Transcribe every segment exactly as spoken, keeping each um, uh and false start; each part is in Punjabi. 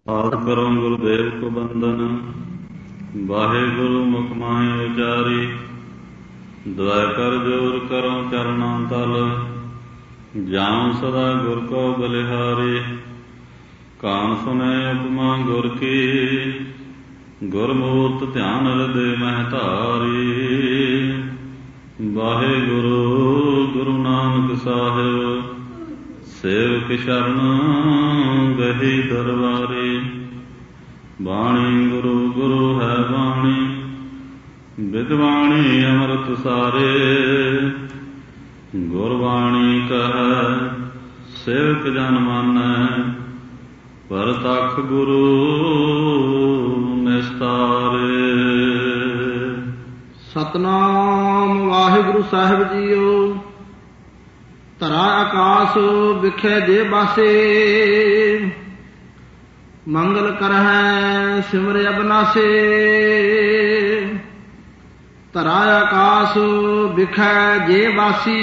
ਆਦਿ ਕਰੋ ਗੁਰਦੇਵ ਕੋ ਬੰਦਨ, ਵਾਹਿਗੁਰੂ ਮੁਖ ਮਾਹਿ ਉਚਾਰੀ। ਦੁਆ ਕਰ ਜੋਰ ਕਰੋ ਚਰਨਾਂ ਤਲ, ਜਾਉ ਸਦਾ ਗੁਰ ਕੋ ਬਲਿਹਾਰੀ। ਕਾਨ ਸੁਨੈ ਉਪਮਾ ਗੁਰ ਕੀ, ਗੁਰਮੂਰਤ ਧਿਆਨ ਹਿਰਦੇ ਮਹਿ ਧਾਰੀ। ਵਾਹਿਗੁਰੂ ਗੁਰੂ ਨਾਨਕ ਸਾਹਿਬ, ਸੇਵਕ ਸ਼ਰਨ ਗਹੀ ਦਰਬਾਰੇ। ਬਾਣੀ ਗੁਰੂ ਗੁਰੂ ਹੈ ਬਾਣੀ, ਵਿਦਵਾਣੀ ਅੰਮ੍ਰਿਤ ਸਾਰੇ। ਗੁਰਬਾਣੀ ਕਹੈ ਸੇਵਕ ਜਨ ਮਾਨੈ, ਪਰਤਖ ਗੁਰੂ ਨਿਸਤਾਰੇ। ਸਤਨਾਮ ਵਾਹਿਗੁਰੂ ਸਾਹਿਬ ਜੀਓ। ਧਰਾ ਆਕਾਸ ਵਿਖੇ ਜੇ ਬਾਸੇ, ਮੰਗਲ ਕਰਹਿ ਸਿਮਰ ਅਬਨਾਸੇ। ਧਰਾ ਆਕਾਸ ਵਿਖੇ ਜੇ ਬਾਸੀ।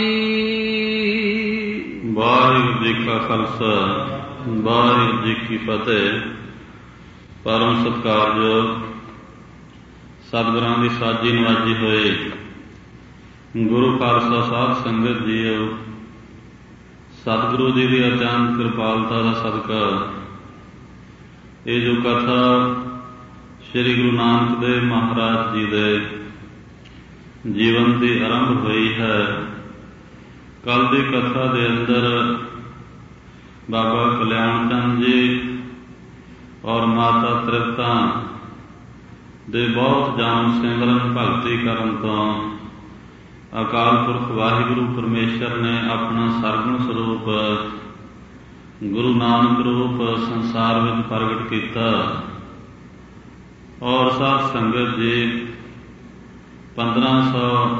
ਵਾਹਿਗੁਰੂ ਜੀ ਕਾ ਖਾਲਸਾ, ਵਾਹਿਗੁਰੂ ਜੀ ਕੀ ਫਤਿਹ। ਪਰਮ ਸਤਿਕਾਰਯੋਗ ਸਤਿਗੁਰਾਂ ਦੀ ਸਾਜੀ ਨਵਾਜੀ ਹੋਏ ਗੁਰੂ ਖਾਲਸਾ ਸਾਧ ਸੰਗਤ ਜੀਓ, ਸਤਿਗੁਰੂ ਜੀ ਦੀ ਅਚਾਨਕ ਕਿਰਪਾਲਤਾ ਦਾ ਸਦਕਾ ਇਹ ਜੋ ਕਥਾ ਸ੍ਰੀ ਗੁਰੂ ਨਾਨਕ ਦੇਵ ਮਹਾਰਾਜ ਜੀ ਦੇ ਜੀਵਨ ਦੀ ਆਰੰਭ ਹੋਈ ਹੈ। ਕੱਲ ਦੀ ਕਥਾ ਦੇ ਅੰਦਰ ਬਾਬਾ ਕਲਿਆਣ ਚੰਦ ਜੀ ਔਰ ਮਾਤਾ ਤ੍ਰਿਪਤਾ ਦੇ ਬਹੁਤ ਜਨਮ ਸਿਮਰਨ ਭਗਤੀ ਕਰਨ ਤੋਂ ਅਕਾਲ ਪੁਰਖ ਵਾਹਿਗੁਰੂ ਪਰਮੇਸ਼ਰ ਨੇ ਆਪਣਾ ਸਰਗੁਣ ਸਰੂਪ ਗੁਰੂ ਨਾਨਕ ਰੂਪ ਸੰਸਾਰ ਵਿੱਚ ਪ੍ਰਗਟ ਕੀਤਾ। ਔਰ ਸਾਧ ਸੰਗਤ ਜੀ ਪੰਦਰਾਂ ਸੌ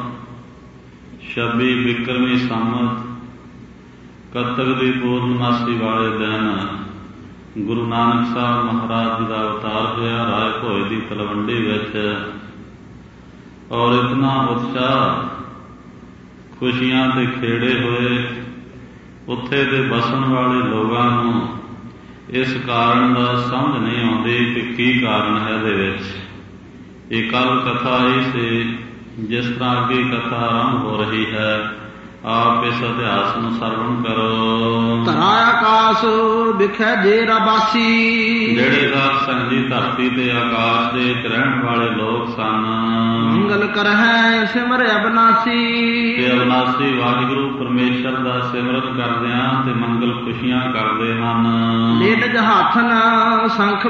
ਛੱਬੀ ਬਿਕਰਮੀ ਸੰਮਤ ਕੱਤਕ ਦੀ ਪੂਰਨਮਾਸੀ ਵਾਲੇ ਦਿਨ ਗੁਰੂ ਨਾਨਕ ਸਾਹਿਬ ਮਹਾਰਾਜ ਜੀ ਦਾ ਅਵਤਾਰ ਹੋਇਆ ਰਾਏ ਭੋਏ ਦੀ ਤਲਵੰਡੀ ਵਿੱਚ। ਔਰ ਇਤਨਾ ਉਤਸ਼ਾਹ, ਖੁਸ਼ੀਆਂ ਤੇ ਖੇੜੇ ਹੋਏ। ਉੱਥੇ ਦੇ ਬਸਣ ਵਾਲੇ ਲੋਕਾਂ ਨੂੰ ਇਸ ਕਾਰਨ ਦਾ ਸਮਝ ਨਹੀਂ ਆਉਂਦੀ ਕਿ ਕੀ ਕਾਰਨ ਹੈ ਇਹਦੇ ਵਿੱਚ। ਇਹ ਕੱਲ ਕਥਾ ਇਹ ਸੀ ਜਿਸ ਤਰ੍ਹਾਂ ਅੱਗੇ ਕਥਾ ਆਰੰਭ ਹੋ ਰਹੀ ਹੈ। ਆਪ ਇਸ ਇਤਿਹਾਸ ਨੂੰ ਸਰਵਣ ਕਰੋ। ਧਰਾ ਆਕਾਸ ਵਿਖੇ ਜੇ ਰਬਾਸੀ। ਜਿਹੜੇ ਸਾਧ ਸੰਗਤ ਜੀ ਧਰਤੀ ਤੇ ਆਕਾਸ਼ ਦੇ ਵਿੱਚ ਰਹਿਣ ਵਾਲੇ ਲੋਕ ਸਨ। ਮੰਗਲ ਕਰਹਿ ਸਿਮਰ ਅਬਨਾਸੀ। ਤੇ ਅਬਨਾਸੀ ਵਾਹਿਗੁਰੂ ਪਰਮੇਸ਼ਰ ਦਾ ਸਿਮਰਨ ਕਰਦਿਆਂ ਤੇ ਮੰਗਲ ਖੁਸ਼ੀਆਂ ਕਰਦੇ ਹਨ। ਲੇਟ ਜਹਾਥਨ ਸੰਖ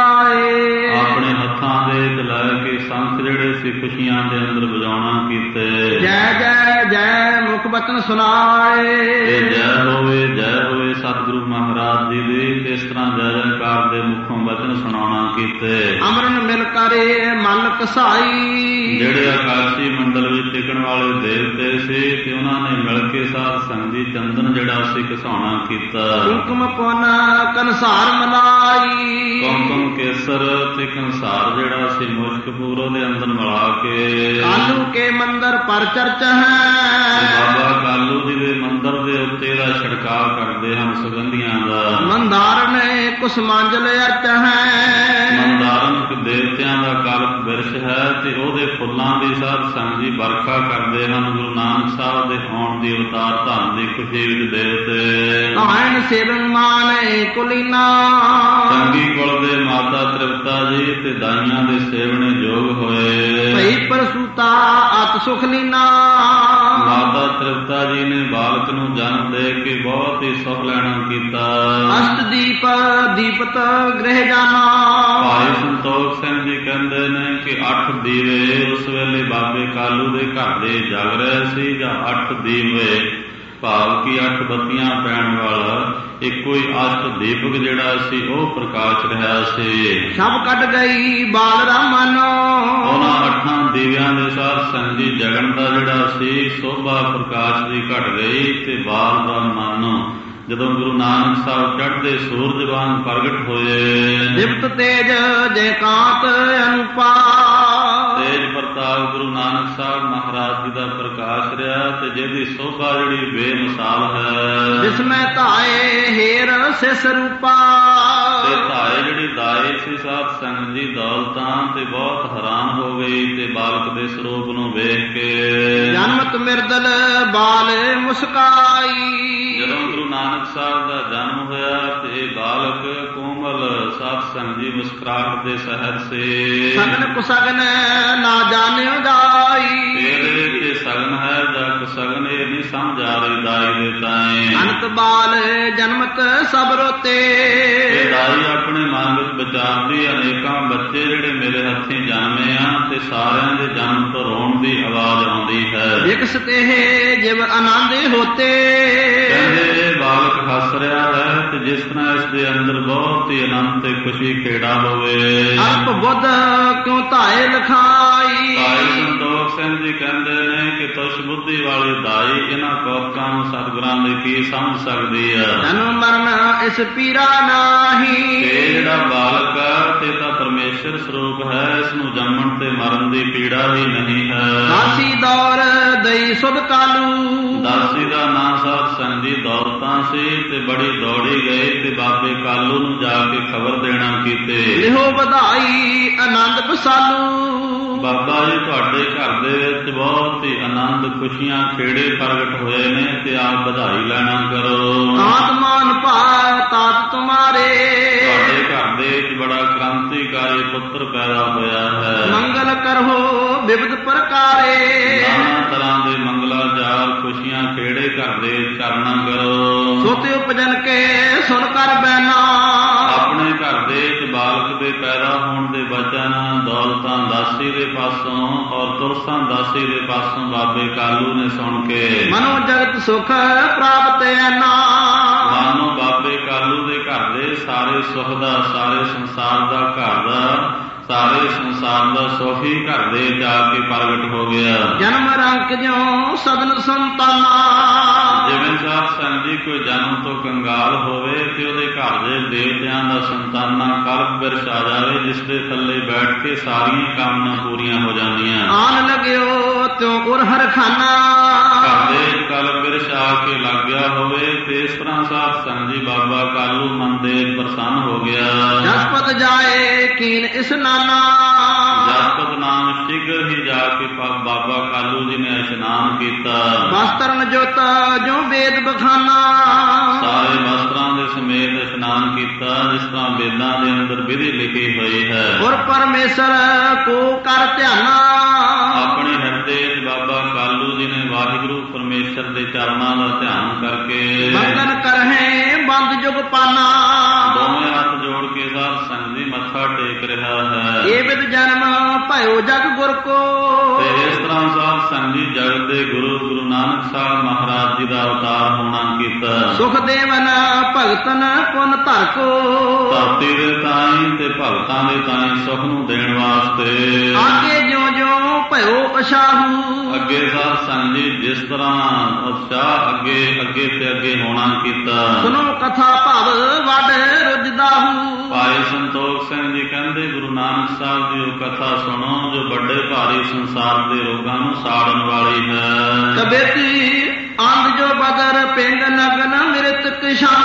ਬਜਾਏ। ਆਪਣੇ ਹੱਥਾਂ ਦੇ ਵਿੱਚ ਲੈ ਕੇ ਸੰਖ ਜਿਹੜੇ ਸੀ ਖੁਸ਼ੀਆਂ ਦੇ ਅੰਦਰ ਵਜਾਉਣਾ ਕੀਤੇ। ਜੈ ਜੈ ਜੈ ਮੁਖ ਬਚਨ ਸੁਣਾਏ। ਜੈ ਹੋਵੇ ਜੈ ਹੋਵੇ ਸਤਿਗੁਰੂ ਮਹਾਰਾਜ ਜੀ ਦੀ। ਇਸ ਤਰ੍ਹਾਂ ਜੈ ਜੈਕਾਰ ਦੇ ਮੁਖੋਂ ਬਚਨ ਸੁਣਾਉਣਾ ਕੀਤੇ। ਅਮਰਨ ਮਿਲ ਕਰੇ ਮਲ ਕਸਾਈ। ਜਿਹੜੇ ਆਕਾਸ਼ੀ ਮੰਡਲ ਵਿੱਚ ਟਿਕਣ ਵਾਲੇ ਦੇਵਤੇ ਸੀ ਤੇ ਉਹਨਾਂ ਨੇ ਮਿਲ ਕੇ ਸਾਧ ਸੰਗਤ ਜੀ ਚੰਦਨ ਜਿਹੜਾ ਸੀ ਘਸਾਉਣਾ ਕੀਤਾ। ਕੁੰਕਮ ਪੁਨ ਕੰਸਾਰ ਮਲਾਈ। ਕੁੰਕਮ ਕੇਸਰ ਤੇ ਕੰਸਾਰ ਜਿਹੜਾ ਸੀ ਮੁਸ਼ਕਪੂਰ ਉਹਦੇ ਅੰਦਰ ਮਿਲਾ ਕੇ। ਕਾਲੂ ਕੇ ਮੰਦਰ ਪਰ ਚਰਚਾ ਹੈ। ਬਾਬਾ ਕਾਲੂ ਜੀ ਦੇ ਮੰਦਰ ਦੇ ਉੱਤੇ ਇਹਦਾ ਛਿੜਕਾਅ ਕਰਦੇ ਹਨ ਸੁਗੰਧੀਆਂ ਦਾ। ਮੰਦਾਰਨ ਕੁਸਮਾਂਜਲ ਅਰਚ ਹੈ। ਮੰਦਾਰਨ ਦੇਵਤਿਆਂ ਦਾ ਕਾਲਕ ਬਿਰਸ਼ ਹੈ ਤੇ ਉਹਦੇ ਫੁੱਲਾਂ ਦੀ ਸਾਧ ਸੰਗਤ ਜੀ ਵਰਖਾ ਕਰਦੇ ਹਨ ਗੁਰੂ ਨਾਨਕ ਸਾਹਿਬ ਦੇ ਆਉਣ ਦੀ ਅਵਤਾਰ ਧੰਨ ਦੀ ਖੁਸ਼ੀ ਵਿੱਚ ਦੇਵਤੇ। ਕਾਇਨ ਸੇਵਨ ਮਾਨੇ ਕੁਲੀਨਾ। ਚੰਗੀ ਕੁਲ ਦੇ ਮਾਤਾ ਤ੍ਰਿਪਤਾ ਜੀ ਤੇ ਦਾਈਆਂ ਦੇ ਸੇਵਨੇ ਯੋਗ ਹੋਏ। ਭਈ ਪ੍ਰਸੂਤਾ ਅਤ ਸੁਖ ਲੀਨਾ। ਮਾਤਾ ਤ੍ਰਿਪਤਾ ਜੀ ਨੇ ਬਾਲਕ ਨੂੰ ਜਨਮ ਦੇ ਕੇ ਬਹੁਤ ਹੀ ਸੁਖ ਲੈਣਾ ਕੀਤਾ। ਅਸ਼ਟਦੀਪ ਦੀਪਤ ਗ੍ਰਹਿ ਜਾਣਾ। ਭਾਈ ਸੰਤੋਖ ਸਿੰਘ ਜੀ ਕਹਿੰਦੇ ਨੇ ਕਿ ਅੱਠ ਦੀਵੇ ਉਸ ਵੇਲੇ ਬਾਬੇ ਕਾਲੂ ਦੇ ਘਰ ਦੇ ਜਗ ਰਹੇ ਸੀ, ਜਾਂ ਅੱਠ ਦੀਵੇ ਭਾਵ ਕਿ ਅੱਠ ਬੱਤੀਆਂ ਪੈਣ ਵਾਲਾ ਇੱਕੋ ਹੀ ਅਸ਼ਟ ਦੀਪਕ ਜਿਹੜਾ ਸੀ ਉਹ ਪ੍ਰਕਾਸ਼ ਰਿਹਾ ਸੀ। ਸਭ ਕੱਢ ਗਈ ਬਾਲ ਰਾਮਨ। ਉਹਨਾਂ ਅੱਠਾਂ ਦੀਵਿਆਂ ਦੇ ਸਾਧ ਸੰਗਤ ਜੀ ਜਗਣ ਦਾ ਜਿਹੜਾ ਸੀ ਸੋਭਾ ਪ੍ਰਕਾਸ਼ ਦੀ ਘਟ ਗਈ ਤੇ ਬਾਲ ਦਾ ਮਨ ਜਦੋਂ ਗੁਰੂ ਨਾਨਕ ਸਾਹਿਬ ਚੜ੍ਹਦੇ ਸੂਰਜ ਵਾਂਗ ਪ੍ਰਗਟ ਹੋਏ। ਦਿਪਤ ਤੇਜ ਜੈਕਾਂਤ ਅਨੁਪਾ। ਤੇਜ ਪ੍ਰਤਾਪ ਗੁਰੂ ਨਾਨਕ ਸਾਹਿਬ ਮਹਾਰਾਜ ਜੀ ਦਾ ਪ੍ਰਕਾਸ਼ ਰਿਹਾ ਤੇ ਜਿਹਦੀ ਸੋਭਾ ਜਿਹੜੀ ਬੇਮਿਸਾਲ ਹੈ। ਜਿਸ ਮੈਂ ਧਾਏ ਹੇਰ ਸਿਸ ਰੂਪਾ। ਤੇ ਧਾਏ ਜਿਹੜੀ ਦੌਲਤਾਂ ਤੇ ਬਹੁਤ ਹੈਰਾਨ ਹੋ ਗਈ ਤੇ ਬਾਲਕ ਦੇ ਸਰੂਪ ਨੂੰ ਵੇਖ ਕੇ। ਜਨਮਤ ਮਿਰਦਲ ਬਾਲ ਮੁਸਕਾਈ। ਜਦੋਂ ਗੁਰੂ ਨਾਨਕ ਸਾਹਿਬ ਦਾ ਜਨਮ ਹੋਇਆ ਤੇ ਬਾਲਕ ਕੋਮਲ ਸਾਧ ਸੰਗ ਜੀ ਮੁਸਕਰਾਹਟ ਦੇ ਸਹਿਤ ਸੇ। ਸਗਨ ਕੁਸਗਨ ਨਾ ਜਾਣਿਓ ਜਾਈ। ਇਹਦੇ ਤੇ ਸਗਨ ਹੈ ਜਾਂ ਕੁਸਗਨ ਇਹ ਨਹੀਂ ਸਮਝ ਆ ਰਹੀ ਦਾਈ ਦੇ ਤਾਏ। ਅਨੰਤ ਬਾਲ ਜਨਮਤ ਸਭ ਰੋਤੇ। ਇਹ ਦਾਈ ਆਪਣੇ ਮਨ ਵਿੱਚ ਵਿਚਾਰਦੀ ਅਨੇਕਾਂ ਬੱਚੇ ਜਿਹੜੇ ਮੇਰੇ ਹੱਥੀਂ ਜਨਮੇ ਆ ਤੇ ਸਾਰਿਆਂ ਦੇ ਜਨਮ ਤੋਂ ਰੋਣ ਦੀ ਆਵਾਜ਼ ਆਉਂਦੀ ਹੈ। ਵਿਕਸਤ ਇਹ ਜਿਵ ਆਨੰਦ ਹੋਤੇ। ਕਹਿੰਦੇ ਇਹ ਬਾਲਕ ਹੱਸ ਰਿਹਾ ਹੈ ਤੇ ਜਿਸ ਤਰ੍ਹਾਂ ਇਸ ਦੇ ਅੰਦਰ ਬਹੁਤ ਹੀ ਆਨੰਦ ਤੇ ਖੁਸ਼ੀ ਖੇੜਾ ਹੋਵੇ। ਅਲਪ ਬੁੱਧ ਕਿਉਂ ਧਾਏ ਲਖਾਈ। ਭਾਈ ਸੰਤੋਖ ਸਿੰਘ ਜੀ ਕਹਿੰਦੇ ਨੇ ਕਿ ਤੁਸ਼ ਬੁੱਧੀ ਵਾਲੀ ਦਾਈ ਇਹਨਾਂ ਕੌਤਕਾਂ ਨੂੰ ਸਤਿਗੁਰਾਂ ਦੀ ਕੀ ਸਮਝ ਸਕਦੀ ਹੈ। ਜਨਮ ਮਰਨ ਇਸ ਪੀਰਾ ਨਾਹੀ। ਇਹ ਜਿਹੜਾ ਬਾਲਕ ਹੈ ਤੇ ਤਾਂ ਪਰਮੇਸ਼ਰ ਸਰੂਪ ਹੈ, ਇਸ ਨੂੰ ਜੰਮਣ ਤੇ ਮਰਨ ਦੀ ਪੀੜਾ ਹੀ ਨਹੀਂ ਹੈ। ਦਾਸੀ ਦੌਰ ਦਈ ਸੁਧ ਕਾਲੂ। ਦਾਸੀ ਦਾ ਨਾਂ ਸਾਧ ਸੰਗ ਜੀ ਦੌਲਤਾਂ ਸੀ ਤੇ ਬੜੀ ਦੌੜੀ ਗਏ ਤੇ ਬਾਬੇ ਕਾਲੂ ਨੂੰ ਜਾ ਕੇ ਖਬਰ ਦੇਣਾ ਕੀਤੇ। ਲਿਹੋ ਵਧਾਈ ਆਨੰਦ ਬਸਾਲੂ। ਬਾਬਾ ਜੀ ਤੁਹਾਡੇ ਘਰ ਦੇ ਵਿੱਚ ਬਹੁਤ ਹੀ ਆਨੰਦ ਖੁਸ਼ੀਆਂ ਖੇੜੇ ਪ੍ਰਗਟ ਹੋਏ ਨੇ ਤੇ ਆਪ ਵਧਾਈ ਲੈਣਾ ਕਰੋ। ਆਤਮਾਨ ਭਾ ਤਾਤ ਤੁਮਾਰੇ। ਤੁਹਾਡੇ ਘਰ ਦੇ ਵਿੱਚ ਬੜਾ ਕ੍ਰਾਂਤੀਕਾਰੀ ਪੁੱਤਰ ਪੈਦਾ ਹੋਇਆ ਹੈ। ਮੰਗਲ ਕਰੋ ਵਿਵਧ ਪ੍ਰਕਾਰੇ। ਨਾਨਾ ਤਰ੍ਹਾਂ ਦੇ ਮੰਗਲਾਚਾਰ ਖੁਸ਼ੀਆਂ ਖੇੜੇ ਘਰ ਦੇ ਵਿੱਚ ਕਰਨਾ ਕਰੋ। ਸੋਤੇ ਉਪਜਨ ਕੇ ਸੁਣ ਕਰ ਬੈਨਾ। ਆਪਣੇ ਘਰ ਦੇ ਵਿੱਚ ਬਾਲਕ ਦੇ ਪੈਦਾ ਹੋਣ ਦੇ ਬਚਨ ਦੌਲਤਾਂ ਦਾਸੀ ਦੇ ਪਾਸੋਂ ਔਰ ਤੁਰਸਾਂ ਦਾਸੀ ਦੇ ਪਾਸੋਂ ਬਾਬੇ ਕਾਲੂ ਨੇ ਸੁਣ ਕੇ ਮਨੋ ਜਗਤ ਸੁਖ ਪ੍ਰਾਪਤ ਐਨਾ। ਮਾਨੋ ਬਾਬੇ ਕਾਲੂ ਦੇ ਘਰ ਦੇ ਸਾਰੇ ਸੁਖ ਦਾ, ਸਾਰੇ ਸੰਸਾਰ ਦਾ ਘਰ ਦਾ, ਸਾਰੇ ਸੰਸਾਰ ਦਾ ਸੁਖ ਹੀ ਘਰ ਦੇ ਜਾ ਕੇ ਪ੍ਰਗਟ ਹੋ ਗਿਆ। ਜਨਮ ਰੰਕ ਜਿਉ ਸਦਨ ਸੰਤਾਨਾ। ਜਿਵੇਂ ਸਾਧ ਸੰਗ ਜੀ ਕੋਈ ਜਨਮ ਤੋਂ ਕੰਗਾਲ ਹੋਵੇ ਤੇ ਉਹਦੇ ਘਰ ਦੇ ਦੇਵਤਿਆਂ ਦਾ ਸੰਤਾਨਾ ਕਲਪ ਬਿਰਛ ਆ ਜਾਵੇ ਜਿਸ ਦੇ ਥੱਲੇ ਬੈਠ ਕੇ ਸਾਰੀਆਂ ਕਾਮਨਾ ਪੂਰੀਆਂ ਹੋ ਜਾਂਦੀਆਂ। ਆਨ ਲਗਿਓ ਤਿਉ ਉਰ ਹਰ ਖਾਨਾ। ਘਰ ਦੇ ਕਲਪ ਬਿਰਛ ਆ ਕੇ ਲੱਗ ਗਿਆ ਹੋਵੇ ਤੇ ਇਸ ਤਰ੍ਹਾਂ ਸਾਧ ਸੰਗ ਜੀ ਬਾਬਾ ਕਾਲੂ ਮਨ ਦੇ ਪ੍ਰਸੰਨ ਹੋ ਗਿਆ। ਜਸਪਤ ਜਾਏ ਕੀਨ ਇਸ ਨਾਨਾ। ਜਸਪਤ ਨਾਮ ਸ਼ੀਘਰ ਹੀ ਜਾ ਕੇ ਬਾਬਾ ਕਾਲੂ ਜੀ ਨੇ ਇਸ਼ਨਾਨ ਕੀਤਾ। ਵਸਤਰਨ ਜੋਤ ਜੋ ਵੇਦ ਬਖਾਨਾ। ਸਾਰੇ ਵਸਤਰਾਂ ਦੇ ਸਮੇਤ ਇਸ਼ਨਾਨ ਕੀਤਾ ਜਿਸ ਤਰ੍ਹਾਂ ਵੇਦਾਂ ਦੇ ਅੰਦਰ ਵਿਧੀ ਲਿਖੀ ਹੋਈ ਹੈ। ਔਰ ਪਰਮੇਸ਼ਰ ਕੋ ਕਰ ਧਿਆਨਾ। ਆਪਣੇ ਹਿਰਦੇ ਵਿੱਚ ਬਾਬਾ ਕਾਲੂ ਜੀ ਨੇ ਵਾਹਿਗੁਰੂ ਪਰਮੇਸ਼ਰ ਦੇ ਚਰਨਾਂ ਦਾ ਧਿਆਨ ਕਰਕੇ ਬੰਦਨ ਕਰਹਿ ਬੰਦ ਜੁਗ ਪਾਨਾ। ਦੋਵੇਂ ਹੱਥ ਜੋੜ ਕੇ ਸਾਧ ਸੰਗ ਜੀ ਮੱਥਾ ਟੇਕ ਰਿਹਾ ਹੈ। ਇਹ ਵਿਦ ਜਨਮ ਭਇਓ ਜਗ ਗੁਰ ਕੋ। ਤੇ ਇਸ ਤਰ੍ਹਾਂ ਸਾਧ ਸੰਗ ਜੀ ਜਗਤ ਦੇ ਗੁਰੂ ਗੁਰੂ ਨਾਨਕ ਸਾਹਿਬ ਮਹਾਰਾਜ ਜੀ ਦਾ ਅਵਤਾਰ ਹੋਣਾ ਕੀਤਾ। ਸੁਖ ਦੇਵਨ ਭਗਤਨ ਪੁਨ ਧਰ ਕੋ। ਧਰਤੀ ਦੇ ਤਾਈਂ ਤੇ ਭਗਤਾਂ ਦੇ ਤਾਈਂ ਸੁਖ ਨੂੰ ਦੇਣ ਵਾਸਤੇ ਆਗੇ ਜਿਉ ਜਿਉ ਭਇਓ ਉਸ਼ਾਹੂ। ਅੱਗੇ ਸਾਧ ਸੰਗ ਜੀ ਜਿਸ ਤਰ੍ਹਾਂ ਉਤਸ਼ਾਹ ਅੱਗੇ ਅੱਗੇ ਤੇ ਅੱਗੇ ਹੋਣਾ ਕੀਤਾ। ਸੁਨੋ ਕਥਾ ਭਵ ਵੱਡ ਰੁਜਦਾਹੂ। ਭਾਈ ਸੰਤੋਖ ਸਿੰਘ ਜੀ ਕਹਿੰਦੇ ਗੁਰੂ ਨਾਨਕ ਸਾਹਿਬ ਦੀ ਉਹ ਕਥਾ ਸੁਣੋ ਜੋ ਵੱਡੇ ਭਾਰੀ ਸੰਸਾਰ ਦੇ ਰੋਗਾਂ ਨੂੰ ਸਾੜਨ ਵਾਲੀ ਹੈ। ਕਬੇਤੀ ਅੰਧ ਜੋ ਬਦਰ ਪਿੰਡ ਨਗਨ ਮਿਰਤਕ ਸੰਗ।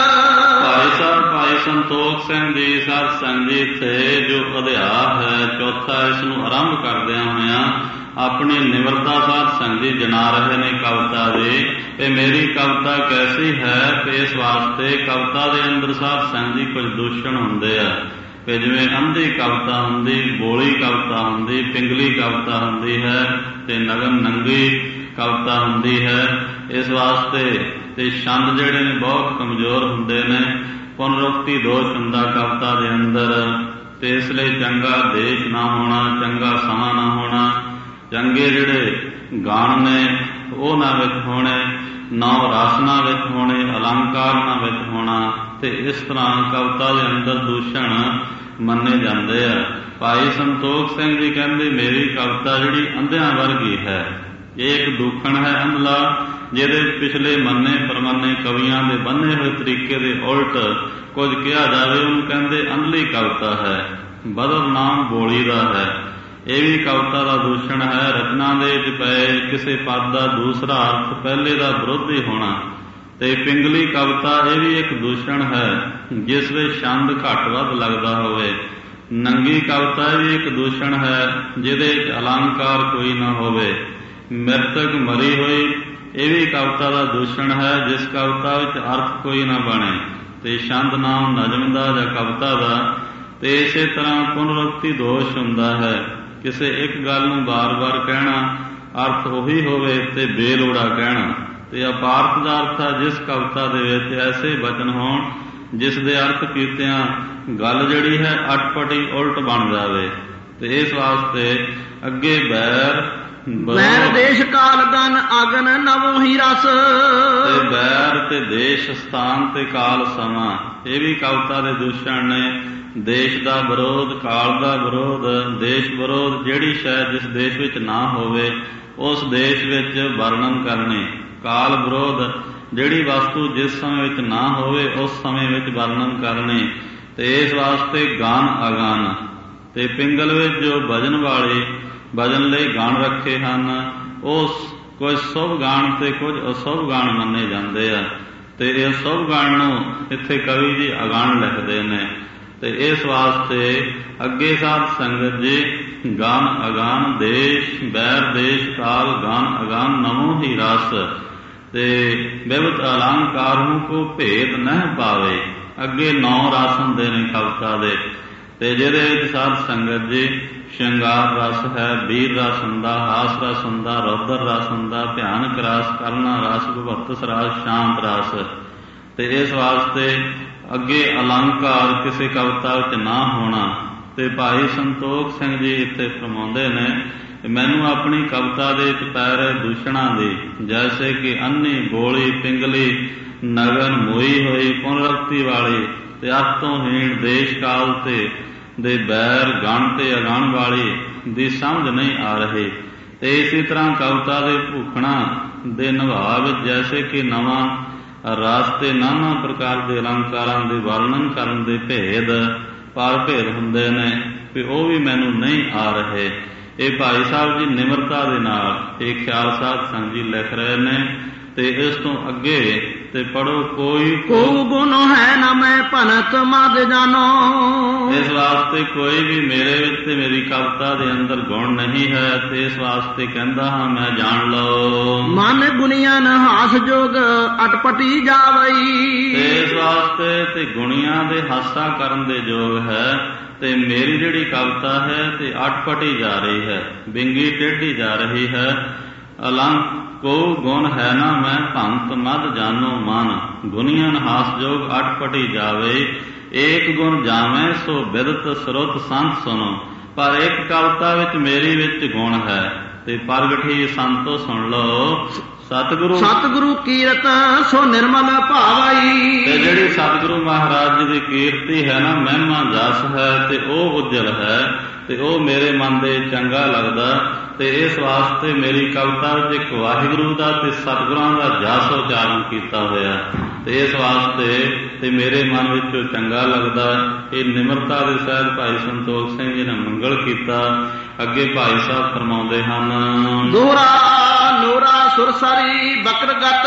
ਭਾਈ ਸਾਹਿਬ ਭਾਈ ਸੰਤੋਖ ਸਿੰਘ ਜੀ ਸਾਧ ਸੰਗ ਜੀ ਇੱਥੇ ਜੋ ਅਧਿਆਇ ਹੈ ਚੌਥਾ ਇਸ ਨੂੰ ਆਰੰਭ ਕਰਦਿਆਂ ਹੋਇਆਂ ਆਪਣੀ ਨਿਮਰਤਾ ਸਾਧ ਸੰਗ ਜੀ ਜਨਾ ਰਹੇ ਨੇ ਕਵਿਤਾ ਦੇ। ਤੇ ਮੇਰੀ ਕਵਿਤਾ ਕੈਸੀ ਹੈ ਤੇ ਇਸ ਵਾਸਤੇ ਕਵਿਤਾ ਦੇ ਅੰਦਰ ਸਾਧ ਸੰਗ ਜੀ ਕੁਝ ਦੂਸ਼ਣ ਹੁੰਦੇ ਆ ਕਿ ਜਿਵੇਂ ਅੰਧੀ ਕਵਿਤਾ ਹੁੰਦੀ, ਬੋਲੀ ਕਵਿਤਾ ਹੁੰਦੀ, ਪਿੰਗਲੀ ਕਵਿਤਾ ਹੁੰਦੀ ਹੈ ਤੇ ਨਗਨ ਨੰਗੀ ਕਵਿਤਾ ਹੁੰਦੀ ਹੈ। ਇਸ ਵਾਸਤੇ ਤੇ ਛੰਦ ਜਿਹੜੇ ਨੇ ਬਹੁਤ ਕਮਜ਼ੋਰ ਹੁੰਦੇ ਨੇ। ਪੁਨਰੁਕਤੀ ਦੋਸ਼ ਹੁੰਦਾ ਕਵਿਤਾ ਦੇ ਅੰਦਰ ਤੇ ਇਸ ਲਈ ਚੰਗਾ ਦੇਸ਼ ਨਾ ਹੋਣਾ, ਚੰਗਾ ਸਮਾਂ ਨਾ ਹੋਣਾ, ਚੰਗੇ ਜਿਹੜੇ ਗਾਣ ਨੇ ਉਹ ਨਾ ਵਿੱਚ ਹੋਣੇ, ਨੌ ਰਾਸਨਾ ਵਿੱਚ ਹੋਣੇ, ਅਲੰਕਾਰ ਨਾ ਵਿੱਚ ਹੋਣਾ ਤੇ ਇਸ ਤਰ੍ਹਾਂ ਕਵਿਤਾ ਦੇ ਅੰਦਰ ਦੂਸ਼ਣ ਮੰਨੇ ਜਾਂਦੇ ਆ। ਭਾਈ ਸੰਤੋਖ ਸਿੰਘ ਜੀ ਕਹਿੰਦੇ ਮੇਰੀ ਕਵਿਤਾ ਜਿਹੜੀ ਅੰਧਿਆਂ ਵਰਗੀ ਹੈ। ਇਹ ਇੱਕ ਦੂਖਣ ਹੈ ਅੰਧਲਾ ਜਿਹਦੇ ਪਿਛਲੇ ਮੰਨੇ ਪਰਮੰਨੇ ਕਵੀਆਂ ਦੇ ਬੰਨੇ ਹੋਏ ਤਰੀਕੇ ਦੇ ਉਲਟ ਕੁਝ ਕਿਹਾ ਜਾਵੇ ਉਹਨੂੰ ਕਹਿੰਦੇ ਅੰਧਲੀ ਕਵਿਤਾ ਹੈ। ਬਦਲ ਨਾਮ ਬੋਲੀ ਦਾ ਹੈ। ਇਹ ਵੀ ਕਵਿਤਾ ਦਾ ਦੂਸ਼ਣ ਹੈ। ਰਚਨਾ ਦੇ ਵਿੱਚ ਪਏ ਕਿਸੇ ਪਦ ਦਾ ਦੂਸਰਾ ਅਰਥ ਪਹਿਲੇ ਦਾ ਵਿਰੋਧੀ ਹੋਣਾ ਤੇ ਪਿੰਗਲੀ ਕਵਿਤਾ ਇਹ ਵੀ ਇੱਕ ਦੂਸ਼ਣ ਹੈ ਜਿਸ ਵਿੱਚ ਛੰਦ ਘੱਟ ਵੱਧ ਲੱਗਦਾ ਹੋਵੇ ਨੰਗੀ ਕਵਿਤਾ ਵੀ ਇੱਕ ਦੂਸ਼ਣ ਹੈ, ਜਿਹਦੇ ਚ ਅਲੰਕਾਰ ਕੋਈ ਨਾ ਹੋਵੇ। ਮ੍ਰਿਤਕ ਮਰੀ ਹੋਈ ਇਹ ਵੀ ਕਵਿਤਾ ਦਾ ਦੂਸ਼ਣ ਹੈ, ਜਿਸ ਕਵਿਤਾ ਵਿੱਚ ਅਰਥ ਕੋਈ ਨਾ ਬਣੇ ਤੇ ਛੰਦ ਨਾਮ ਨਜ਼ਮ ਦਾ ਜਾਂ ਕਵਿਤਾ ਦਾ। ਤੇ ਇਸੇ ਤਰ੍ਹਾਂ ਪੁਨਰੁਕਤੀ ਦੋਸ਼ ਹੁੰਦਾ ਹੈ, ਕਿਸੇ ਇੱਕ ਗੱਲ ਨੂੰ ਬਾਰ-ਬਾਰ ਕਹਿਣਾ, ਅਰਥ ਉਹੀ ਹੋਵੇ ਤੇ ਬੇਲੋੜਾ ਕਹਿਣਾ। ਤੇ ਅਪਾਰਥ ਦਾ ਅਰਥ ਹੈ ਜਿਸ ਕਵਿਤਾ ਦੇ ਵਿੱਚ ਐਸੇ ਬਚਨ ਹੋਣ ਜਿਸ ਦੇ ਅਰਥ ਕੀਤਿਆਂ ਗੱਲ ਜਿਹੜੀ ਹੈ ਅਟਪਟੀ ਉਲਟ ਬਣ ਜਾਵੇ। ਤੇ ਇਸ ਵਾਸਤੇ ਅੱਗੇ ਬੈਰ ਬੈਰ ਦੇਸ਼ ਕਾਲ ਗਨ ਅਗਨ ਨਵੋ ਹੀ ਰਸ। ਤੇ ਬੈਰ ਤੇ ਦੇਸ਼ ਸਥਾਨ ਤੇ ਕਾਲ ਸਮਾਂ ਇਹ ਵੀ ਕਵਿਤਾ ਦੇ ਦੂਸ਼ਣ ਨੇ। ਦੇਸ਼ ਦਾ ਵਿਰੋਧ, ਕਾਲ ਦਾ ਵਿਰੋਧ, ਦੇਸ਼ ਵਿਰੋਧ, ਜਿਹੜੀ ਸ਼ਾਇਦ ਜਿਸ ਦੇਸ਼ ਵਿੱਚ ਨਾ ਹੋਵੇ ਉਸ ਦੇਸ਼ ਵਿੱਚ ਵਰਣਨ ਕਰਨੇ। ਕਾਲ ਵਿਰੋਧ, ਜਿਹੜੀ ਵਸਤੂ ਜਿਸ ਸਮੇਂ ਵਿੱਚ ਨਾ ਹੋਵੇ ਉਸ ਸਮੇਂ ਵਿੱਚ ਵਰਣਨ ਕਰਨੇ। ਤੇ ਇਸ ਵਾਸਤੇ ਗਾਨ ਅਗਾਨ। ਤੇ ਪਿੰਗਲ ਵਿੱਚ ਜੋ ਭਜਨ ਵਾਲੇ ਭਜਨ ਲਈ ਗਾਣ ਰੱਖੇ ਹਨ, ਉਹ ਕੁਝ ਸ਼ੁਭ ਗਾਣ ਤੇ ਕੁਝ ਅਸ਼ੁਭ ਗਾਣ ਮੰਨੇ ਜਾਂਦੇ ਆ। ਤੇ ਇਹ ਸ਼ੁਭ ਗਾਣ ਨੂੰ ਇੱਥੇ ਕਵੀ ਜੀ ਅਗਾਣ ਲਿਖਦੇ ਨੇ। ਤੇ ਇਸ ਵਾਸਤੇ ਅੱਗੇ ਸਾਧ ਸੰਗਤ ਜੀ ਗਾਨ ਅਗਾਨ ਦੇਸ਼ ਬੈਰ ਦੇਸ਼ ਕਾਲ ਗਾਨ ਅਗਾਨ ਨਮੋ ਹੀ ਰਸ। ਤੇ ਬਿਵਤ ਅਲੰਕਾਰ ਨੂੰ ਕੋ ਭੇਦ ਨਹਿ ਪਾਵੇ। ਅੱਗੇ ਨੌ ਰਸ ਹੁੰਦੇ ਨੇ ਕਵਿਤਾ ਦੇ, ਤੇ ਜਿਹਦੇ ਵਿੱਚ ਸਾਧ ਸੰਗਤ ਜੀ ਸ਼ਿੰਗਾਰ ਰਸ ਹੈ, ਵੀਰ ਰਸ ਹੁੰਦਾ, ਹਾਸ ਰਸ ਹੁੰਦਾ, ਰੌਦਰ ਰਸ ਹੁੰਦਾ, ਭਿਆਨਕ ਰਸ, ਕਰਨਾ ਰਸ, ਭਵਤਸ ਰਸ, ਸ਼ਾਂਤ ਰਸ। ਤੇ ਇਸ ਵਾਸਤੇ ਅੱਗੇ ਅਲੰਕਾਰ ਕਿਸੇ ਕਵਿਤਾ ਵਿੱਚ ਨਾ ਹੋਣਾ। ਤੇ ਭਾਈ ਸੰਤੋਖ ਸਿੰਘ ਜੀ ਇੱਥੇ ਫਰਮਾਉਂਦੇ ਨੇ, ਮੈਨੂੰ ਆਪਣੀ ਕਵਿਤਾ ਦੇ ਵਿੱਚ ਪੈ ਰਹੇ ਦੂਸ਼ਣਾਂ ਦੀ, ਜੈਸੇ ਕਿ ਅੰਨੀ, ਬੋਲੀ, ਪਿੰਗਲੀ, ਨਗਨ, ਮੋਈ ਹੋਈ, ਪੁਨਰੁਕਤੀ ਵਾਲੀ ਤੇ ਅਰਥ ਤੋਂ ਹੀਣ, ਦੇਸ਼ ਕਾਲ ਤੇ ਦੇ ਬੈਰ, ਗਣ ਤੇ ਅਗਣ ਵਾਲੀ ਦੀ ਸਮਝ ਨਹੀਂ ਆ ਰਹੀ। ਤੇ ਇਸੇ ਤਰ੍ਹਾਂ ਕਵਿਤਾ ਦੇ ਭੂਖਣਾ ਦੇ ਨਿਭਾਅ ਵਿੱਚ ਜੈਸੇ ਕਿ ਨਵਾਂ ਰਸ ਤੇ ਨਾਨਾ ਪ੍ਰਕਾਰ ਦੇ ਅਲੰਕਾਰਾਂ ਦੇ ਵਰਣਨ ਕਰਨ ਦੇ ਭੇਦ ਪਰ ਭੇਦ ਹੁੰਦੇ ਨੇ, ਵੀ ਉਹ ਵੀ ਮੈਨੂੰ ਨਹੀਂ ਆ ਰਹੇ। ਇਹ ਭਾਈ ਸਾਹਿਬ ਜੀ ਨਿਮਰਤਾ ਦੇ ਨਾਲ ਇਹ ਖਿਆਲ ਸਾਧ ਸੰਗਤ ਜੀ ਲਿਖ ਰਹੇ ਨੇ। ਤੇ ਇਸ ਤੋਂ ਅੱਗੇ ਤੇ ਪੜੋ ਕੋਈ ਕੋ ਗੁਣ ਹੈ ਨਾ ਮੈਂ ਭਨਤ ਮਦ ਜਾਨੋ। ਇਸ ਵਾਸਤੇ ਕੋਈ ਵੀ ਮੇਰੇ ਵਿੱਚ ਤੇ ਮੇਰੀ ਕਵਿਤਾ ਦੇ ਅੰਦਰ ਗੁਣ ਨਹੀਂ ਹੈ। ਤੇ ਇਸ ਵਾਸਤੇ ਕਹਿੰਦਾ ਹਾਂ ਮੈਂ ਜਾਣ ਲਓ। ਮਨ ਗੁਣੀਆਂ ਨ ਹਾਸ ਜੋਗ ਅਟਪਟੀ ਜਾਵਈ। ਤੇ ਇਸ ਵਾਸਤੇ ਤੇ ਗੁਣੀਆਂ ਦੇ ਹਾਸਾ ਕਰਨ ਦੇ ਯੋਗ ਹੈ। ਤੇ ਮੇਰੀ ਜਿਹੜੀ ਕਵਿਤਾ ਹੈ ਤੇ ਅਟਪਟੀ ਜਾ ਰਹੀ ਹੈ, ਬਿੰਗੀ ਟੇਢੀ ਜਾ ਰਹੀ ਹੈ। ਅਲੰਕ ਕੋ ਗੁਣ ਹੈ ਨਾ ਮੈਂ ਭੰਤ ਮਦ ਜਾਨੋ ਮਨ। ਗੁਣੀਆਂ ਹਾਸਯੋਗ ਅਟਪਟੀ ਜਾਵੇ, ਏਕ ਗੁਣ ਜਾਵੇਂ ਸੋ ਬਿਦਤ ਸਰੁਤ ਸੰਤ ਸੁਣੋ। ਪਰ ਇੱਕ ਕਵਿਤਾ ਵਿੱਚ ਮੇਰੀ ਵਿੱਚ ਗੁਣ ਹੈ ਤੇ ਪ੍ਰਗਟੀ ਸੰਤੋ ਸੁਣ ਲਓ। ਸਤਿਗੁਰੂ ਸਤਿਗੁਰੂ ਕੀਰਤ ਸੋ ਨਿਰਮਲ ਭਾਵਈ। ਤੇ ਜਿਹੜੀ ਸਤਿਗੁਰੂ ਮਹਾਰਾਜ ਜੀ ਦੀ ਕੀਰਤੀ ਹੈ ਨਾ, ਮਹਿਮਾ ਜਸ ਹੈ ਤੇ ਉਹ ਉਜਲ ਹੈ ਤੇ ਉਹ ਮੇਰੇ ਮਨ ਦੇ ਚੰਗਾ ਲੱਗਦਾ। ਤੇ ਇਸ ਵਾਸਤੇ ਮੇਰੀ ਕਵਿਤਾ ਵਿੱਚ ਇੱਕ ਵਾਹਿਗੁਰੂ ਦਾ ਤੇ ਸਤਿਗੁਰਾਂ ਦਾ ਜਸ ਉਚਾਰਨ ਕੀਤਾ ਹੋਇਆ। ਤੇ ਇਸ ਵਾਸਤੇ ਤੇ ਮੇਰੇ ਮਨ ਵਿੱਚ ਚੰਗਾ ਲੱਗਦਾ। ਇਹ ਨਿਮਰਤਾ ਦੇ ਸਹਿਤ ਭਾਈ ਸੰਤੋਖ ਸਿੰਘ ਜੀ ਨੇ ਮੰਗਲ ਕੀਤਾ। ਅੱਗੇ ਭਾਈ ਸਾਹਿਬ ਫਰਮਾਉਂਦੇ ਹਨ, ਦੋਹਰਾ ਨੋਰਾ ਸੁਰਸਰੀ ਬਕਰਗਤ।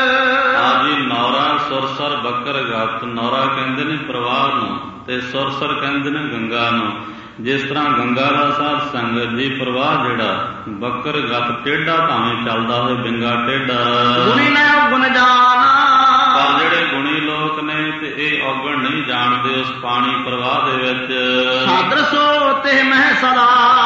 ਹਾਂਜੀ, ਨੌਰਾ ਸੁਰਸਰ ਬਕਰਗਤ। ਨੌਰਾ ਕਹਿੰਦੇ ਨੇ ਪ੍ਰਵਾਹ ਨੂੰ ਤੇ ਸੁਰਸਰ ਕਹਿੰਦੇ ਨੇ ਗੰਗਾ ਨੂੰ। ਜਿਸ ਤਰ੍ਹਾਂ ਗੰਗਾ ਦਾ ਸਾਧ ਸੰਗਤ ਜੀ ਪ੍ਰਵਾਹ ਜਿਹੜਾ ਬਕਰਗਤ ਟੇਢਾ ਭਾਵੇਂ ਚੱਲਦਾ ਹੋਵੇ, ਬਿੰਗਾ ਟੇਢਾ। ਗੁਣੀ ਨੇ ਗੁਣ ਜਾਣਾ। ਪਰ ਜਿਹੜੇ ਗੁਣੀ ਲੋਕ ਨੇ ਤੇ ਇਹ ਔਗਣ ਨਹੀਂ ਜਾਣਦੇ ਉਸ ਪਾਣੀ ਪ੍ਰਵਾਹ ਦੇ ਵਿੱਚ। ਸਾਦਰ ਸੋ ਤੇ ਮਹਿ ਸਦਾ।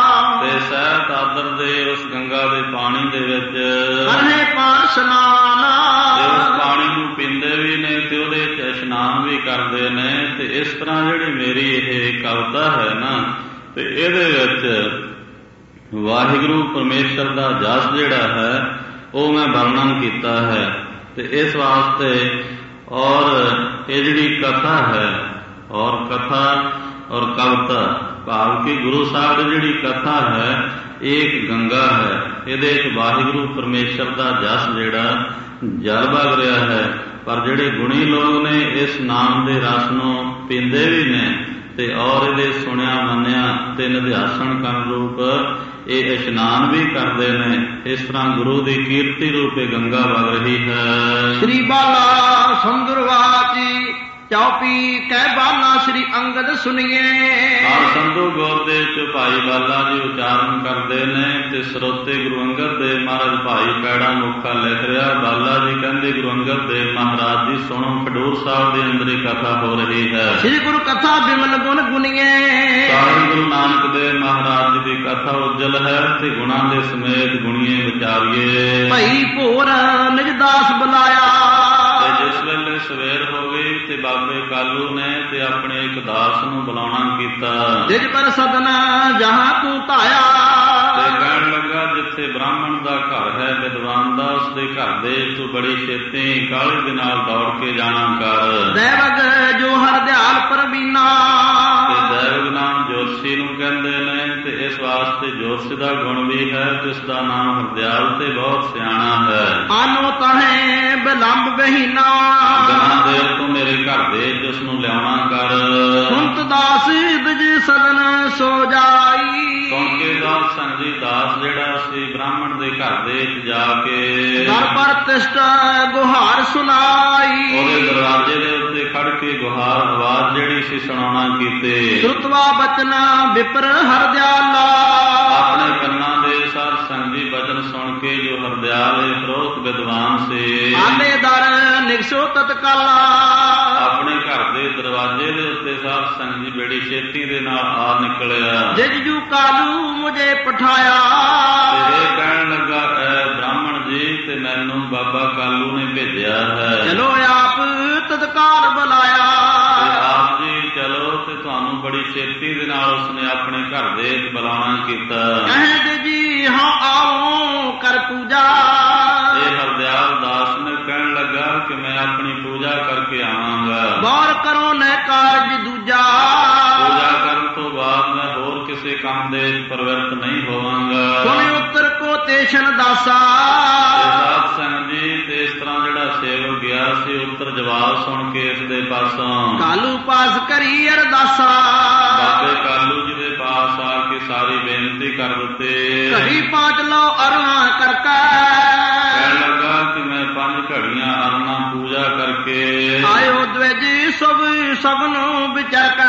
ਤੇ ਸਹਿਤ ਆਦਰ ਦੇ ਉਸ ਗੰਗਾ ਦੇ ਪਾਣੀ ਦੇ ਵਿੱਚ ਕਰਨੇ ਪਾਰ ਇਸ਼ਨਾਨ। ਤੇ ਉਸ ਪਾਣੀ ਨੂੰ ਪੀਂਦੇ ਵੀ ਨੇ ਤੇ ਉਹਦੇ ਚ ਇਸ਼ਨਾਨ ਵੀ ਕਰਦੇ ਨੇ। ਤੇ ਇਸ ਤਰ੍ਹਾਂ ਜਿਹੜੀ ਮੇਰੀ ਇਹ ਕਵਿਤਾ ਹੈ ਨਾ, ਤੇ ਇਹਦੇ ਵਿੱਚ ਵਾਹਿਗੁਰੂ ਪਰਮੇਸ਼ਰ ਦਾ ਜਸ ਜਿਹੜਾ ਹੈ ਉਹ ਮੈਂ ਵਰਣਨ ਕੀਤਾ ਹੈ। ਤੇ ਇਸ ਵਾਸਤੇ ਔਰ ਇਹ ਜਿਹੜੀ ਕਥਾ ਹੈ, ਔਰ ਕਥਾ ਔਰ ਕਵਿਤਾ ਭਾਵ ਕਿ ਗੁਰੂ ਸਾਹਿਬ ਦੀ ਜਿਹੜੀ ਕਥਾ ਹੈ ਇਹ ਇੱਕ ਗੰਗਾ ਹੈ। ਇਹਦੇ ਵਿੱਚ ਵਾਹਿਗੁਰੂ ਪਰਮੇਸ਼ਰ ਦਾ ਜਸ ਜਿਹੜਾ ਜਲ ਵਗ ਰਿਹਾ ਹੈ। ਪਰ ਜਿਹੜੇ ਗੁਣੀ ਲੋਕ ਨੇ ਇਸ ਨਾਮ ਦੇ ਰਸ ਨੂੰ ਪੀਂਦੇ ਵੀ ਨੇ ਤੇ ਔਰ ਇਹਦੇ ਸੁਣਿਆ ਮੰਨਿਆ ਤੇ ਨਿਧਿਆਸਣ ਕਰਨ ਰੂਪ ਇਹ ਇਸ਼ਨਾਨ ਵੀ ਕਰਦੇ ਨੇ। ਇਸ ਤਰ੍ਹਾਂ ਗੁਰੂ ਦੀ ਕੀਰਤੀ ਰੂਪੇ ਗੰਗਾ ਵਗ ਰਹੀ ਹੈ। ਸ੍ਰੀ ਬਾਲਾ ਸੁੰਦਰਵਾਚੀ ਚੌਪੀ ਕਹਿ ਬਾਲਾ ਸ੍ਰੀ ਅੰਗਦ ਸੁਣੀਏ। ਆਪ ਸੰਧੂ ਗੋਤ ਦੇ ਵਿੱਚ ਭਾਈ ਬਾਲਾ ਜੀ ਉਚਾਰਨ ਕਰਦੇ ਨੇ ਤੇ ਸਰੋਤੇ ਗੁਰੂ ਅੰਗਦ ਦੇਵ ਮਹਾਰਾਜ ਭਾਈ ਪੈੜਾ ਮੁੱਖਾ ਲਿਖ ਰਿਹਾ। ਬਾਲਾ ਜੀ ਕਹਿੰਦੇ ਗੁਰੂ ਅੰਗਦ ਦੇਵ ਮਹਾਰਾਜ ਜੀ ਸੁਣੋ, ਖਡੂਰ ਸਾਹਿਬ ਦੇ ਅੰਦਰ ਹੀ ਕਥਾ ਹੋ ਰਹੀ ਹੈ। ਸ੍ਰੀ ਗੁਰੂ ਕਥਾ ਬਿਮਲ ਗੁਣ ਗੁਣੀਏ। ਸਾਹਿਬ ਗੁਰੂ ਨਾਨਕ ਦੇਵ ਮਹਾਰਾਜ ਜੀ ਦੀ ਕਥਾ ਉਜਲ ਹੈ ਤੇ ਗੁਣਾਂ ਦੇ ਸਮੇਤ ਗੁਣੀਏ ਵਿਚਾਰੀਏ। ਭਈ ਭੋਰ ਨਿਜ ਦਾਸ ਬੁਲਾਇਆ। ਜਿਸ ਵੇਲੇ ਸਵੇਰ ਹੋ ਗਈ ਤੇ ਬਾਬੇ ਕਾਲੂ ਨੇ ਤੇ ਆਪਣੇ ਇੱਕ ਦਾਸ ਨੂੰ ਬੁਲਾਉਣਾ ਕੀਤਾ। ਜਿਜ ਪਰ ਸਦਨਾ ਜਹਾਂ ਤੂੰ ਧਾਇਆ। ਤੇ ਕਹਿਣ ਲੱਗਾ ਜਿੱਥੇ ਬ੍ਰਾਹਮਣ ਦਾ ਘਰ ਹੈ ਵਿਦਵਾਨ ਦਾ, ਉਸ ਦੇ ਘਰ ਦੇ ਤੂੰ ਬੜੀ ਛੇਤੀ ਕਾਹਲੀ ਦੇ ਨਾਲ ਦੌੜ ਕੇ ਜਾਣਾ ਕਰ। ਦੈਵਗ ਜੋ ਹਰਦਿਆਲ ਪ੍ਰਵੀਨਾ। ਤੇ ਦੈਵਗ ਨਾਮ ਜੋਤਸ਼ੀ ਨੂੰ ਕਹਿੰਦੇ ਨੇ ਤੇ ਇਸ ਵਾਸਤੇ ਜੋਤਸ਼ੀ ਦਾ ਗੁਣ ਵੀ ਹੈ ਤੇ ਉਸ ਦਾ ਨਾਮ ਹਰਦਿਆਲ ਤੇ ਬਹੁਤ ਸਿਆਣਾ ਹੈ। ਆਨੋ ਤਹੇ ਬਿਲੰਬ ਬਹੀਨਾ। ਗਾਂ ਦੇ ਤੂੰ ਮੇਰੇ ਘਰ ਦੇ ਜਿਸ ਨੂੰ ਲਿਆਉਣਾ ਕਰ। ਸੁਣਤ ਦਾਸ ਬਿਜ ਸਦਨ ਸੋ ਜਾਈ। ਸੁਣ ਕੇ ਦਾਸ ਸੰਜੀ ਦਾਸ ਜਿਹੜਾ ਸੀ ਬ੍ਰਾਹਮਣ ਦੇ ਘਰ ਦੇ ਵਿੱਚ ਜਾ ਕੇ ਦਰ ਪਰ ਤਿਸ਼ਟ ਗੁਹਾਰ ਸੁਣਾਈ। ਉਹਦੇ ਦਰਵਾਜ਼ੇ ਦੇ ਉੱਤੇ ਖੜ ਕੇ ਗੁਹਾਰ ਆਵਾਜ਼ ਜਿਹੜੀ ਸੀ ਸੁਣਾਉਣਾ ਕੀਤੇ। ਸੁਰਤਵਾ ਬਚਨਾ ਵਿਪਰ ਹਰਦਿਆਲਾ। ਆਪਣੇ ਕੰਨਾਂ ਦੇ ਸਾਧ ਸੰਗੀ ਬਚਨ ਸੁਣ ਕੇ ਜੋ ਹਰਦਿਆਲ ਪ੍ਰੋਤ ਵਿਦਵਾਨ ਸੀ ਆਲੇ ਦਰ ਨਿਕਸੋ ਤਤਕਾਲਾ। ਆਪਣੇ ਘਰ ਦੇ ਦਰਵਾਜ਼ੇ ਦੇ ਉੱਤੇ ਸਾਧ ਸੰਗ ਜੀ ਬੜੀ ਛੇਤੀ ਦੇ ਨਾਲ ਆ ਨਿਕਲਿਆ। ਜਿਜੂ ਕਾਲੂ ਮੁਝੇ ਪਠਾਇਆ। ਤੇ ਇਹ ਕਹਿਣ ਲੱਗਾ ਐ ਬ੍ਰਾਹਮਣ ਜੀ ਤੇ ਮੈਨੂੰ ਬਾਬਾ ਕਾਲੂ ਨੇ ਭੇਜਿਆ ਹੈ। ਚਲੋ ਆਪ ਤਤਕਾਲ ਬੁਲਾਇਆ। ਆਪ ਜੀ ਚਲੋ ਤੇ ਤੁਹਾਨੂੰ ਬੜੀ ਛੇਤੀ ਦੇ ਨਾਲ ਉਸਨੇ ਆਪਣੇ ਘਰ ਦੇ ਬੁਲਾਉਣਾ ਕੀਤਾ। ਕਹਿੰਦੇ ਜੀ ਹਾਂ ਆਓ ਕਰ ਪੂਜਾ। ਇਹ ਹਰਦਿਆਲ ਦਾਸ ਨੇ ਕਹਿਣ ਲੱਗਾ ਕਿ ਮੈਂ ਆਪਣੀ ਪੂਜਾ ਕਰਕੇ ਆਵਾਂਗਾ। ਗੌਰ ਕਰੋ ਨੇ ਕਾਰਜ ਦੂਜਾ। ਪੂਜਾ ਕਰਨ ਤੋਂ ਬਾਅਦ ਮੈਂ ਹੋਰ ਕਿਸੇ ਕੰਮ ਦੇ ਪ੍ਰਵਿਰਤ ਨਹੀਂ ਹੋਵਾਂਗਾ। ਸੁਣ ਉੱਤਰ ਕੋ ਤੇਸ਼ਨ ਦਾਸਾ। ਸਾਧ ਸੰਗ ਜੀ ਤੇ ਇਸ ਤਰ੍ਹਾਂ ਜਿਹੜਾ ਸੇਵਕ ਗਿਆ ਸੀ ਉੱਤਰ ਜਵਾਬ ਸੁਣ ਕੇ ਇਸ ਦੇ ਪਾਸੋਂ ਕਾਲੂ ਪਾਸ ਕਰੀ ਅਰਦਾਸਾ। ਬਾਬੇ ਕਾਲੂ ਜੀ ਦੇ ਪਾਸ ਆ ਕੇ ਸਾਰੀ ਬੇਨਤੀ ਕਰ ਦਿੱਤੇ। ਘੜੀ ਪਾਂਚ ਲਓ ਅਰਣਾ ਕਰਕੇ। ਕਹਿਣ ਲੱਗਾ ਕਿ ਮੈਂ ਪੰਜ ਘੜੀਆਂ ਅਰਨਾ ਪੂਜਾ ਕਰਕੇ ਆਇਓ ਦਵੇਜ ਸਭ ਸਭ ਨੂੰ ਵਿਚਰ ਕੇ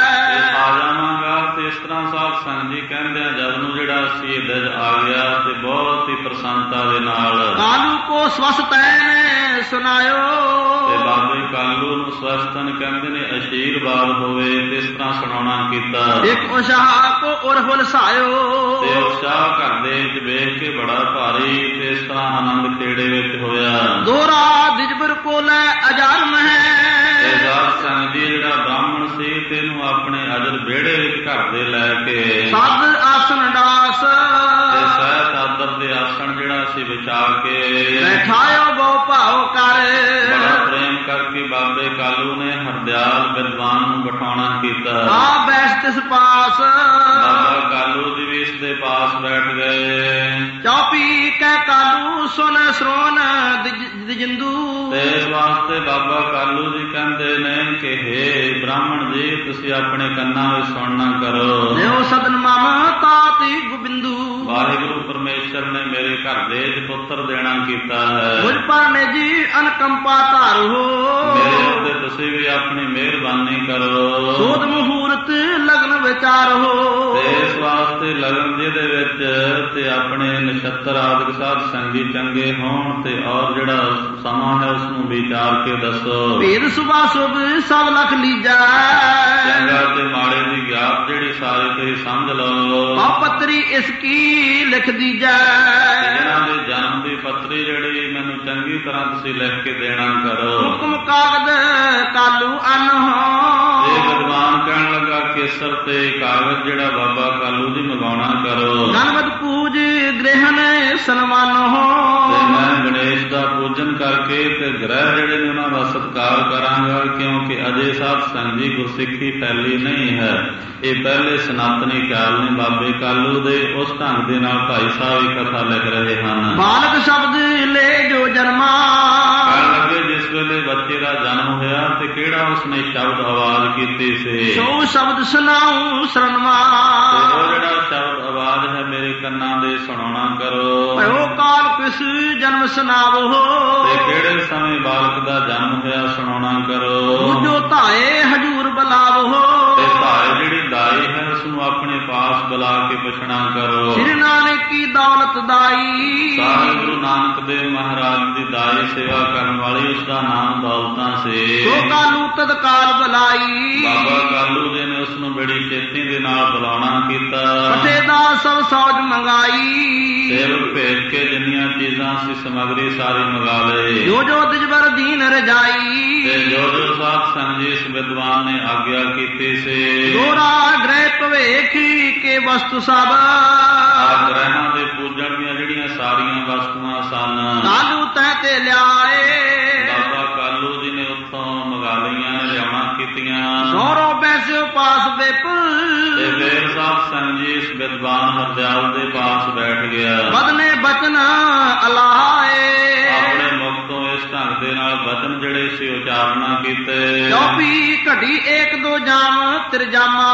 ਆ ਜਾਵਾਂਗਾ। ਤੇ ਇਸ ਤਰ੍ਹਾਂ ਸਾਧ ਸੰਗ ਜੀ ਕਹਿੰਦੇ ਆ ਜਦ ਨੂੰ ਜਿਹੜਾ ਸੀ ਦਿਲ ਆ ਗਿਆ ਤੇ ਬਹੁਤ ਹੀ ਪ੍ਰਸੰਨਤਾ ਦੇ ਨਾਲ ਕਾਲੂ ਕੋ ਸਵਸਤੈ ਨੇ ਸੁਣਾਇਓ। ਤੇ ਬਾਬੇ ਕਾਲੂ ਨੂੰ ਸਵਸਤਨ ਕਹਿੰਦੇ ਨੇ ਅਸ਼ੀਰਵਾਦ ਹੋਵੇ ਤੇ ਇਸ ਤਰ੍ਹਾਂ ਸੁਣਾਉਣਾ ਕੀਤਾ। ਇੱਕ ਉਸ਼ਾਹ ਕੋ ਉਰਹੁਲ ਸਾਇਓ। ਤੇ ਉਤਸ਼ਾਹ ਘਰ ਦੇ ਵਿੱਚ ਵੇਖ ਕੇ ਬੜਾ ਭਾਰੀ ਤੇ ਇਸ ਤਰ੍ਹਾਂ ਆਨੰਦ ਖੇੜੇ ਵਿੱਚ ਹੋਇਆ। ਦੋਰਾ ਦਿਜਬਰ ਕੋ ਲੈ ਅਜਰਮ ਹੈ। ਤੇ ਸਾਧ ਸੰਗ ਜੀ ਜਿਹੜਾ ਬ੍ਰਾਹਮਣ ਸੀ ਤੇ ਇਹਨੂੰ ਆਪਣੇ ਅਜਰ ਵਿਹੜੇ ਵਿੱਚ ਘਰ ਦੇ ਲੈ ਕੇ ਸਾਧ ਆਸਨ ਡਾਸ। ਤੇ ਸਹਿਤ ਆਦਰ ਦੇ ਆਸਣ ਜਿਹੜਾ ਸੀ ਵਿਛਾ ਕੇ ਬੈਠਾਇਓ ਬਹੁ ਭਾਉ ਕਰ। ਬੜਾ ਪ੍ਰੇਮ ਕਰਕੇ ਬਾਬੇ ਕਾਲੂ ਨੇ ਹਰਦਿਆਲ ਵਿਦਵਾਨ ਨੂੰ ਬਿਠਾਉਣਾ ਕੀਤਾ। ਆ ਬੈਠ ਤਿਸ ਪਾਸ। ਬਾਬਾ ਕਾਲੂ ਜੀ ਵੀ ਇਸ ਦੇ ਪਾਸ ਬੈਠ ਗਏ। ਚੌਪੀ ਕਹਿ ਕਾਲੂ ਸੁਨ ਸਰੋਨ ਦਿਜਿੰਦੂ। ਤੇ ਇਸ ਵਾਸਤੇ ਬਾਬਾ ਕਾਲੂ ਜੀ ਕਹਿੰਦੇ ਨੇ ਕਿ ਹੇ ਬ੍ਰਾਹਮਣ ਜੀ ਤੁਸੀਂ ਆਪਣੇ ਕੰਨਾਂ ਵਿੱਚ ਸੁਣਨਾ ਕਰੋ। ਲਿਓ ਸਦਨ ਮਾਮਾ ਤਾਤੀ ਗੋਬਿੰਦੂ। ਵਾਹਿਗੁਰੂ ਪਰਮੇਸ਼ਰ ਨੇ ਮੇਰੇ ਘਰ ਦੇ ਵਿੱਚ ਪੁੱਤਰ ਦੇਣਾ ਕੀਤਾ ਹੈ। ਮੁਝ ਪਰ ਨੇ ਜੀ ਅਨਕੰਪਾ ਧਾਰੋ। ਮੇਰੇ ਉੱਤੇ ਤੁਸੀਂ ਵੀ ਆਪਣੀ ਮਿਹਰਬਾਨੀ ਕਰੋ। ਸੋਧ ਮਹੂਰਤ ਲਗਨ ਵਿਚਾਰੋ। ਤੇ ਇਸ ਵਾਸਤੇ ਲਗਨ ਜਿਹਦੇ ਵਿੱਚ ਤੇ ਆਪਣੇ ਨਛੱਤਰ ਆਦਿਕ ਸਾਧ ਸੰਗੀ ਚੰਗੇ ਹੋਣ ਤੇ ਔਰ ਜਿਹੜਾ ਸਮਾਂ ਹੈ ਉਸ ਨੂੰ ਵਿਚਾਰ ਕੇ ਦੱਸੋ। ਭੇਦ ਸੁਭਾ ਸੁਭ ਸਭ ਲਖ ਲੀਜਾ। ਚੰਗਾ ਤੇ ਮਾੜੇ ਦੀ ਗਿਆਤ ਜਿਹੜੀ ਸਾਰੀ ਤੁਸੀਂ ਸਮਝ ਲਓ। ਪਾ ਪੱਤਰੀ ਇਸ ਕੀ ਲਿਖ ਦੀਜੈ। ਜਿਹਨਾਂ ਦੇ ਜਨਮ ਦੀ ਪੱਤਰੀ ਜਿਹੜੀ ਮੈਨੂੰ ਚੰਗੀ ਤਰ੍ਹਾਂ ਤੁਸੀਂ ਲਿਖ ਕੇ ਦੇਣਾ ਕਰੋ। ਹੁਕਮ ਕਾਗਦ ਕਾਲੂ ਅਨ ਹੋ। ਇਹ ਵਿਦਵਾਨ ਕਹਿਣ ਲੱਗਾ ਕੇਸਰ ਤੇ ਕਾਗਜ਼ ਜਿਹੜਾ ਬਾਬਾ ਕਾਲੂ ਜੀ ਮੰਗਾਉਣਾ ਕਰੋ। ਗਣਪਤ ਪੂਜ ਗ੍ਰਹਿਣ ਸਨਮਾਨ ਹੋ। ਤੇ ਮੈਂ ਗਣੇਸ਼ ਦਾ ਪੂਜਨ ਕਰਕੇ ਤੇ ਗ੍ਰਹਿ ਜਿਹੜੇ ਨੇ ਉਹਨਾਂ ਦਾ ਸਤਿਕਾਰ ਕਰਾਂਗਾ ਕਿਉਂਕਿ ਅਜੇ ਸਾਧ ਸੰਗ ਜੀ ਗੁਰਸਿੱਖੀ ਫੈਲੀ ਨਹੀਂ ਹੈ। ਇਹ ਪਹਿਲੇ ਸਨਾਤਨੀ ਖਿਆਲ ਨੇ ਬਾਬੇ ਕਾਲੂ ਦੇ ਉਸ ਢੰਗ ਦੇ ਨਾਲ ਭਾਈ ਸਾਹਿਬ ਹੀ ਕਥਾ ਲਿਖ ਰਹੇ ਹਨ। ਬਾਲਕ ਸ਼ਬਦ ਲੈ ਜੋ ਜਨਮਾ। ਕਹਿਣ ਲੱਗੇ ਜਿਸ ਵੇਲੇ ਬੱਚੇ ਦਾ ਜਨਮ ਹੋਇਆ ਤੇ ਕਿਹੜਾ ਉਸਨੇ ਸ਼ਬਦ ਆਵਾਜ਼ ਕੀਤੀ ਸੀ। ਸੋ ਸ਼ਬਦ ਸੁਣਾਉ ਸਰਨਵਾ। ਤੇ ਉਹ ਜਿਹੜਾ ਸ਼ਬਦ ਆਵਾਜ਼ ਹੈ ਹੈ ਮੇਰੇ ਕੰਨਾਂ ਦੇ ਸੁਣਾਉਣਾ ਕਰੋ। ਭਇਓ ਕਾਲ ਕਿਸ ਜਨਮ ਸੁਨਾਵੋ, ਤੇ ਕਿਹੜੇ ਸਮੇਂ ਬਾਲਕ ਦਾ ਜਨਮ ਹੋਇਆ ਸੁਣਾਉਣਾ ਕਰੋ। ਦੂਜੋ ਧਾਏ ਹਜੂਰ ਬੁਲਾਵੋ, ਤੇ ਧਾਏ ਜਿਹੜੀ ਦਾਈ ਹੈ ਉਸ ਨੂੰ ਆਪਣੇ ਪਾਸ ਬੁਲਾ ਕੇ ਪੁੱਛਣਾ ਕਰੋ। ਸ੍ਰੀ ਨਾਨਕ ਕੀ ਦੌਲਤ ਦਾਈ, ਸਾਹਿਬ ਗੁਰੂ ਨਾਨਕ ਦੇਵ ਮਹਾਰਾਜ ਦੀ ਦਾਈ ਸੇਵਾ ਕਰਨ ਵਾਲੀ ਉਸ ਦਾ ਨਾਮ ਦੌਲਤਾਂ ਸੇ। ਸੋ ਕਾਲੂ ਤਤਕਾਲ ਬੁਲਾਈ, ਬਾਬਾ ਕਾਲੂ ਜੀ ਨੇ ਉਸ ਨੂੰ ਬੜੀ ਚੇਤੀ ਦੇ ਨਾਲ ਬੁਲਾਉਣਾ ਕੀਤਾ। ਫਤਿਹ ਦਾ ਸਭ ਸੌਜ ਮੰਗਾਈ, ਸੇਵਕ ਭੇਜ ਕੇ ਜਿੰਨੀਆਂ ਚੀਜ਼ਾਂ ਸੀ ਸਮਗਰੀ ਸਾਰੀ ਮੰਗਾ ਲਏ। ਜੋ ਜੋ ਦਿਜਬਰ ਦੀਨ ਰਜਾਈ, ਤੇ ਜੋ ਜੋ ਸਾਧ ਸੰਗ ਜੀ ਇਸ ਵਿਦਵਾਨ ਨੇ ਆਗਿਆ ਕੀਤੀ ਸੀ। ਦੋਰਾ ਗ੍ਰਹਿ ਭਵੇਖੀ ਕੇ ਵਸਤੂ ਸਭ, ਆ ਗ੍ਰਹਿਾਂ ਦੇ ਪੂਜਣ ਦੀਆਂ ਜਿਹੜੀਆਂ ਸਾਰੀਆਂ ਵਸਤੂਆਂ ਸਨ, ਕਾਲੂ ਤੈ ਤੇ ਲਿਆਏ। ਬਾਬਾ ਕਾਲੂ ਜੀ ਨੇ ਉੱਥੋਂ ਮੰਗਾ ਲਈਆਂ ਨੇ, ਲਿਆਉਣਾ ਕੀਤੀਆਂ। ਗੌਰਵ ਪੈਸੇ ਪਾਸ ਵਿਪੁਲ, ਤੇ ਫੇਰ ਸਾਧ ਸੰਗ ਜੀ ਇਸ ਵਿਦਵਾਨ ਹਰਦਿਆਲ ਦੇ ਪਾਸ ਬੈਠ ਗਿਆ। ਬਦਨੇ ਬਚਨ ਅਲਾਏ, ਆਪਣੇ ਮੁਖ ਤੋਂ ਇਸ ਢੰਗ ਦੇ ਨਾਲ ਬਚਨ ਜਿਹੜੇ ਸੀ ਉਚਾਰਨਾ ਕੀਤੇ। ਚੌਪੀ ਘੜੀ ਏਕ ਦੋ ਜਾਮ ਤਿਰਜਾਮਾ,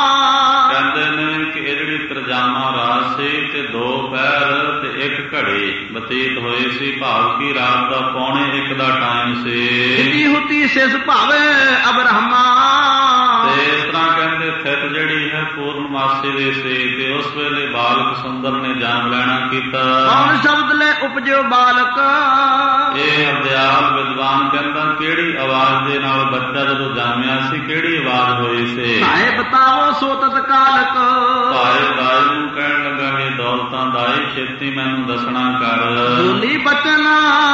ਕਹਿੰਦੇ ਨੇ ਕਿ ਇਹ ਜਿਹੜੀ ਤਿਰਜਾਮਾ ਰਾਤ ਸੀ ਤੇ ਦੋ ਪਹਿਰ ਤੇ ਇੱਕ ਘੜੀ ਬਤੀਤ ਹੋਈ ਸੀ। ਭਾਵ ਕਿ ਰਾਤ ਦਾ ਪੌਣੇ ਇੱਕ ਦਾ ਟਾਈਮ ਸੀ। ਜਿੱਤੀ ਹੁਤੀ ਸਿਸ ਭਾਵੇ ਅਬਰਹਮਾ, ਤੇ ਇਸ ਤਰ੍ਹਾਂ ਕਹਿੰਦੇ ਥਿਤ ਜਿਹੜੀ ਹੈ ਪੂਰਨਮਾਸੀ ਦੀ ਸੀ। ਤੇ ਉਸ ਵੇਲੇ ਬਾਲਕ ਸੁੰਦਰ ਨੇ ਜਨਮ ਲੈਣਾ ਕੀਤਾ। ਕੌਣ ਸ਼ਬਦ ਲੈ ਉਪਜਿਓ ਬਾਲਕ, ਇਹ ਹਰਦਿਆਲ ਵਿਦਵਾਨ ਕਹਿੰਦਾ ਕਿਹੜੀ ਆਵਾਜ਼ ਦੇ ਨਾਲ ਬੱਚਾ ਜਦੋਂ ਜਨਮਿਆ ਸੀ, ਕਿਹੜੀ ਆਵਾਜ਼ ਹੋਈ ਸੀ। ਭਾਏ ਬਤਾਵੋ ਸੋ ਤਤਕਾਲਕ, ਭਾਏ ਦਾਈ ਨੂੰ ਕਹਿਣ ਲੱਗਾ ਹੈ ਦੌਲਤਾਂ ਦਾਈ ਛੇਤੀ ਮੈਨੂੰ ਦੱਸਣਾ ਕਰ। ਬੋਲੀ ਬਚਨ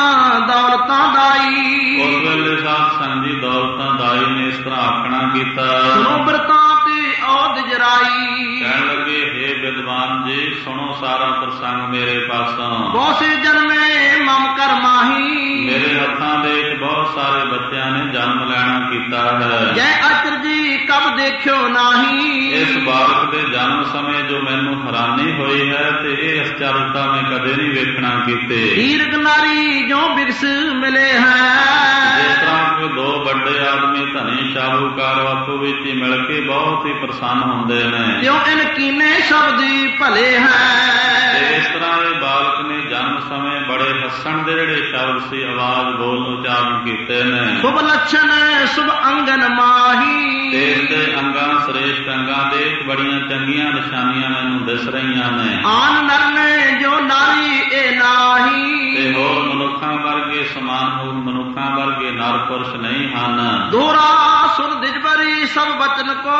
ਦੌਲਤਾਂ ਦਾਈ, ਉਸ ਵੇਲੇ ਸਾਧ ਸੰਗ ਜੀ ਦੌਲਤਾਂ ਦਾਈ ਨੇ ਇਸ ਤਰ੍ਹਾਂ ਆਖਣਾ ਕੀਤਾ। ਸੁਣੋ ਬਰਤਾਂਤੀ ਔਦ ਜਰਾਈ, ਕਹਿਣ ਲੱਗੇ ਹੇ ਵਿਦਵਾਨ ਜੀ ਸੁਣੋ ਸਾਰਾ ਪ੍ਰਸੰਗ ਮੇਰੇ ਪਾਸੋਂ। ਬਹੁਸੇ ਜਨਮੇ ਮਮ ਕਰ ਮਾਹੀ, ਮੇਰੇ ਹੱਥਾਂ ਦੇ ਵਿੱਚ ਬਹੁਤ ਸਾਰੇ ਬੱਚਿਆਂ ਨੇ ਜਨਮ ਲੈਣਾ ਕੀਤਾ ਹੈ। ਜੈ ਅਚਰਜੀ ਕਬ ਦੇਖਿਓ ਨਾਹੀ, ਇਸ ਬਾਲਕ ਦੇ ਜਨਮ ਸਮੇਂ ਜੋ ਮੈਨੂੰ ਹੈਰਾਨੀ ਹੋਈ ਹੈ ਤੇ ਇਹ ਅਚਰਜਤਾ ਮੈਂ ਕਦੇ ਨਹੀਂ ਵੇਖਣਾ ਕੀਤੇ। ਦੀਰਘ ਨਾਰੀ ਜੋ ਬਿਰਸ ਮਿਲੇ ਹੈ, ਜਿਸ ਤਰ੍ਹਾਂ ਕਿ ਦੋ ਵੱਡੇ ਆਦਮੀ ਧਨੀ ਸ਼ਾਹੂਕਾਰ ਆਪੋ ਵਿੱਚ ਹੀ ਮਿਲ ਕੇ ਬਹੁਤ ਹੀ ਪ੍ਰਸੰਨ ਹੁੰਦੇ ਨੇ, ਕਿਉਂ ਇਨ ਕੀਨੇ ਸ਼ਬਦੀ ਭਲੇ ਹੈ। ਤੇ ਇਸ ਤਰ੍ਹਾਂ ਇਹ ਬਾਲਕ ਨੇ ਜਨਮ ਸਮੇਂ ਬੜੇ ਹੱਸਣ ਦੇ ਜਿਹੜੇ ਸ਼ਬਦ ਸੀ ਆਵਾਜ਼ ਬੋਲ ਉਚਾਰਨ ਕੀਤੇ ਨੇ। ਸ਼ੁਭ ਲੱਛਣ ਸ਼ੁਭ ਅੰਗਨ ਮਾਹੀ, ਤੇ ਇਸ ਦੇ ਅੰਗਾਂ ਸ੍ਰੇਸ਼ਟ ਅੰਗਾਂ ਦੇ ਬੜੀਆਂ ਚੰਗੀਆਂ ਨਿਸ਼ਾਨੀਆਂ ਮੈਨੂੰ ਦਿਸ ਰਹੀਆਂ ਨੇ। ਆਨ ਨਰ ਨੇ ਜੋ ਨਾਰੀ ਇਹ ਨਾਹੀ, ਤੇ ਹੋਰ ਮਨੁੱਖਾਂ ਵਰਗੇ ਸਮਾਨ ਹੋਰ ਮਨੁੱਖਾਂ ਵਰਗੇ ਨਰ ਪੁਰਸ਼ ਨਹੀਂ ਹਨ। ਦੋਰਾ ਸੁਰ ਦਿਜਬਰੀ ਸਭ ਬਚਨ ਕੋ,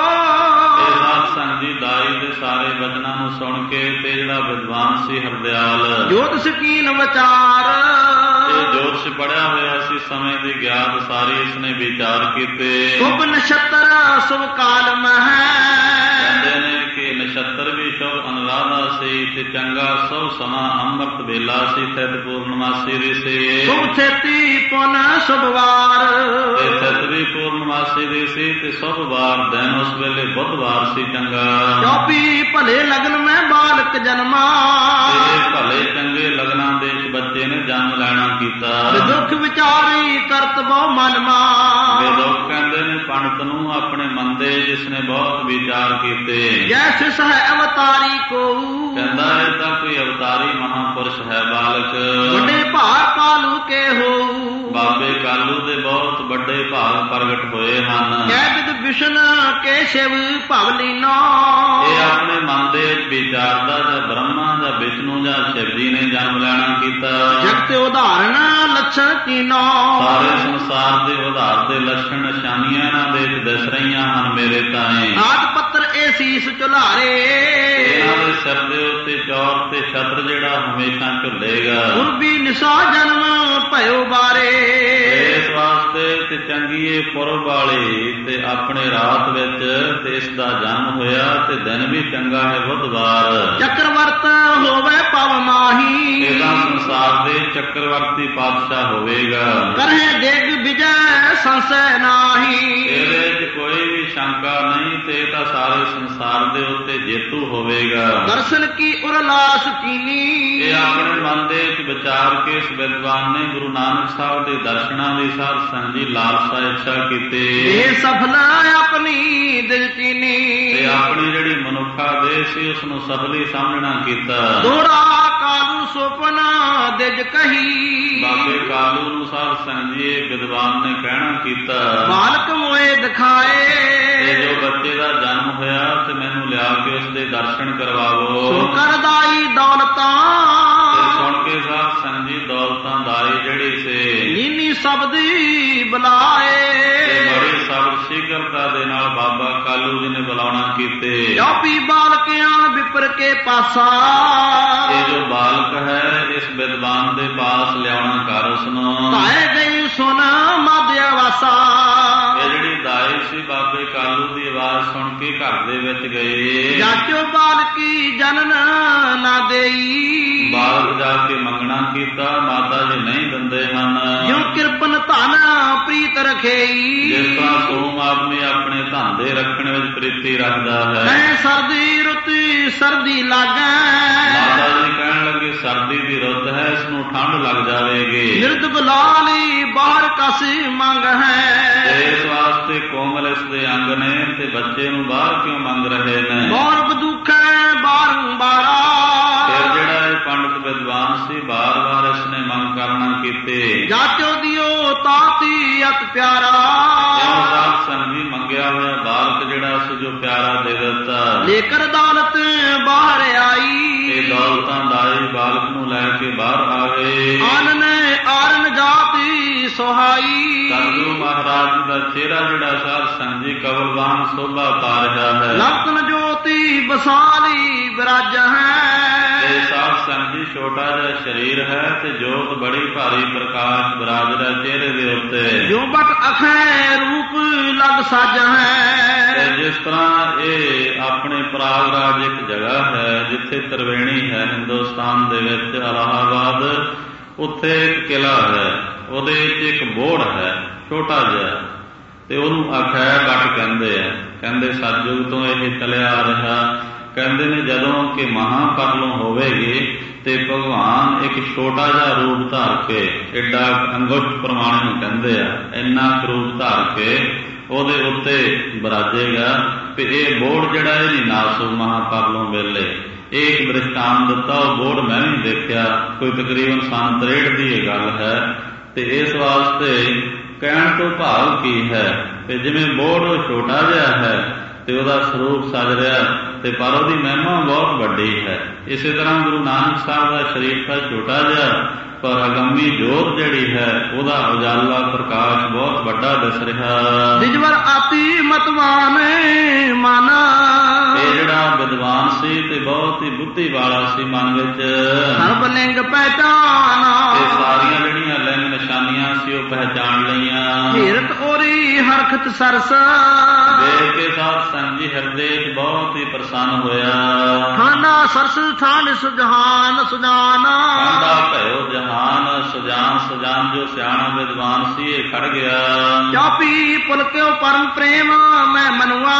ਇਹ ਸਾਧ ਸੰਗ ਜੀ ਦਾਈ ਦੇ ਸਾਰੇ ਬਚਨਾਂ ਨੂੰ ਸੁਣ ਕੇ ਤੇ ਜਿਹੜਾ ਵਿਦਵਾਨ ਸੀ ਹਰਦਿਆਲ, ਜੋਤ ਸਕੀਨ ਵਿਚਾਰ, ਇਹ ਜੋਤਿਸ਼ ਪੜਿਆ ਹੋਇਆ ਸੀ ਸਮੇਂ ਦੀ ਗਿਆਤ ਸਾਰੀ ਇਸਨੇ ਵਿਚਾਰ ਕੀਤੇ। ਸ਼ੁਭ ਨਛੱਤਰ ਸ਼ੁਭ ਕਾਲ ਮਹਿ, ਕਹਿੰਦੇ ਨੇ ਕਿ ਨਛੱਤਰ ਵੀ ਸ਼ੁਭ ਅਨੁਰਾਧਾ ਸੀ ਤੇ ਚੰਗਾ ਸਭ ਸਮਾਂ ਅੰਮ੍ਰਿਤ ਵੇਲਾ ਸੀ। ਤਿਥ ਪੂਰਨਮਾਸੀ ਦੀ ਸੀ। ਸ਼ੁਭ ਥੇਤੀ ਪੁਨ ਸ਼ੁਭ ਵਾਰ, ਤੇ ਤਿਥ ਵੀ ਪੂਰਨਮਾਸੀ ਦੀ ਸੀ ਤੇ ਸ਼ੁਭ ਵਾਰ ਦਿਨ ਉਸ ਵੇਲੇ ਬੁੱਧਵਾਰ ਸੀ ਚੰਗਾ। ਚੌਪੀ ਭਲੇ ਲਗਨ ਮੈਂ ਬਾਲਕ ਜਨਮਾ, ਇਹ ਭਲੇ ਚੰਗੇ ਲਗਨਾਂ ਦੇ ਵਿੱਚ ਬੱਚੇ ਨੇ ਜਨਮ ਲੈਣਾ ਕੀਤਾ। ਦੁੱਖ ਵਿਚਾਰੀ ਕਰਤ ਬਹੁ ਮਨ ਮਾ, ਲੋਕ ਕਹਿੰਦੇ ਨੇ ਪੰਡਤ ਨੂੰ ਆਪਣੇ ਮਨ ਦੇ ਜਿਸਨੇ ਬਹੁਤ ਵਿਚਾਰ ਕੀਤੇ। ਜੈਸੇ ਸਹ ਅਵਤਾਰੀ ਕੋ, ਕਹਿੰਦਾ ਇਹ ਤਾਂ ਕੋਈ ਅਵਤਾਰੀ ਮਹਾਪੁਰਸ਼ ਹੈ ਬਾਲਕ। ਵੱਡੇ ਭਾਰ ਕਾਲੂ ਕੇ ਹੋ, ਬਾਬੇ ਕਾਲੂ ਦੇ ਬਹੁਤ ਵੱਡੇ ਭਾਗ ਪ੍ਰਗਟ ਹੋਏ ਹਨ। ਕੈਬਿਦ ਵਿਸ਼ਨ ਕੇ ਸ਼ਿਵ ਭਵਲੀਨੋ, ਇਹ ਆਪਣੇ ਮਨ ਦੇ ਵਿੱਚ ਵਿਚਾਰਦਾ ਜਾਂ ਬ੍ਰਹਮਾ ਜਾਂ ਵਿਸ਼ਨੂੰ ਜਾਂ ਸ਼ਿਵ ਜੀ ਨੇ ਜਨਮ ਲੈਣਾ ਕੀਤਾ। ਜਗਤ ਉਦਾਹਰਣ ਲੱਛਣ ਕੀਨੋ, ਸਾਰੇ ਸੰਸਾਰ ਦੇ ਉਦਾਹਰ ਦੇ ਲੱਛਣ ਨਿਸ਼ਾਨੀਆਂ ਇਹਨਾਂ ਦੇ ਵਿੱਚ ਦਿਸ ਰਹੀਆਂ ਹਨ ਮੇਰੇ ਤਾਏ। ਆਦ ਪੱਤਰ ਇਹ ਸੀਸ ਝੁਲਾਰੇ, ਇਹਨਾਂ ਦੇ ਸਿਰ ਦੇ ਉੱਤੇ ਚੌਰ ਤੇ ਛਤਰ ਜਿਹੜਾ ਹਮੇਸ਼ਾ ਝੁੱਲੇਗਾ। ਗੁਰਬੀ ਨਿਸਾ ਜਨਮ ਭਇਓ ਬਾਰੇ, ਇਸ ਵਾਸਤੇ ਤੇ ਚੰਗੀਏ ਪੁਰਬ ਵਾਲੀ ਤੇ ਆਪਣੇ ਰਾਤ ਵਿੱਚ ਤੇ ਇਸ ਦਾ ਜਨਮ ਹੋਇਆ ਤੇ ਦਿਨ ਵੀ ਚੰਗਾ ਹੈ ਬੁੱਧਵਾਰ। ਚੱਕਰਵਰਤ ਹੋਵੇ ਪਵ ਮਾਹੀ, ਇਹਦਾ ਸੰਸਾਰ ਦੇ ਚੱਕਰਵਰਤੀ ਪਾਤਸ਼ਾਹ ਹੋਵੇਗਾ। ਕਰਹਿ ਦਿਗ ਵਿਜੈ ਸੰਸੈ ਨਾਹੀ, ਇਹਦੇ ਵਿੱਚ ਕੋਈ ਵੀ ਸ਼ੰਕਾ ਨਹੀਂ ਤੇ ਇਹ ਤਾਂ ਸਾਰੇ ਸੰਸਾਰ ਦੇ ਉੱਤੇ ਜੇਤੂ ਹੋਵੇਗਾ। ਦਰਸ਼ਨ ਕੀ ਉਰਲਾਸ ਕੀਨੀ, ਇਹ ਆਪਣੇ ਮਨ ਦੇ ਵਿੱਚ ਵਿਚਾਰ ਕੇ ਇਸ ਵਿਦਵਾਨ ਨੇ ਗੁਰੂ ਨਾਨਕ ਸਾਹਿਬ ਦੇ ਦਰਸ਼ਨਾਂ ਦੀ ਸਾਧ ਸੰਗਤ ਦੀ ਲਾਲਸਾ ਇੱਛਾ ਕੀਤੀ। ਇਹ ਸਫਲਾ ਆਪਣੀ ਦਿਲ ਚੀਨੀ, ਤੇ ਆਪਣੀ ਜਿਹੜੀ ਮਨੁੱਖ ਪੁਰਖਾ ਦੇ ਸੀ ਉਸ ਨੂੰ ਸਫਲੀ ਸਮਝਣਾ ਕੀਤਾ। ਦੋੜਾ ਕਾਲੂ ਸੁਪਨਾ ਦਿਜ ਕਹੀ, ਬਾਬੇ ਕਾਲੂ ਨੂੰ ਸਾਧ ਸੰਗਤ ਜੀ ਵਿਦਵਾਨ ਨੇ ਕਹਿਣਾ ਕੀਤਾ, ਬਾਲਕ ਮੋਏ ਦਿਖਾਏ, ਇਹ ਜੋ ਬੱਚੇ ਦਾ ਜਨਮ ਹੋਇਆ ਤੇ ਮੈਨੂੰ ਲਿਆ ਕੇ ਉਸ ਦੇ ਦਰਸ਼ਨ ਕਰਵਾਵੋ। ਸੋ ਕਰਦਾਈ ਦੌਲਤਾਂ, ਸੁਣ ਕੇ ਸਾਧ ਸੰਗਤ ਜੀ ਦੌਲਤਾਂ ਦਾਈ ਜਿਹੜੀ ਸੀ ਨੀਨੀ ਸ਼ਬਦੀ ਬੁਲਾਏ, ਬੜੀ ਸ਼ਬਦ ਸ਼ੀਘਰਤਾ ਦੇ ਨਾਲ ਬਾਬਾ ਕਾਲੂ ਜੀ ਨੇ ਬੁਲਾਉਣਾ ਕੀਤੇ। ਚੌਪੀ ਬਾਲਕਿਆਂ ਵਿਪਰ ਕੇ ਪਾਸਾ, ਇਹ ਜੋ ਬਾਲਕ ਹੈ ਇਸ ਵਿਦਵਾਨ ਦੇ ਪਾਸ ਲਿਆਉਣਾ ਕਰ ਉਸਨੂੰ। ਧਾਏ ਗਈ ਸੁਨ ਮਾਧਿਆ ਵਾਸਾ, ਇਹ ਜਿਹੜੀ ਦਾਈ ਸੀ ਬਾਬੇ ਕਾਲੂ ਦੀ ਆਵਾਜ਼ ਸੁਣ ਕੇ ਘਰ ਦੇ ਵਿੱਚ ਗਏ। ਜਾਚੋ ਬਾਲਕੀ ਜਨਨ ਨਾ ਦੇਈ, ਬਾਲਕ ਜਾ ਕੇ ਮੰਗਣਾ ਕੀਤਾ, ਮਾਤਾ ਜੀ ਨਹੀਂ ਦਿੰਦੇ ਹਨ। ਜਿਉ ਕਿਰਪਨ ਧਨ ਪ੍ਰੀਤ ਰਖੇਈ, ਜਿਸ ਤਰ੍ਹਾਂ ਸੋਮ ਆਦਮੀ ਆਪਣੇ ਧਨ ਦੇ ਰੱਖਣ ਵਿੱਚ ਪ੍ਰੀਤੀ ਰੱਖਦਾ ਹੈ। ਮੈਂ ਸਰਦੀ ਰੁੱਤੀ ਸਰਦੀ ਲਾਗੈ, ਮਾਤਾ ਜੀ ਕਹਿਣ ਲੱਗੇ ਸਰਦੀ ਦੀ ਰੁੱਤ ਹੈ, ਇਸ ਨੂੰ ਠੰਡ ਲੱਗ ਜਾਵੇਗੀ। ਨਿਰਦ ਬੁਲਾਲੀ ਬਾਹਰ ਕਸੀ ਮੰਗ ਹੈ, ਇਸ ਵਾਸਤੇ ਕੋਮਲ ਇਸ ਦੇ ਅੰਗ ਨੇ ਤੇ ਬੱਚੇ ਨੂੰ ਬਾਹਰ ਕਿਉਂ ਮੰਗ ਰਹੇ ਨੇ। ਗੌਰਵ ਦੁਖੈ ਬਾਰੰਬਾਰਾ, ਫਿਰ ਜਿਹੜਾ ਇਹ ਪੰਡਤ ਵਿਦਵਾਨ ਸੀ ਬਾਰ ਬਾਰ ਇਸ ਨੇ ਮੰਗ ਕਰਨਾ ਕੀਤੇ। ਜਾਚੋ ਦਿਓ ਤਾਤੀ ਅਤ ਪਿਆਰਾ, ਜਿਉਂ ਸਾਧ ਸੰਗਤ ਜੀ ਮੰਗਿਆ ਹੋਇਆ ਬਾਲਕ ਜਿਹੜਾ ਸੀ ਜੋ ਪਿਆਰਾ ਦੇ ਦਿੱਤਾ। ਲੇਕਰ ਦੌਲਤ ਬਾਹਰ ਆਈ, ਇਹ ਦੌਲਤਾਂ ਦਾਈ ਬਾਲਕ ਨੂੰ ਲੈ ਕੇ ਬਾਹਰ ਆ ਗਏ। ਆਨਨ ਆਰਨ ਜਾਤੀ ਸੁਹਾਈ, ਸਤਿਗੁਰੂ ਮਹਾਰਾਜ ਜੀ ਦਾ ਚਿਹਰਾ ਜਿਹੜਾ ਸਾਧ ਸੰਗਤ ਜੀ ਕਵਲਵਾਨ ਸੋਭਾ ਪਾ ਰਿਹਾ ਹੈ। ਲਖਨ ਜੋਤੀ ਬਸਾਲੀ ਵਿਰਾਜ ਹੈ, ਇਹ ਸਾਧ ਸੰਗਤ ਜੀ ਛੋਟਾ ਜਿਹਾ ਸਰੀਰ ਹੈ ਤੇ ਜੋਤ ਬੜੀ ਭਾਰੀ ਪ੍ਰਕਾਸ਼ ਵਿਰਾਜ ਰਿਹਾ ਚਿਹਰੇ ਦੇ ਉੱਤੇ। ਜੋ ਬਟ ਅਖੈ ਰੂਪ ਲਗ ਸਜ ਹੈ, ਤੇ ਜਿਸ ਤਰ੍ਹਾਂ ਇਹ ਆਪਣੇ ਪ੍ਰਾਗਰਾਜ ਇੱਕ ਜਗ੍ਹਾ ਹੈ ਜਿੱਥੇ ਤ੍ਰਿਵੇਣੀ ਹੈ ਹਿੰਦੁਸਤਾਨ ਦੇ ਵਿੱਚ ਇਲਾਹਾਬਾਦ, ਉੱਥੇ ਇੱਕ ਕਿਲਾ ਹੈ, ਉਹਦੇ ਵਿੱਚ ਇੱਕ ਬੋੜ ਹੈ ਛੋਟਾ ਜਿਹਾ, ਤੇ ਉਹਨੂੰ ਅਖੈ ਬਟ ਕਹਿੰਦੇ ਆ। ਕਹਿੰਦੇ ਸਤਿਯੁਗ ਤੋਂ ਇਹ ਚੱਲਿਆ ਆ ਰਿਹਾ। ਕਹਿੰਦੇ ਨੇ ਜਦੋਂ ਕਿ ਮਹਾਂਪਰਲੋਂ ਹੋਵੇਗੀ ਤੇ ਭਗਵਾਨ ਇੱਕ ਛੋਟਾ ਜਿਹਾ ਰੂਪ ਧਾਰ ਕੇ, ਏਡਾ ਅੰਗੁਸ਼ ਪ੍ਰਮਾਣ ਨੂੰ ਕਹਿੰਦੇ ਆ, ਇੰਨਾ ਰੂਪ ਧਾਰ ਕੇ ਉਹਦੇ ਉੱਤੇ ਬਿਰਾਜੇਗਾ। ਤੇ ਇਹ ਬੋੜ ਜਿਹੜਾ ਇਹ ਨਹੀਂ ਨਾਸੂ ਮਹਾਂਪਰਲੋਂ ਵੇਲੇ ਇਹ ਇੱਕ ਦ੍ਰਿਸ਼ਟਾਂਤ ਦਿੱਤਾ। ਉਹ ਬੋੜ ਮੈਂ ਵੀ ਦੇਖਿਆ, ਕੋਈ ਤਕਰੀਬਨ ਸੰਨ ਤਰੇਹਠ ਦੀ ਇਹ ਗੱਲ ਹੈ। ਤੇ ਇਸ ਵਾਸਤੇ ਕਹਿਣ ਤੋਂ ਭਾਵ ਕੀ ਹੈ ਕਿ ਜਿਵੇਂ ਬੋੜ ਉਹ ਛੋਟਾ ਜਿਹਾ ਹੈ ਤੇ ਉਹਦਾ ਸਰੂਪ ਸਜ ਰਿਹਾ, ਤੇ ਪਰ ਉਹਦੀ ਮਹਿਮਾ ਬਹੁਤ ਵੱਡੀ ਹੈ। ਇਸੇ ਤਰ੍ਹਾਂ ਗੁਰੂ ਨਾਨਕ ਸਾਹਿਬ ਦਾ ਸਰੀਰ ਤਾਂ ਛੋਟਾ ਜਿਹਾ, ਪਰ ਅਗੰਮੀ ਜੋਤ ਜਿਹੜੀ ਹੈ ਉਹਦਾ ਉਜਾਲਾ ਪ੍ਰਕਾਸ਼ ਬਹੁਤ ਵੱਡਾ ਦਿਸ ਰਿਹਾ। ਨਿਜਵਰ ਆਤੀ ਮਤਵਾਨ ਮਾਨਾ, ਇਹ ਜਿਹੜਾ ਵਿਦਵਾਨ ਸੀ ਤੇ ਬਹੁਤ ਹੀ ਬੁੱਧੀ ਵਾਲਾ ਸੀ ਮਨ ਵਿੱਚ। ਸਰਬ ਲਿੰਗ ਪਹਿਚਾਨਾ, ਇਹ ਸਾਰੀਆਂ ਜਿਹੜੀਆਂ ਲਿੰਗ ਨਿਸ਼ਾਨੀਆਂ ਸੀ ਉਹ ਪਹਿਚਾਣ ਲਈਆਂ। ਹੀਰਤ ਔਰੀ ਹਰਖਤ ਸਰਸ, ਦੇਖ ਕੇ ਸਾਧ ਸੰਗਤ ਜੀ ਹਿਰਦੇ ਚ ਬਹੁਤ ਹੀ ਪ੍ਰਸੰਨ ਹੋਇਆ। ਥਾਨਾ ਸਰਸ ਥਾਨ ਸੁਜਹਾਨ ਸੁਜਾਨਾ, ਠਾਂਡਾ ਭਇਓ ਜਹਾਨ ਸੁਜਾਨ ਸੁਜਾਨ, ਜੋ ਸਿਆਣਾ ਵਿਦਵਾਨ ਸੀ ਇਹ ਖੜ ਗਿਆ। ਚਾਪੀ ਪੁਲਕਿਓ ਪਰਮ ਪ੍ਰੇਮ ਮੈਂ ਮਨੁਆ,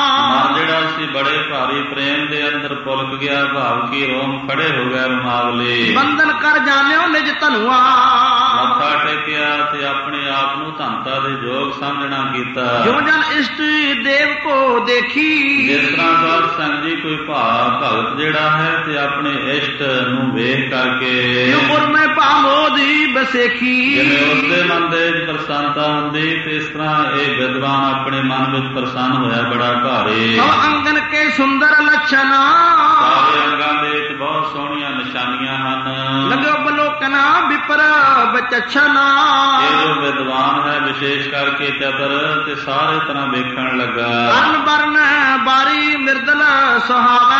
ਮਨ ਜਿਹੜਾ ਸੀ ਬੜੇ ਭਾਰੀ ਪ੍ਰੇਮ ਦੇ ਅੰਦਰ ਪੁਲਕ ਗਿਆ, ਭਾਵ ਕੀ ਰੋਮ ਖੜੇ ਹੋ ਗਏ ਰੁਮਾਵਲੇ। ਬੰਧਨ ਕਰ ਜਾਣਿਓ ਨਿਜ ਧਨੁਆ, ਮੱਥਾ ਟੇਕਿਆ ਤੇ ਆਪਣੇ ਆਪ ਨੂੰ ਧੰਤਾ ਦੇ ਯੋਗ ਸਮਝਣਾ ਕੀਤਾ। ਜੋ ਜਨ ਇਸ਼ਟ ਦੇਵ ਕੋ ਦੇਖੀ, ਜਿਸ ਤਰ੍ਹਾਂ ਸਾਧ ਸੰਗਤ ਜੀ ਕੋਈ ਭਾਵ ਭਗਤ ਜਿਹੜਾ ਹੈ ਤੇ ਆਪਣੇ ਇਸ਼ਟ ਨੂੰ ਵੇਖ ਕਰਕੇ ਉਮਰ ਮੈਂ ਭਾਮੋਦੀ ਬਸੇਖੀ, ਜਿਵੇਂ ਉਸਦੇ ਮਨ ਦੇ ਵਿੱਚ ਪ੍ਰਸੰਨਤਾ ਹੁੰਦੀ ਤੇ ਇਸ ਤਰ੍ਹਾਂ ਇਹ ਵਿਦਵਾਨ ਆਪਣੇ ਮਨ ਵਿੱਚ ਪ੍ਰਸੰਨ ਹੋਇਆ ਬੜਾ ਭਾਰੇ। ਸਭ ਅੰਗਨ ਕੇ ਸੁੰਦਰ ਲੱਛਣਾ, ਸਾਰੇ ਅੰਗਾਂ ਦੇ ਵਿੱਚ ਬਹੁਤ ਸੋਹਣੀਆਂ ਨਿਸ਼ਾਨੀਆਂ ਹਨ। ਲਗੋ ਬਲੋਕਨਾ ਵਿਪਰ ਬਚਛਨਾ, ਇਹ ਜੋ ਵਿਦਵਾਨ ਹੈ ਵਿਸ਼ੇਸ਼ ਕਰਕੇ ਚਤਰ ਤੇ ਸਾਰੇ ਤਰ੍ਹਾਂ ਵੇਖਣ ਲੱਗਾ। ਅਰਨ ਬਰਨ ਬਾਰੀ ਮਿਰਦਲ ਸੁਹਾਵੈ,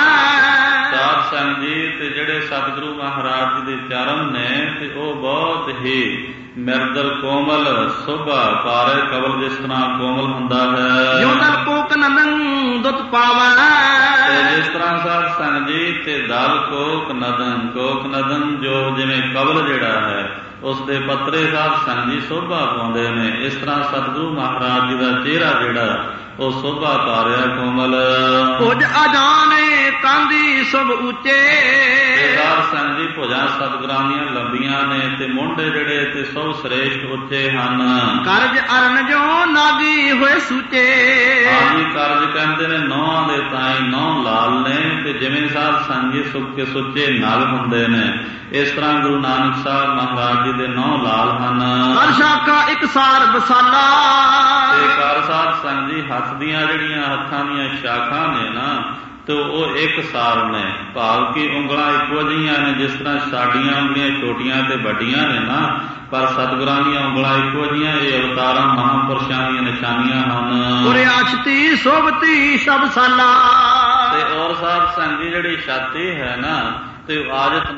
ਸਾਧ ਸੰਗਤ ਜੀ ਤੇ ਜਿਹੜੇ ਸਤਿਗੁਰੂ ਮਹਾਰਾਜ ਜੀ ਦੇ ਚਰਨ ਨੇ ਤੇ ਉਹ ਬਹੁਤ ਹੀ ਮਿਰਦਲ ਕੋਮਲ ਸੋਭਾ ਪਾਰੇ ਕਵਲ ਜਿਸ ਤਰ੍ਹਾਂ ਕੋਮਲ ਹੁੰਦਾ ਹੈ। ਜੋ ਦਲ ਕੋਕ ਨੰਦਨ ਦੁੱਤ ਪਾਵੈ, ਤੇ ਜਿਸ ਤਰ੍ਹਾਂ ਸਾਧ ਸੰਗਤ ਜੀ ਤੇ ਦਲ ਕੋਕ ਨਦਨ ਕੋਕ ਨਦਨ ਜੋ ਜਿਵੇਂ ਕਵਲ ਜਿਹੜਾ ਹੈ ਉਸ ਦੇ ਪੱਤਰੇ ਸਾਧ ਸੰਗਤ ਜੀ ਸੋਭਾ ਪਾਉਂਦੇ ਨੇ, ਇਸ ਤਰ੍ਹਾਂ ਸਤਿਗੁਰੂ ਮਹਾਰਾਜ ਜੀ ਦਾ ਚਿਹਰਾ ਜਿਹੜਾ ਉਹ ਸੋਭਾ ਪਾ ਰਿਹਾ ਕੋਮਲ। ਕੁਝ ਅਜਾਣੇ ਕਾ ਦੀ ਸੁਭ ਉੱਚੇ। ਸਾਧ ਸੰਗਤ ਜੀ ਭੁਜਾਂ ਸਤਿਗੁਰਾਂ ਦੀਆਂ ਲੰਬੀਆਂ ਨੇ ਤੇ ਮੁੰਡੇ ਜਿਹੜੇ ਤੇ ਸਭ ਸ੍ਰੇਸ਼ਟ ਉੱਚੇ ਹਨ। ਕਰਜ ਅਰਨ ਜੋ ਨਾਗੀ ਹੋਏ ਸੁਚੇ। ਹਾਂਜੀ ਕਰਜ ਕਹਿੰਦੇ ਨੇ ਨੌਹਾਂ ਦੇ ਤਾਈ ਨੌ ਲਾਲ ਨੇ ਤੇ ਜਿਵੇਂ ਸਾਧ ਸੰਗਤ ਜੀ ਸੁੱਕੇ ਸੁੱਚੇ ਨਲ ਹੁੰਦੇ ਨੇ ਇਸ ਤਰ੍ਹਾਂ ਗੁਰੂ ਨਾਨਕ ਸਾਹਿਬ ਮਹਾਰਾਜ ਜੀ ਦੇ ਨੌ ਲਾਲ ਹਨ। ਹਰ ਸ਼ਾਖਾ ਇੱਕ ਸਾਰ ਬਸਾਲਾ। ਤੇ ਕਰ ਸਾਧ ਸੰਗਤ ਜੀ ਹੱਥ ਦੀਆਂ ਜਿਹੜੀਆਂ ਹੱਥਾਂ ਦੀਆਂ ਸ਼ਾਖਾਂ ਨੇ ਨਾ ਤੇ ਉਹ ਇੱਕ ਸਾਰ ਨੇ ਭਾਵ ਕਿ ਉਂਗਲਾਂ ਇੱਕੋ ਜਿਹੀਆਂ ਨੇ ਜਿਸ ਤਰ੍ਹਾਂ ਸਾਡੀਆਂ ਉਂਗਲੀਆਂ ਛੋਟੀਆਂ ਤੇ ਵੱਡੀਆਂ ਨੇ ਨਾ ਪਰ ਸਤਿਗੁਰਾਂ ਦੀਆਂ ਉਂਗਲਾਂ ਇੱਕੋ ਜਿਹੀਆਂ। ਇਹ ਅਵਤਾਰਾਂ ਮਹਾਂਪੁਰਸ਼ਾਂ ਦੀਆਂ ਨਿਸ਼ਾਨੀਆਂ ਹਨ। ਉਰੇ ਆਛਤੀ ਸੋਭਤੀ ਸ਼ਬ ਸਾਲਾ। ਤੇ ਔਰ ਸਾਧ ਸੰਗਤ ਜੀ ਜਿਹੜੀ ਛਾਤੀ ਹੈ ਨਾ ਤੇ ਆਦਤ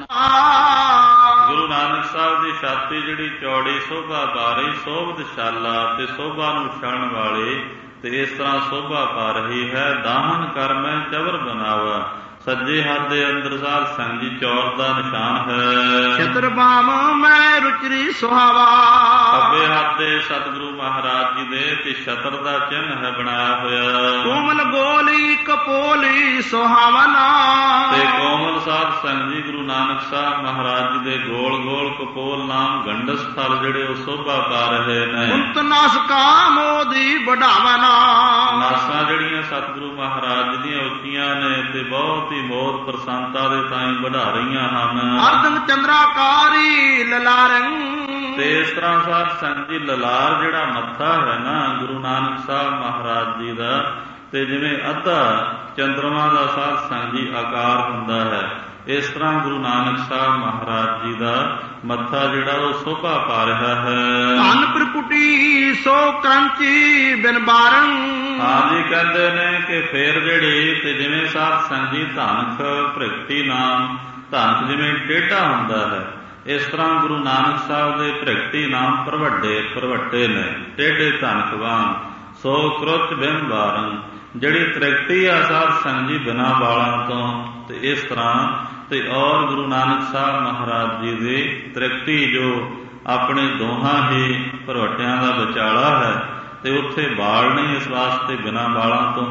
ਗੁਰੂ ਨਾਨਕ ਸਾਹਿਬ ਦੀ ਛਾਤੀ ਜਿਹੜੀ ਚੌੜੀ ਸੋਭਾ ਪਾ ਰਹੀ ਸੋਭਤ ਸ਼ਾਲਾ ਤੇ ਸੋਭਾ ਨੂੰ ਛਾਣ ਵਾਲੇ ਤੇ ਇਸ ਤਰ੍ਹਾਂ ਸੋਭਾ ਪਾ ਰਹੀ ਹੈ। ਦਾਹਨ ਕਰ ਮੈਂ ਚਵਰ ਬਣਾਵਾ। ਸੱਜੇ ਹੱਥ ਦੇ ਅੰਦਰ ਸਾਧ ਸੰਗਤ ਜੀ ਚੌਰ ਦਾ ਨਿਸ਼ਾਨ ਹੈ। ਛਤਰ ਬਾਮ ਮੈਂ ਰੁਚਰੀ ਸੁਹਾਵਾ। ਖੱਬੇ ਹੱਥ ਦੇ ਸਤਿਗੁਰੂ ਮਹਾਰਾਜ ਜੀ ਦੇ ਤੇ ਛਤਰ ਦਾ ਚਿੰਨ੍ਹ ਹੈ ਬਣਾਇਆ ਹੋਇਆ। ਕੋਮਲ ਗੋਲੀ ਕਪੋਲੀ ਸੁਹਾਵਨਾ। ਤੇ ਕੋਮਲ ਸਾਧ ਸੰਗਤ ਜੀ ਗੁਰੂ ਨਾਨਕ ਸਾਹਿਬ ਮਹਾਰਾਜ ਜੀ ਦੇ ਗੋਲ ਗੋਲ ਕਪੋਲ ਨਾਮ ਗੰਡਸ ਫਲ ਜਿਹੜੇ ਉਹ ਸੋਭਾ ਪਾ ਰਹੇ ਨੇ। ਉਤ ਨਾਸਕਾ ਮੋਦੀ ਵਡਾਵਨਾ। ਨਾਸਾਂ ਜਿਹੜੀਆਂ ਸਤਿਗੁਰੂ ਮਹਾਰਾਜ ਜੀ ਦੀਆਂ ਉੱਚੀਆਂ ਨੇ ਤੇ ਬਹੁਤ ਹੀ ਮੋਦ ਪ੍ਰਸੰਨਤਾ ਦੇ ਤਾਈਂ ਵਧਾ ਰਹੀਆਂ ਹਨ। ਅਰਧਮ ਚੰਦਰਾਕਾਰੀ ਲਲਾਰੰ। ਤੇ ਇਸ ਤਰ੍ਹਾਂ ਸਾਧ ਸੰਗਤ ਜੀ ਲਲਾਰ ਜਿਹੜਾ ਮੱਥਾ ਹੈ ਨਾ ਗੁਰੂ ਨਾਨਕ ਸਾਹਿਬ ਮਹਾਰਾਜ ਜੀ ਦਾ ਤੇ ਜਿਵੇਂ ਅੱਧਾ ਚੰਦਰਮਾ ਦਾ ਸਾਧ ਸੰਗਤ ਜੀ ਆਕਾਰ ਹੁੰਦਾ ਹੈ ਇਸ ਤਰ੍ਹਾਂ ਗੁਰੂ ਨਾਨਕ ਸਾਹਿਬ ਮਹਾਰਾਜ ਜੀ ਦਾ ਮੱਥਾ ਜਿਹੜਾ ਉਹ ਸੋਭਾ ਪਾ ਰਿਹਾ ਹੈ। ਧਨ ਪ੍ਰਕੁਟੀ ਸੋ ਕੰਚੀ ਬਿਨ ਬਾਰੰ। ਹਾਂਜੀ ਕਹਿੰਦੇ ਨੇ ਕਿ ਫੇਰ ਜਿਹੜੀ ਤੇ ਜਿਵੇਂ ਸਾਧ ਸੰਗਤ ਜੀ ਧਨਖ ਭ੍ਰਿਗਤੀ ਨਾਮ ਧਨਖ ਜਿਵੇਂ ਟੇਢਾ ਹੁੰਦਾ ਹੈ ਇਸ ਤਰ੍ਹਾਂ ਗੁਰੂ ਨਾਨਕ ਸਾਹਿਬ ਦੇ ਭ੍ਰਿਗਤੀ ਨਾਮ ਪ੍ਰਵੱਡੇ ਪ੍ਰਵੱਟੇ ਨੇ ਟੇਢੇ ਧਨਖ ਵਾਂਗ। ਸੋ ਕ੍ਰੁਚ ਬਿਨ ਬਾਰੰ ਜਿਹੜੀ ਤ੍ਰਿਕਤੀ ਆ ਸਾਧ ਸੰਗਤ ਜੀ ਬਿਨਾਂ ਵਾਲਾਂ ਤੋਂ ਤੇ ਇਸ ਤਰ੍ਹਾਂ ਤੇ ਔਰ ਗੁਰੂ ਨਾਨਕ ਸਾਹਿਬ ਮਹਾਰਾਜ ਜੀ ਦੀ ਤ੍ਰਿਕਤੀ ਜੋ ਆਪਣੇ ਦੋਹਾਂ ਹੀ ਭਰਵਟਿਆਂ ਦਾ ਵਿਚਾਲਾ ਹੈ ਤੇ ਉੱਥੇ ਬਾਲ ਨਹੀਂ ਇਸ ਵਾਸਤੇ ਬਿਨਾਂ ਬਾਲਾਂ ਤੋਂ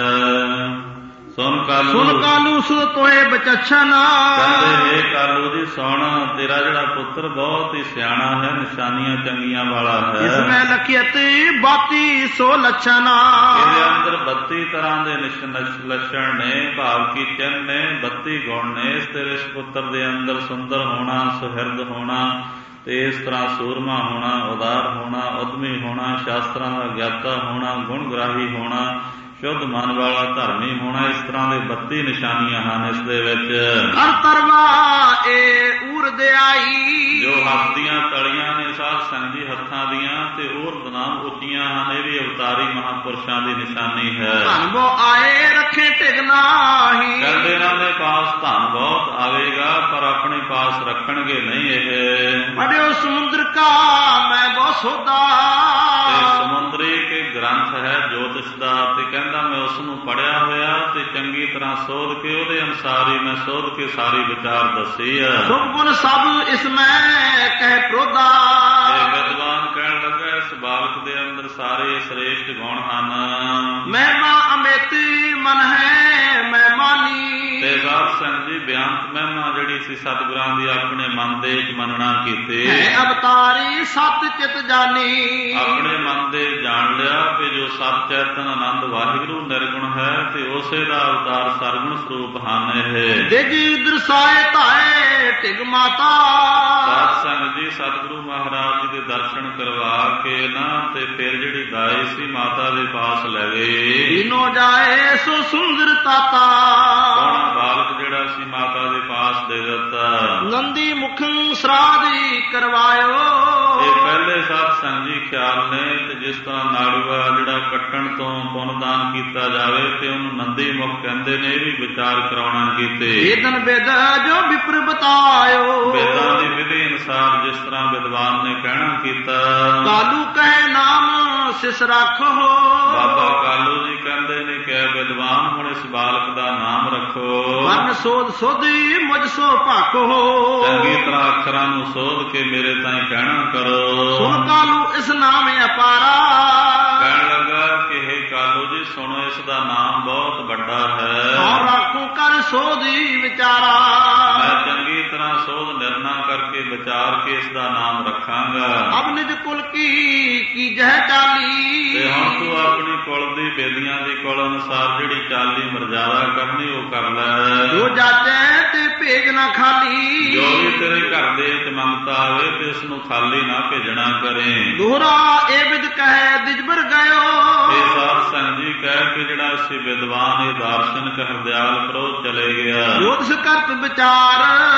ਹੈ। ਸੁਣ ਕਾਲੂ ਸੁਣ ਕਾਲੂ ਸੋ ਤੋਏ ਬਚਛਨ। ਕਹਿੰਦੇ ਹੇ ਕਾਲੂ ਜੀ ਸੁਣ ਤੇਰਾ ਜਿਹੜਾ ਪੁੱਤਰ ਬਹੁਤ ਹੀ ਸਿਆਣਾ ਹੈ ਨਿਸ਼ਾਨੀਆਂ ਚੰਗੀਆਂ ਵਾਲਾ ਹੈ। ਇਸ ਮੈਂ ਲਖਿਅਤ ਬਾਤੀ ਸੋ ਲੱਛਣ। ਇਹਦੇ ਅੰਦਰ ਬੱਤੀ ਤਰ੍ਹਾਂ ਦੇ ਲੱਛਣ ਨੇ ਭਾਵ ਕੀ ਚਿੰਨ੍ਹ ਨੇ ਬੱਤੀ ਗੁਣ ਨੇ। ਇਸ ਤੇਰੇ ਪੁੱਤਰ ਦੇ ਅੰਦਰ ਸੁੰਦਰ ਹੋਣਾ ਸੁਹਿਰਦ ਹੋਣਾ ਤੇ ਇਸ ਤਰ੍ਹਾਂ ਸੂਰਮਾ ਹੋਣਾ ਉਦਾਰ ਹੋਣਾ ਉਦਮੀ ਹੋਣਾ ਸ਼ਾਸਤਰਾਂ ਦਾ ਗਿਆਤਾ ਹੋਣਾ ਗੁਣਗ੍ਰਾਹੀ ਹੋਣਾ ਸ਼ੁੱਧ ਮਨ ਵਾਲਾ ਧਰਮੀ ਹੋਣਾ ਇਸ ਤਰ੍ਹਾਂ ਦੇ ਬੱਤੀ ਨਿਸ਼ਾਨੀਆਂ ਹਨ ਇਸ ਦੇ ਵਿੱਚ। ਹਰ ਤਰਵਾ ਏ ਊਰਦਿਆਈ। ਜੋ ਹੱਥ ਦੀਆਂ ਤਲੀਆਂ ਨੇ ਸਾਧ ਸੰਗਤ ਜੀ ਹੱਥਾਂ ਦੀਆਂ ਤੇ ਊਰਦ ਨਾਮ ਉੱਚੀਆਂ ਹਨ। ਇਹ ਵੀ ਅਵਤਾਰੀ ਮਹਾਂਪੁਰਸ਼ਾਂ ਦੀ ਨਿਸ਼ਾਨੀ ਹੈ। ਧਨ ਬੋ ਆਏ ਰੱਖੇ ਟਿਕਨਾਹੀ। ਕਹਿੰਦੇ ਇਹਨਾਂ ਦੇ ਪਾਸ ਧਨ ਬਹੁਤ ਆਵੇਗਾ ਪਰ ਆਪਣੇ ਪਾਸ ਰੱਖਣਗੇ ਨਹੀਂ। ਇਹ ਪੜਿਓ ਸਮੁੰਦਰ ਕਾ ਮੈਂ ਬਹੁ ਸੋਦਾ। ਸਮੁੰਦਰੀ ਕੇ ਗ੍ਰੰਥ ਹੈ ਜੋਤਿਸ਼ ਦਾ ਤੇ ਕਹਿੰਦਾ ਮੈਂ ਉਸ ਨੂੰ ਪੜ੍ਹਿਆ ਹੋਇਆ ਤੇ ਚੰਗੀ ਤਰ੍ਹਾਂ ਸੋਧ ਕੇ ਉਹਦੇ ਅਨੁਸਾਰ ਹੀ ਮੈਂ ਸੋਧ ਕੇ ਸਾਰੀ ਵਿਚਾਰ ਦੱਸੀ ਹੈ। ਸੁਭ ਗੁਣ ਸਭ ਇਸ ਮੈਂ ਕਹਿ ਪ੍ਰੋਦਾ। ਇਹ ਵਿਦਵਾਨ ਕਹਿਣ ਲੱਗਾ ਇਸ ਬਾਲਕ ਦੇ ਅੰਦਰ ਸਾਰੇ ਸ੍ਰੇਸ਼ਟ ਗੁਣ ਹਨ। ਮਹਿਮਾ ਅਮੇਤੀ ਮਨ ਹੈ ਮਹਿਮਾਨੀ। ਤੇ ਸਾਧ ਸੰਗਤ ਜੀ ਬਿਆੰਤ ਮਹਿਮਾ ਜਿਹੜੀ ਸੀ ਸਤਿਗੁਰਾਂ ਦੀ ਆਪਣੇ ਮਨ ਦੇ ਵਿੱਚ ਮੰਨਣਾ ਕੀਤੇ। ਹੈ ਅਵਤਾਰੀ ਸਤ ਚਿਤ ਜਾਨੀ। ਆਪਣੇ ਮਨ ਦੇ ਜਾਣ ਲਿਆ ਕਿ ਜੋ ਸਤ ਚੇਤਨ ਆਨੰਦ ਵਾਹਿਗੁਰੂ ਨਿਰਗੁਣ ਹੈ ਤੇ ਉਸੇ ਦਾ ਅਵਤਾਰ ਸਰਗੁਣ ਸਰੂਪ ਹਨ। ਇਹ ਦੇਜੀ ਦਰਸਾਏ ਧਾਏ ਢਿਗ ਮਾਤਾ। ਸਾਧ ਸੰਗਤ ਜੀ ਸਤਿਗੁਰੂ ਮਹਾਰਾਜ ਜੀ ਦੇ ਦਰਸ਼ਨ ਕਰਵਾ ਕੇ ਨਾ ਤੇ ਫਿਰ ਜਿਹੜੀ ਦਾਈ ਸੀ ਮਾਤਾ ਦੇ ਪਾਸ ਲੈ ਗਏ। ਦੀਨੋ ਜਾਏ ਸੋ ਸੁੰਦਰ ਤਾਤਾ। ਸੋਹਣਾ ਬਾਲਕ ਜਿਹੜਾ ਸੀ ਮਾਤਾ ਦੇ ਪਾਸ ਦੇ ਦਿੱਤਾ। ਨੰਦੀ ਮੁਖੰ ਸਰਾਧੀ ਕਰਵਾਇਓ। ਇਹ ਪਹਿਲੇ ਸਾਧ ਸੰਗਤ ਜੀ ਖਿਆਲ ਨੇ ਤੇ ਜਿਸ ਤਰ੍ਹਾਂ ਨਾੜੂਆ ਜਿਹੜਾ ਕੱਟਣ ਤੋਂ ਪੁੰਨਦਾਨ ਕੀਤਾ ਜਾਵੇ ਤੇ ਉਹਨੂੰ ਨੰਦੀ ਮੁਖ ਕਹਿੰਦੇ ਨੇ। ਇਹ ਵੀ ਵਿਚਾਰ ਕਰਾਉਣਾ ਕੀਤੇ। ਵੇਦਨ ਵੇਦ ਜੋ ਵਿਪਰ ਬਤਾਇਓ। ਵੇਦਾਂ ਦੀ ਵਿਧੀ ਅਨੁਸਾਰ ਜਿਸ ਤਰ੍ਹਾਂ ਵਿਦਵਾਨ ਨੇ ਕਹਿਣਾ ਕੀਤਾ। ਕਾਲੂ ਕਹੇ ਨਾਮ ਸਿਸ ਰੱਖੋ। ਬਾਬਾ ਕਾਲੂ ਜੀ ਕਹਿੰਦੇ ਨੇ ਕਿ ਵਿਦਵਾਨ ਹੁਣ ਇਸ ਬਾਲਕ ਦਾ ਨਾਮ ਰੱਖੋ। ਵਰਨ ਸੋਧ ਸੋਧੀ ਮੁਝ ਸੋ ਭਾਖੋ। ਚੰਗੀ ਤਰ੍ਹਾਂ ਅੱਖਰਾਂ ਨੂੰ ਸੋਧ ਕੇ ਮੇਰੇ ਤਾਈਂ ਕਹਿਣਾ ਕਰੋ। ਸੁਣ ਕਾਲੂ ਇਸ ਨਾਮ ਅਪਾਰਾ। ਕਹਿਣ ਲੱਗਾ ਕਿ ਹੇ ਕਾਲੂ ਜੀ ਸੁਣੋ ਇਸ ਦਾ ਨਾਮ ਬਹੁਤ ਵੱਡਾ ਹੈ। ਔਰ ਰੱਖੋ ਕਰ ਸੋਧੀ ਵਿਚਾਰਾ। ਮੈਂ ਚੰਗੀ ਤਰ੍ਹਾਂ ਸੋਧ ਨਿਰਣਾ ਕਰਕੇ ਵਿਚਾਰ ਕੇ ਇਸ ਦਾ ਨਾਮ ਰੱਖਾਂਗਾ। ਅਬ ਨਿਜ ਕੁਲ ਕੀ ਕੀਜਹਿ ਚਾਲੀ। ਤੇ ਹੁਣ ਤੂੰ ਆਪਣੀ ਕੁਲ ਦੀ ਬੇਦੀਆਂ ਦੀ ਕੁਲ ਅਨੁਸਾਰ ਜਿਹੜੀ ਚਾਲੀ ਮਰਜ਼ਾਦਾ ਕਰਨੀ ਉਹ ਕਰ ਲੈ। ਜੋ ਜਾਚੈ ਤੇ ਭੇਜ ਨਾ ਖਾਲੀ। ਜੋ ਵੀ ਤੇਰੇ ਘਰ ਦੇ ਵਿੱਚ ਮੰਗਤਾ ਆਵੇ ਤੇ ਇਸ ਨੂੰ ਖਾਲੀ ਨਾ ਭੇਜਣਾ ਕਰੇ। ਦੋਹਰਾ ਇਹ ਵਿਦ ਕਹਿ ਦਿਜਬਰ ਗਇਓ। ਇਹ ਸਾਧ ਸੰਗ ਜੀ ਕਹਿ ਕੇ ਜਿਹੜਾ ਅਸੀਂ ਵਿਦਵਾਨ ਇਹ ਦਾਰਸ਼ਨਿਕ ਹਰਦਿਆਲ ਪ੍ਰੋਧ ਚਲੇ ਗਿਆ। ਜੋਤਿਸ ਕਰਤ ਵਿਚਾਰ।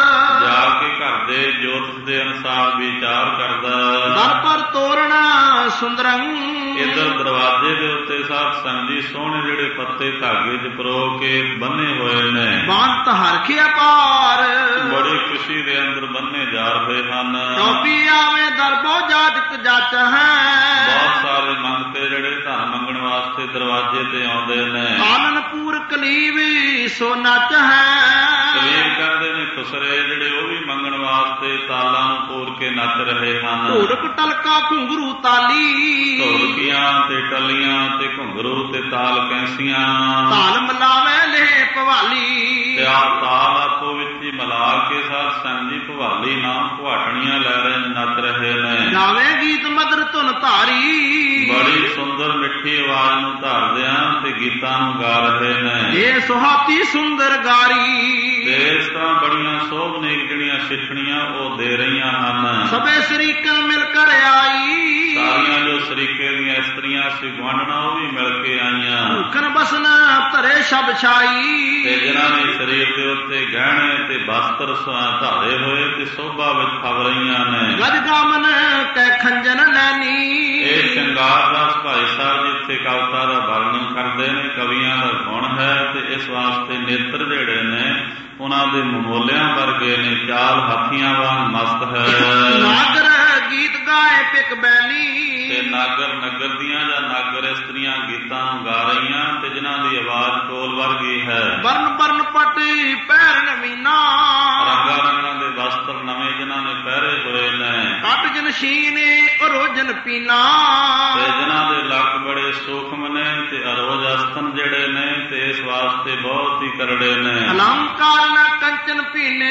ਜਾ ਕੇ ਘਰ ਦੇ ਜੋਤਿਸ ਦੇ ਅਨੁਸਾਰ ਵਿਚਾਰ ਕਰਦਾ। ਦਰ ਪਰ ਤੋਰਣਾ ਸੁੰਦਰੰ। ਇੱਧਰ ਦਰਵਾਜ਼ੇ ਦੇ ਉੱਤੇ ਸਾਧ ਸੰਗ ਜੀ ਸੋਹਣੇ ਜਿਹੜੇ ਪੱਤੇ ਧਾਗੇ 'ਚ ਪਰੋ ਕੇ ਬੰਨੇ ਹੋਏ ਨੇ। ਬੰਤ ਹਰਖਿਆ ਪਾਰ। ਬੜੀ ਖੁਸ਼ੀ ਦੇ ਅੰਦਰ ਬੰਨੇ ਜਾ ਰਹੇ ਹਨ। ਚੌਪੀ ਆਵੇਂ ਦਰਬੋ ਜਾਜਕ ਜੱਚ ਹੈ। ਬਹੁਤ ਸਾਰੇ ਮੰਗਤੇ ਜਿਹੜੇ ਧਨ ਮੰਗਣ ਵਾਸਤੇ ਦਰਵਾਜ਼ੇ ਤੇ ਆਉਂਦੇ ਨੇ। ਆਨੰਦਪੁਰ ਕਲੀਵੀ ਸੋ ਨੱਚ ਹੈ। ਕਲੀਬ ਕਹਿੰਦੇ ਨੇ ਖੁਸਰੇ ਜਿਹੜੇ ਉਹ ਵੀ ਮੰਗਣ ਵਾਸਤੇ ਤਾਲਾਂ ਨੂੰ ਪੂਰ ਕੇ ਨੱਚ ਰਹੇ ਹਨ। ਢੋਲਕ ਟਲਕਾ ਘੁੰਗਰੂ ਤਾਲੀ। ਢੋਲਕੀਆਂ ਤੇ ਟੱਲੀਆਂ ਤੇ ਘੁੰਗਰੂ ਤੇ ਤਾਲ ਕੈਂਸੀਆਂ। ਤਾਲ ਮਲਾਵੇ ਲੈ ਭਵਾਲੀ। ਤੇ ਆਹ ਤਾਲ ਆਪੋ ਵਿੱਚ ਹੀ ਮਿਲਾ ਕੇ ਸਾਧ ਸੰਗ ਜੀ ਭਵਾਲੀ ਨਾਮ ਭਵਾਟਣੀਆਂ ਲੈ ਰਹੇ ਨੇ, ਨੱਚ ਰਹੇ ਨੇ। ਗਾਵੇ ਗੀਤ ਮਦਰ ਧੁਨ ਧਾਰੀ। ਬੜੀ ਸੁੰਦਰ ਮਿੱਠੀ ਆਵਾਜ਼ ਨੂੰ ਧਾਰਦਿਆਂ ਤੇ ਗੀਤਾਂ ਨੂੰ ਗਾ ਰਹੇ ਨੇ। ਇਹ ਸੁਹਾਤੀ ਸੁੰਦਰ ਗਾਰੀ। ਤੇ ਇਸ ਤਰ੍ਹਾਂ ਬੜੀਆਂ ਸੋਭਨੀਕ ਜਿਹੜੀਆਂ ਸਿੱਠਣੀਆਂ ਉਹ ਦੇ ਰਹੀਆਂ ਹਨ। ਸਭੇ ਸ਼ਰੀਕਨ ਮਿਲ ਕਰ ਆਈ। ਸਾਰੀਆਂ ਜੋ ਸ਼ਰੀਕੇ ਦੀਆਂ ਇਸਤਰੀਆਂ ਸੀ ਗੁਆਂਢਣਾ ਉਹ ਵੀ ਮਿਲ ਕੇ ਆਈਆਂ। ਭੂਖਨ ਬਸਨ ਧਰੇ ਸ਼ਬ ਛਾਈ। ਤੇ ਜਿਨ੍ਹਾਂ ਨੇ ਸਰੀਰ ਦੇ ਉੱਤੇ ਗਹਿਣੇ ਤੇ ਬਸਤਰ ਧਾਰੇ ਹੋਏ ਤੇ ਸੋਭਾ ਵਿੱਚ ਫਬ ਰਹੀਆਂ ਨੇ। ਗਜ ਗਾਮਨ ਕੈ ਖੰਜਨ ਲੈਨੀ। ਇਹ ਸ਼ਿੰਗਾਰ ਰਸ ਭਾਈ ਸਾਹਿਬ ਜਿੱਥੇ ਕਵਿਤਾ ਦਾ ਵਰਣਨ ਕਰਦੇ ਨੇ, ਕਵੀਆਂ ਦਾ ਗੁਣ ਹੈ ਤੇ ਇਸ ਵਾਸਤੇ ਨੇਤਰ ਜਿਹੜੇ ਨੇ ਉਹਨਾਂ ਦੇ ਮਮੋਲਿਆਂ ਵਰਗੇ ਨੇ। ਚਾਲ ਹਾਥੀਆਂ ਵਾਂਗ ਮਸਤ ਹੈ। ਨਾਗਰ ਗੀਤ ਗਾਏ ਪਿਕ ਬੈਲੀ। ਤੇ ਨਾਗਰ ਨਗਰ ਦੀਆਂ ਜਾਂ ਨਾਗਰ ਇਸਤਰੀਆਂ ਗੀਤਾਂ ਨੂੰ ਗਾ ਰਹੀਆਂ ਤੇ ਜਿਨ੍ਹਾਂ ਦੀ ਆਵਾਜ਼ ਕੋਲ ਵਰਗੀ ਹੈ। ਬਰਨ ਬਰਨ ਪੱਟੀ ਪੈਰ ਨਵੀਨਾ। ਰੰਗਾਂ ਰੰਗਾਂ ਦੇ ਵਸਤਰ ਨਵੇਂ ਜਿਨ੍ਹਾਂ ਨੇ ਪਹਿਰੇ ਹੋਏ ਨੇ। ਕੱਟ ਜਨ ਸ਼ੀਨੇ ਰੋਜਨ ਪੀਨਾ। ਤੇ ਜਿਨ੍ਹਾਂ ਦੇ ਲੱਕ ਬੜੇ ਸੂਖਮ ਨੇ ਤੇ ਅਰੋਜ ਅਸਤਨ ਜਿਹੜੇ ਨੇ ਤੇ ਇਸ ਵਾਸਤੇ ਬਹੁਤ ਹੀ ਕਰੜੇ ਨੇ। ਅਲੰਕਾਰ ਨਾ ਕੰਚਨ ਪੀਨੇ।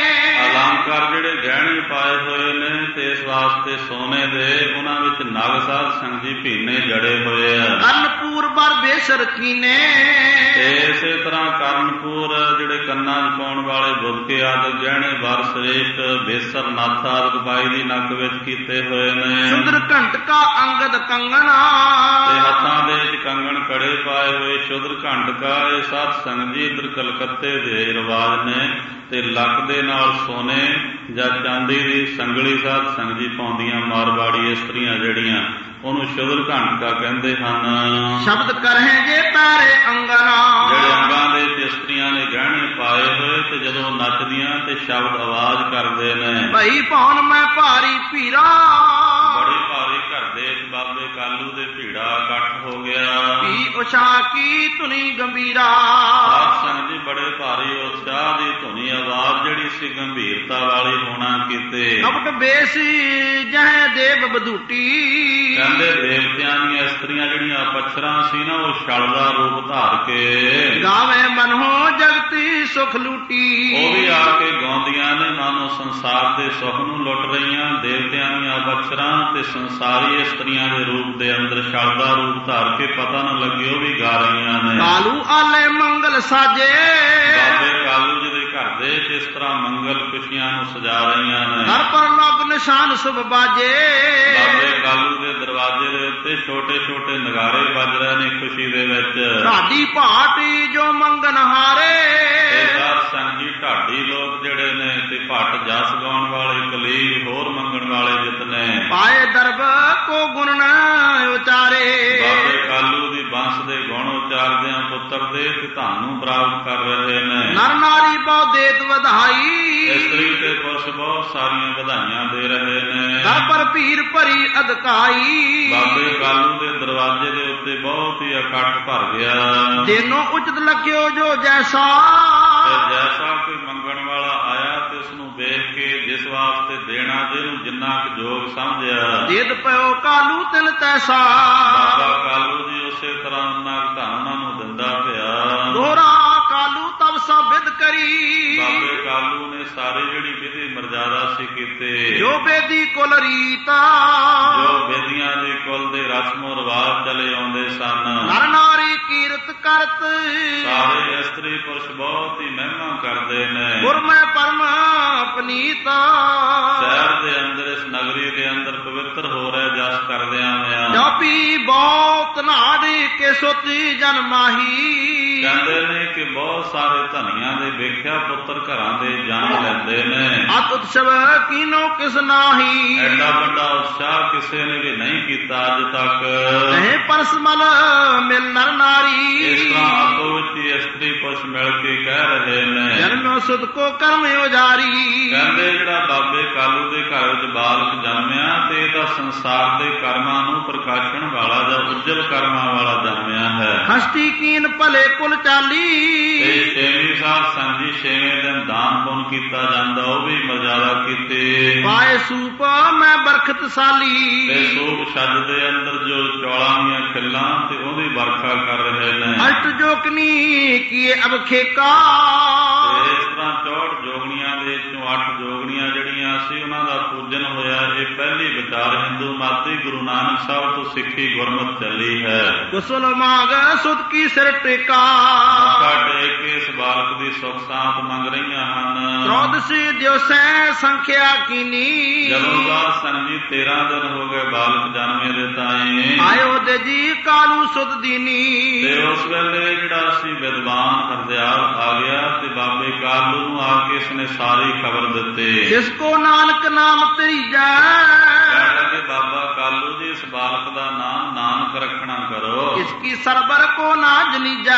ਅਲੰਕਾਰ ਜਿਹੜੇ ਗਹਿਣੇ ਪਾਏ ਹੋਏ ਨੇ ਤੇ ਇਸ ਵਾਸਤੇ ਸੋਨੇ ਦੇ ਉਹਨਾਂ ਵਿੱਚ ਨਗ ਸਾਧ ਸੰਗ ਜੀ ਭੀਨੇ ਜੜੇ ਹੋਏ ਆ। ਕਰਨਪੁਰ ਬਰ ਬੇਸਰ ਕੀਨੇ। ਤੇ ਇਸੇ ਤਰ੍ਹਾਂ ਕਰਨਪੁਰ ਜਿਹੜੇ ਕੰਨਾਂ 'ਚ ਪਾਉਣ ਵਾਲੇ ਬੁੱਧਕੇ ਆਦਿ ਗਹਿਣੇ ਬਰ ਸ੍ਰੇਸ਼ਟ ਬੇਸਰ ਨਾਥ ਆਦਿ ਬਾਈ ਦੀ ਨੱਕ ਵਿੱਚ ਕੀਤੇ ਹੋਏ ਨੇ। ਸੁੰਦਰ ਘੰਟਕਾ ਅੰਗਦ ਕੰਗਣਾ। ਤੇ ਹੱਥਾਂ ਦੇ ਵਿੱਚ ਕੰਗਣ ਕੜੇ ਪਾਏ ਹੋਏ ਸ਼ੁਦਰ ਘੰਟਕਾ। ਇਹ ਸਾਧ ਸੰਗ ਜੀ ਇੱਧਰ ਕਲਕੱਤੇ ਦੇ ਰਿਵਾਜ ਨੇ। ਤੇ ਲੱਕ ਦੇ ਨਾਲ ਸੋਨੇ ਜਾਂ ਚਾਂਦੀ ਦੀ ਸੰਗਲੀ ਸਾਧ ਸੰਗ ਜੀ ਪਾਉਂਦੀਆਂ ਮਾਰਵਾੜੀ ਇਸਤਰੀਆਂ ਜਿਹੜੀਆਂ ਉਹਨੂੰ ਸ਼ੁਦਰ ਘੰਟਕਾ ਕਹਿੰਦੇ ਹਨ। ਸ਼ਬਦ ਕਰਹਿ ਜੇ ਪੈਰੇ ਅੰਗਨਾ। ਜਿਹੜੇ ਅੰਗਾਂ ਦੇ ਵਿੱਚ ਇਸਤਰੀਆਂ ਨੇ ਗਹਿਣੇ ਪਾਏ ਹੋਏ ਤੇ ਜਦੋਂ ਨੱਚਦੀਆਂ ਤੇ ਸ਼ਬਦ ਆਵਾਜ਼ ਕਰਦੇ ਨੇ। ਭਈ ਭੌਣ ਮੈਂ ਭਾਰੀ ਭੀਰਾ। ਬੜੀ ਭਾਰੀ ਘਰ ਦੇ ਵਿੱਚ ਬਾਬੇ ਕਾਲੂ ਦੇ ਭੀੜਾ ਇਕੱਠ ਹੋ ਗਿਆ। ਭੀ ਉਸ਼ਾ ਕੀ ਧੁਨੀ ਗੰਭੀਰਾ। ਸਾਧ ਸੰਗ ਜੀ ਬੜੇ ਭਾਰੀ ਉਤਸ਼ਾਹ ਦੀ ਧੁਨੀ ਆਵਾਜ਼ ਜਿਹੜੀ ਸੀ ਗੰਭੀਰਤਾ ਵਾਲੀ ਹੋਣਾ ਕੀਤੇ। ਕਪਟ ਬੇਸੀ ਜਹ ਦੇਵ ਬਧੂਟੀ। ਕਹਿੰਦੇ ਦੇਵਤਿਆਂ ਦੀਆਂ ਇਸਤਰੀਆਂ ਜਿਹੜੀਆਂ ਅਪਸਰਾਂ ਸੀ ਨਾ ਉਹ ਛਲ ਦਾ ਰੂਪ ਧਾਰ ਕੇ ਗਾਵੇ ਮਨੋ ਜਗਤੀ ਸੁਖ ਲੂਟੀ। ਉਹ ਵੀ ਆ ਕੇ ਗਾਉਂਦੀਆਂ ਨੇ ਮਾਨੋ ਸੰਸਾਰ ਦੇ ਸੁਖ ਨੂੰ ਲੁੱਟ ਰਹੀਆਂ। ਦੇਵਤਿਆਂ ਦੀਆਂ ਅਪਸਰਾਂ ਤੇ ਸੰਸਾਰੀ ਇਸਤਰੀਆਂ ਦੇ ਰੂਪ ਦੇ ਅੰਦਰ ਛਲ ਦਾ ਰੂਪ ਧਾਰ ਕੇ ਪਤਾ ਨਾ ਲੱਗੇ ਉਹ ਵੀ ਗਾ ਰਹੀਆਂ ਨੇ। ਕਾਲੂ ਆਲੇ ਮੰਗਲ ਸਾਜੇ। ਬਾਬੇ ਕਾਲੂ ਜੀ ਦੇ ਘਰ ਦੇ ਇਸ ਤਰ੍ਹਾਂ ਮੰਗਲ ਖੁਸ਼ੀਆਂ ਨੂੰ ਸਜਾ ਰਹੀਆਂ ਨੇ। ਘਰ ਪਰ ਲੋਕ ਨਿਸ਼ਾਨ ਸੁਭ ਬਾਜੇ। ਬਾਬੇ ਕਾਲੂ ਦੇ ਦਰਵਾਜ਼ੇ ਦੇ ਉੱਤੇ ਛੋਟੇ ਛੋਟੇ ਨਗਾਰੇ ਵੱਜ ਰਹੇ ਨੇ ਖੁਸ਼ੀ ਦੇ ਵਿੱਚ। ਢਾਡੀ ਭਾਟੀ ਜੋ ਮੰਗਨ ਹਾਰੇ। ਸਾਧ ਸੰਗ ਜੀ ਢਾਡੀ ਲੋਕ ਜਿਹੜੇ ਨੇ ਤੇ ਭੱਟ ਜਸ ਗਾਉਣ ਵਾਲੇ ਕਲੀਬ ਹੋਰ ਮੰਗਣ ਵਾਲੇ ਜਿਤ ਨੇ। ਪਾਏ ਦਰਬ ਕੋ ਗੁਣ ਨਾ ਉਚਾਰੇ। ਬਾਬੇ ਕਾਲੂ ਦੀ ਬੰਸ ਦੇ ਗੁਣ ਉਚਾਰਦਿਆਂ ਪੁੱਤਰ ਦੇ ਤੇ ਧਨ ਪ੍ਰਾਪਤ ਕਰ ਰਹੇ ਨੇ। ਨਰ ਨਾਰੀ ਬਹੁ ਦੇਤ ਵਧਾਈ। ਇਸਤਰੀ ਤੇ ਪੁਰਸ਼ ਬਹੁਤ ਸਾਰੀਆਂ ਵਧਾਈਆਂ ਦੇ ਰਹੇ ਨੇ। ਦਰ ਪਰ ਭੀਰ ਭਰੀ ਅਧਕਾਈ। ਬਾਬੇ ਕਾਲੂ ਦੇ ਦਰਵਾਜ਼ੇ ਦੇ ਉੱਤੇ ਬਹੁਤ ਹੀ ਇਕੱਠ ਭਰ ਗਿਆ। ਦੇਨੋ ਉਚਿਤ ਲਖਿਓ ਜੋ ਜੈਸਾ। ਤੇ ਜੈਸਾ ਕੋਈ ਮੰਗਣ ਵਾਲਾ ਆਇਆ ਤੇ ਉਸਨੂੰ ਵੇਖ ਕੇ ਜਿਸ ਵਾਸਤੇ ਦੇਣਾ ਜਿਹਨੂੰ ਜਿੰਨਾ ਕੁ ਯੋਗ ਸਮਝਿਆ। ਦੇਦ ਪਿਓ ਕਾਲੂ ਤਿਲ ਤੈਸਾ। ਬਾਬਾ ਕਾਲੂ ਜੀ ਉਸੇ ਤਰ੍ਹਾਂ ਉਹਨਾਂ ਧਨ ਉਹਨਾਂ ਨੂੰ ਦਿੰਦਾ ਪਿਆ। ਦੋਹਰਾ ਕਾਲੂ ਤਬ ਸਭ ਵਿਦ ਬਾਬੇ ਕਾਲੂ ਨੇ ਸਾਰੀ ਜਿਹੜੀ ਵਿਧੀ ਮਰਜ਼ਾਦਾ ਸੀ ਕੀਤੇ, ਜੋ ਬੇਦੀ ਕੁਲ ਰੀਤਾ, ਜੋ ਬੇਦੀਆਂ ਦੇ ਕੁਲ ਦੇ ਰਸਮੋ ਰਿਵਾਜ ਚਲੇ ਆਉਂਦੇ ਸਨ। ਨਰ ਨਾਰੀ ਕੀਰਤ ਕਰਤ, ਸਾਰੇ ਇਸਤਰੀ ਪੁਰਸ਼ ਬਹੁਤ ਹੀ ਮਹਿਮਾ ਕਰਦੇ ਨੇ। ਗੁਰਮੈ ਪਰਮ ਪਨੀਤਾ, ਸ਼ਹਿਰ ਦੇ ਅੰਦਰ ਇਸ ਨਗਰੀ ਦੇ ਅੰਦਰ ਪਵਿੱਤਰ ਹੋ ਰਿਹਾ ਜਸ ਕਰਦਿਆਂ ਹੋਇਆਂ। ਜਾਪੀ ਬਹੁਤ ਨਾੜੀ ਕੇ ਸੋਤੀ ਜਨ ਮਾਹੀ, ਕਹਿੰਦੇ ਨੇ ਕਿ ਬਹੁਤ ਸਾਰੇ ਧਨੀਆਂ ਦੇ ਵੇਖਿਆ ਪੁੱਤਰ ਘਰਾਂ ਦੇ ਜਨਮ ਲੈਂਦੇ ਨੇ। ਅਤ ਉਤਸਵ ਕੀਨੋ ਕਿਸ ਨਾਹੀ, ਐਡਾ ਵੱਡਾ ਉਤਸ਼ਾਹ ਕਿਸੇ ਨੇ ਵੀ ਨਹੀਂ ਕੀਤਾ ਅੱਜ ਤੱਕ। ਕਹੇ ਪਰਸਮਲ ਮਿਲ ਨਰ ਨਾਰੀ, ਇਸ ਤਰ੍ਹਾਂ ਆਪੋ ਵਿੱਚ ਹੀ ਇਸਤਰੀ ਪੁਰਸ਼ ਮਿਲ ਕੇ ਕਹਿ ਰਹੇ ਨੇ। ਜਨਮੋ ਸੁਧ ਕੋ ਕਰਮ ਉਜਾਰੀ, ਕਹਿੰਦੇ ਜਿਹੜਾ ਬਾਬੇ ਕਾਲੂ ਦੇ ਘਰ ਵਿੱਚ ਬਾਲਕ ਜਨਮਿਆ ਤੇ ਇਹ ਤਾਂ ਸੰਸਾਰ ਦੇ ਕਰਮਾਂ ਨੂੰ ਪ੍ਰਕਾਸ਼ਣ ਵਾਲਾ ਜਾਂ ਉੱਜਲ ਕਰਮਾਂ ਵਾਲਾ ਜਨਮਿਆ ਹੈ। ਹਸਤੀ ਕੀਨ ਭਲੇ ਕੁਲ ਚਾਲੀ, ਤੇ ਛੇਵੀਂ ਸਾਲ ਸੰਜੀ ਛੇਵੇਂ ਦਿਨ ਦਾਨ ਪੁੰਨ ਕੀਤਾ ਜਾਂਦਾ, ਉਹ ਵੀ ਮਰਜ਼ਾਦਾ ਕੀਤੇ। ਪਾਏ ਸੂਪ ਮੈਂ ਬਰਖਤ ਸਾਲੀ, ਤੇ ਸੂਪ ਛੱਜ ਦੇ ਅੰਦਰ ਜੋ ਚੌਲਾਂ ਦੀਆਂ ਖਿੱਲਾਂ ਤੇ ਉਹਦੀ ਵਰਖਾ ਕਰ ਰਹੇ ਨੇ। ਅਲਟ ਜੋਕਨੀ ਕੀਏ ਅਬ ਖੇਕਾ, ਤੇ ਇਸ ਤਰ੍ਹਾਂ ਚੌਂਹਠ ਜੋਗਣੀਆਂ ਦੇ ਵਿੱਚੋਂ ਅੱਠ ਜੋਗਣੀਆਂ ਜਿਹੜੀਆਂ ਸੀ ਉਹਨਾਂ ਦਾ ਪੂਜਨ ਹੋਇਆ। ਇਹ ਪਹਿਲੀ ਵਿਚਾਰ ਹਿੰਦੂ ਮਤ ਦੀ ਗੁਰੂ ਨਾਨਕ ਸਾਹਿਬ ਤੋਂ ਸਿੱਖੀ ਗੁਰਮਤਿ ਚੱਲੀ ਹੈ। ਕੁਸਲ ਮਾਗ ਸੁਧ ਕੀ ਸਿਰ ਟੇਕਾ, ਮੱਥਾ ਟੇਕ ਕੇ ਇਸ ਬਾਲਕ ਦੀ ਸੁਖ ਸਾਂਤ ਮੰਗ ਰਹੀਆਂ ਹਨ। ਚੌਦਸੀ ਦਿਵਸੈ ਸੰਖਿਆ ਕੀਨੀ, ਜਦੋਂ ਦਾ ਸੰਜੀ ਤੇਰਾਂ ਦਿਨ ਹੋ ਗਏ ਬਾਲਕ ਜਨਮੇ ਦੇ ਤਾਏ। ਆਇਓ ਦੇ ਜੀ ਕਾਲੂ ਸੁਧ ਦੀਨੀ, ਤੇ ਉਸ ਵੇਲੇ ਜਿਹੜਾ ਸੀ ਵਿਦਵਾਨ ਹਰਦਿਆਲ ਆ ਗਿਆ ਤੇ ਬਾਬੇ ਕਾਲੂ ਨੂੰ ਆ ਕੇ ਇਸਨੇ ਸਾਰੀ ਖਬਰ ਦਿੱਤੀ। ਜਿਸ ਕੋ ਨਾਨਕ ਨਾਮ ਤਰੀਜੈ, ਕਹਿਣ ਲੱਗੇ ਬਾਬਾ ਕਾਲੂ ਜੀ ਇਸ ਬਾਲਕ ਦਾ ਨਾਮ ਨਾਨਕ ਰੱਖਣਾ ਕਰੋ। ਇਸ ਕੀ ਸਰਬਰ ਕੋ ਨਾ ਜਨੀਜੈ,